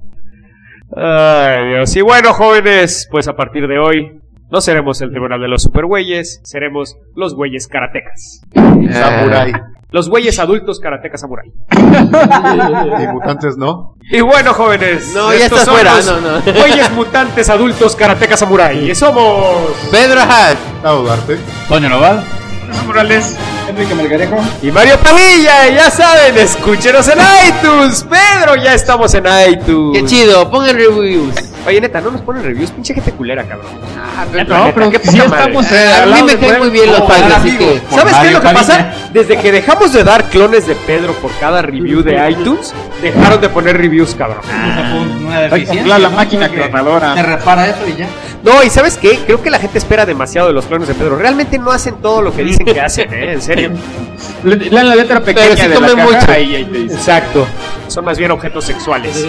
Ay, Dios. Y bueno, jóvenes, pues a partir de hoy no seremos el tribunal de los supergüeyes, seremos los güeyes karatecas. Samurai. Los güeyes adultos karatecas samurai. Y mutantes, ¿no? Y bueno, jóvenes, No, ya estos está son fuera, los no. güeyes mutantes adultos karatecas samurai. Y somos Pedro Hash. Gustavo Duarte. Toño Noval. Morales. Enrique Melgarejo. y Mario Padilla. Ya saben, escúchenos en iTunes. Pedro, ya estamos en iTunes. Qué chido, pongan reviews. Oye, neta, no nos ponen reviews, pinche gente culera, cabrón. No, pero qué sí poca madre. estamos A al mí lado me de caen muy bien los Oh, fans, así amigos. que... ¿Sabes qué es lo que Mario pasa? Desde que dejamos de dar clones de Pedro por cada review de iTunes, dejaron de poner reviews, cabrón. Una deficiencia. la máquina ¿no? clonadora. Te repara eso y ya. No, y ¿sabes qué? Creo que la gente espera demasiado de los clones de Pedro. Realmente no hacen todo lo que dicen que hacen, en serio. Lean la letra pequeña Pero sí de comen la caja, mucho. ahí te dice. Exacto. Son más bien objetos sexuales.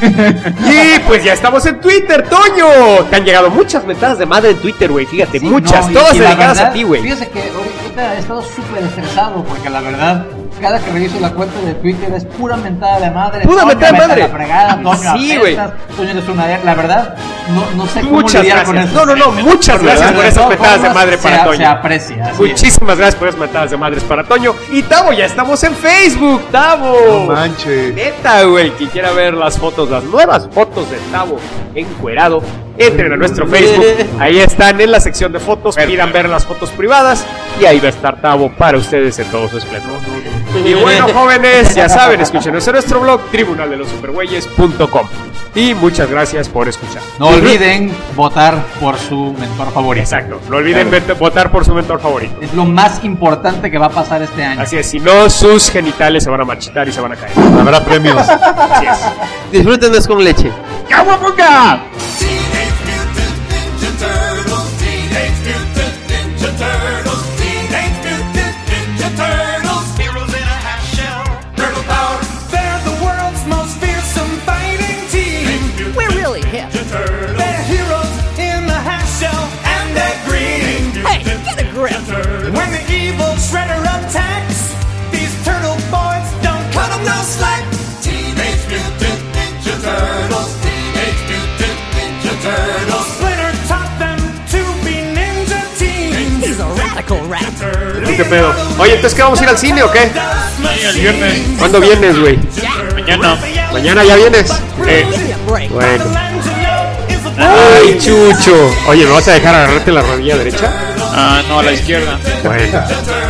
Y pues ya estamos en Twitter, Toño. Te han llegado muchas mentadas de madre en Twitter, güey. Fíjate, Sí, muchas. no, y- todas y la dedicadas verdad, a ti, güey. Fíjese que ahorita he estado súper estresado porque la verdad, cada que reviso la cuenta de Twitter es pura mentada de madre. Pura Toño, mentada de vete a madre. la fregada, Toño, Sí, apestas, Toño eres una... La verdad, no sé cómo Muchas lidiar con gracias. eso. No, muchas gracias por esas mentadas de madre para Se Toño. aprecia. así es. Muchísimas gracias por esas mentadas de madres para Toño. Y Tavo, ya estamos en Facebook, No Tavo. manches. Neta, güey, quien quiera ver las fotos, las nuevas fotos de Tavo encuerado, entren a nuestro Facebook. Ahí están en la sección de fotos. Pidan ver las fotos privadas y ahí va a estar Tavo para ustedes en todo su esplendor. Y bueno, jóvenes, ya saben, escúchenos en nuestro blog tribunaldelossupergüeyes.com. Y muchas gracias por escuchar. No olviden votar por su mentor favorito. Exacto, no olviden votar por su mentor favorito. Es lo más importante que va a pasar este año. Así es, si no, sus genitales se van a marchitar y se van a caer. Habrá premios. Así es. Disfrútenlos con leche. ¡Caguapoca! Teenage Mutant Ninja Turtles. Teenage Mutant Ninja Turtles. Teenage Mutant Ninja Turtles. Heroes in a half shell. Turtle power. They're the world's most fearsome fighting team. We're really hip. They're heroes in the half shell, and they're green. Hey, get a grip. When the evil Shredder attacks, these turtle boys don't cut 'em no slack. Teenage Mutant Ninja Turtles. Teenage Mutant Ninja Turtles. Splinter taught them to be ninja teens. He's a radical rat. ¿Qué pedo? Oye, entonces, ¿qué vamos a ir al cine o qué? Sí, el viernes. ¿Cuándo vienes, güey? Mañana. ¿Mañana ya vienes? Give me a break. Bueno. Ay, Chucho. Oye, ¿me vas a dejar agarrarte la rodilla derecha? Ah, no, a la izquierda. Bueno.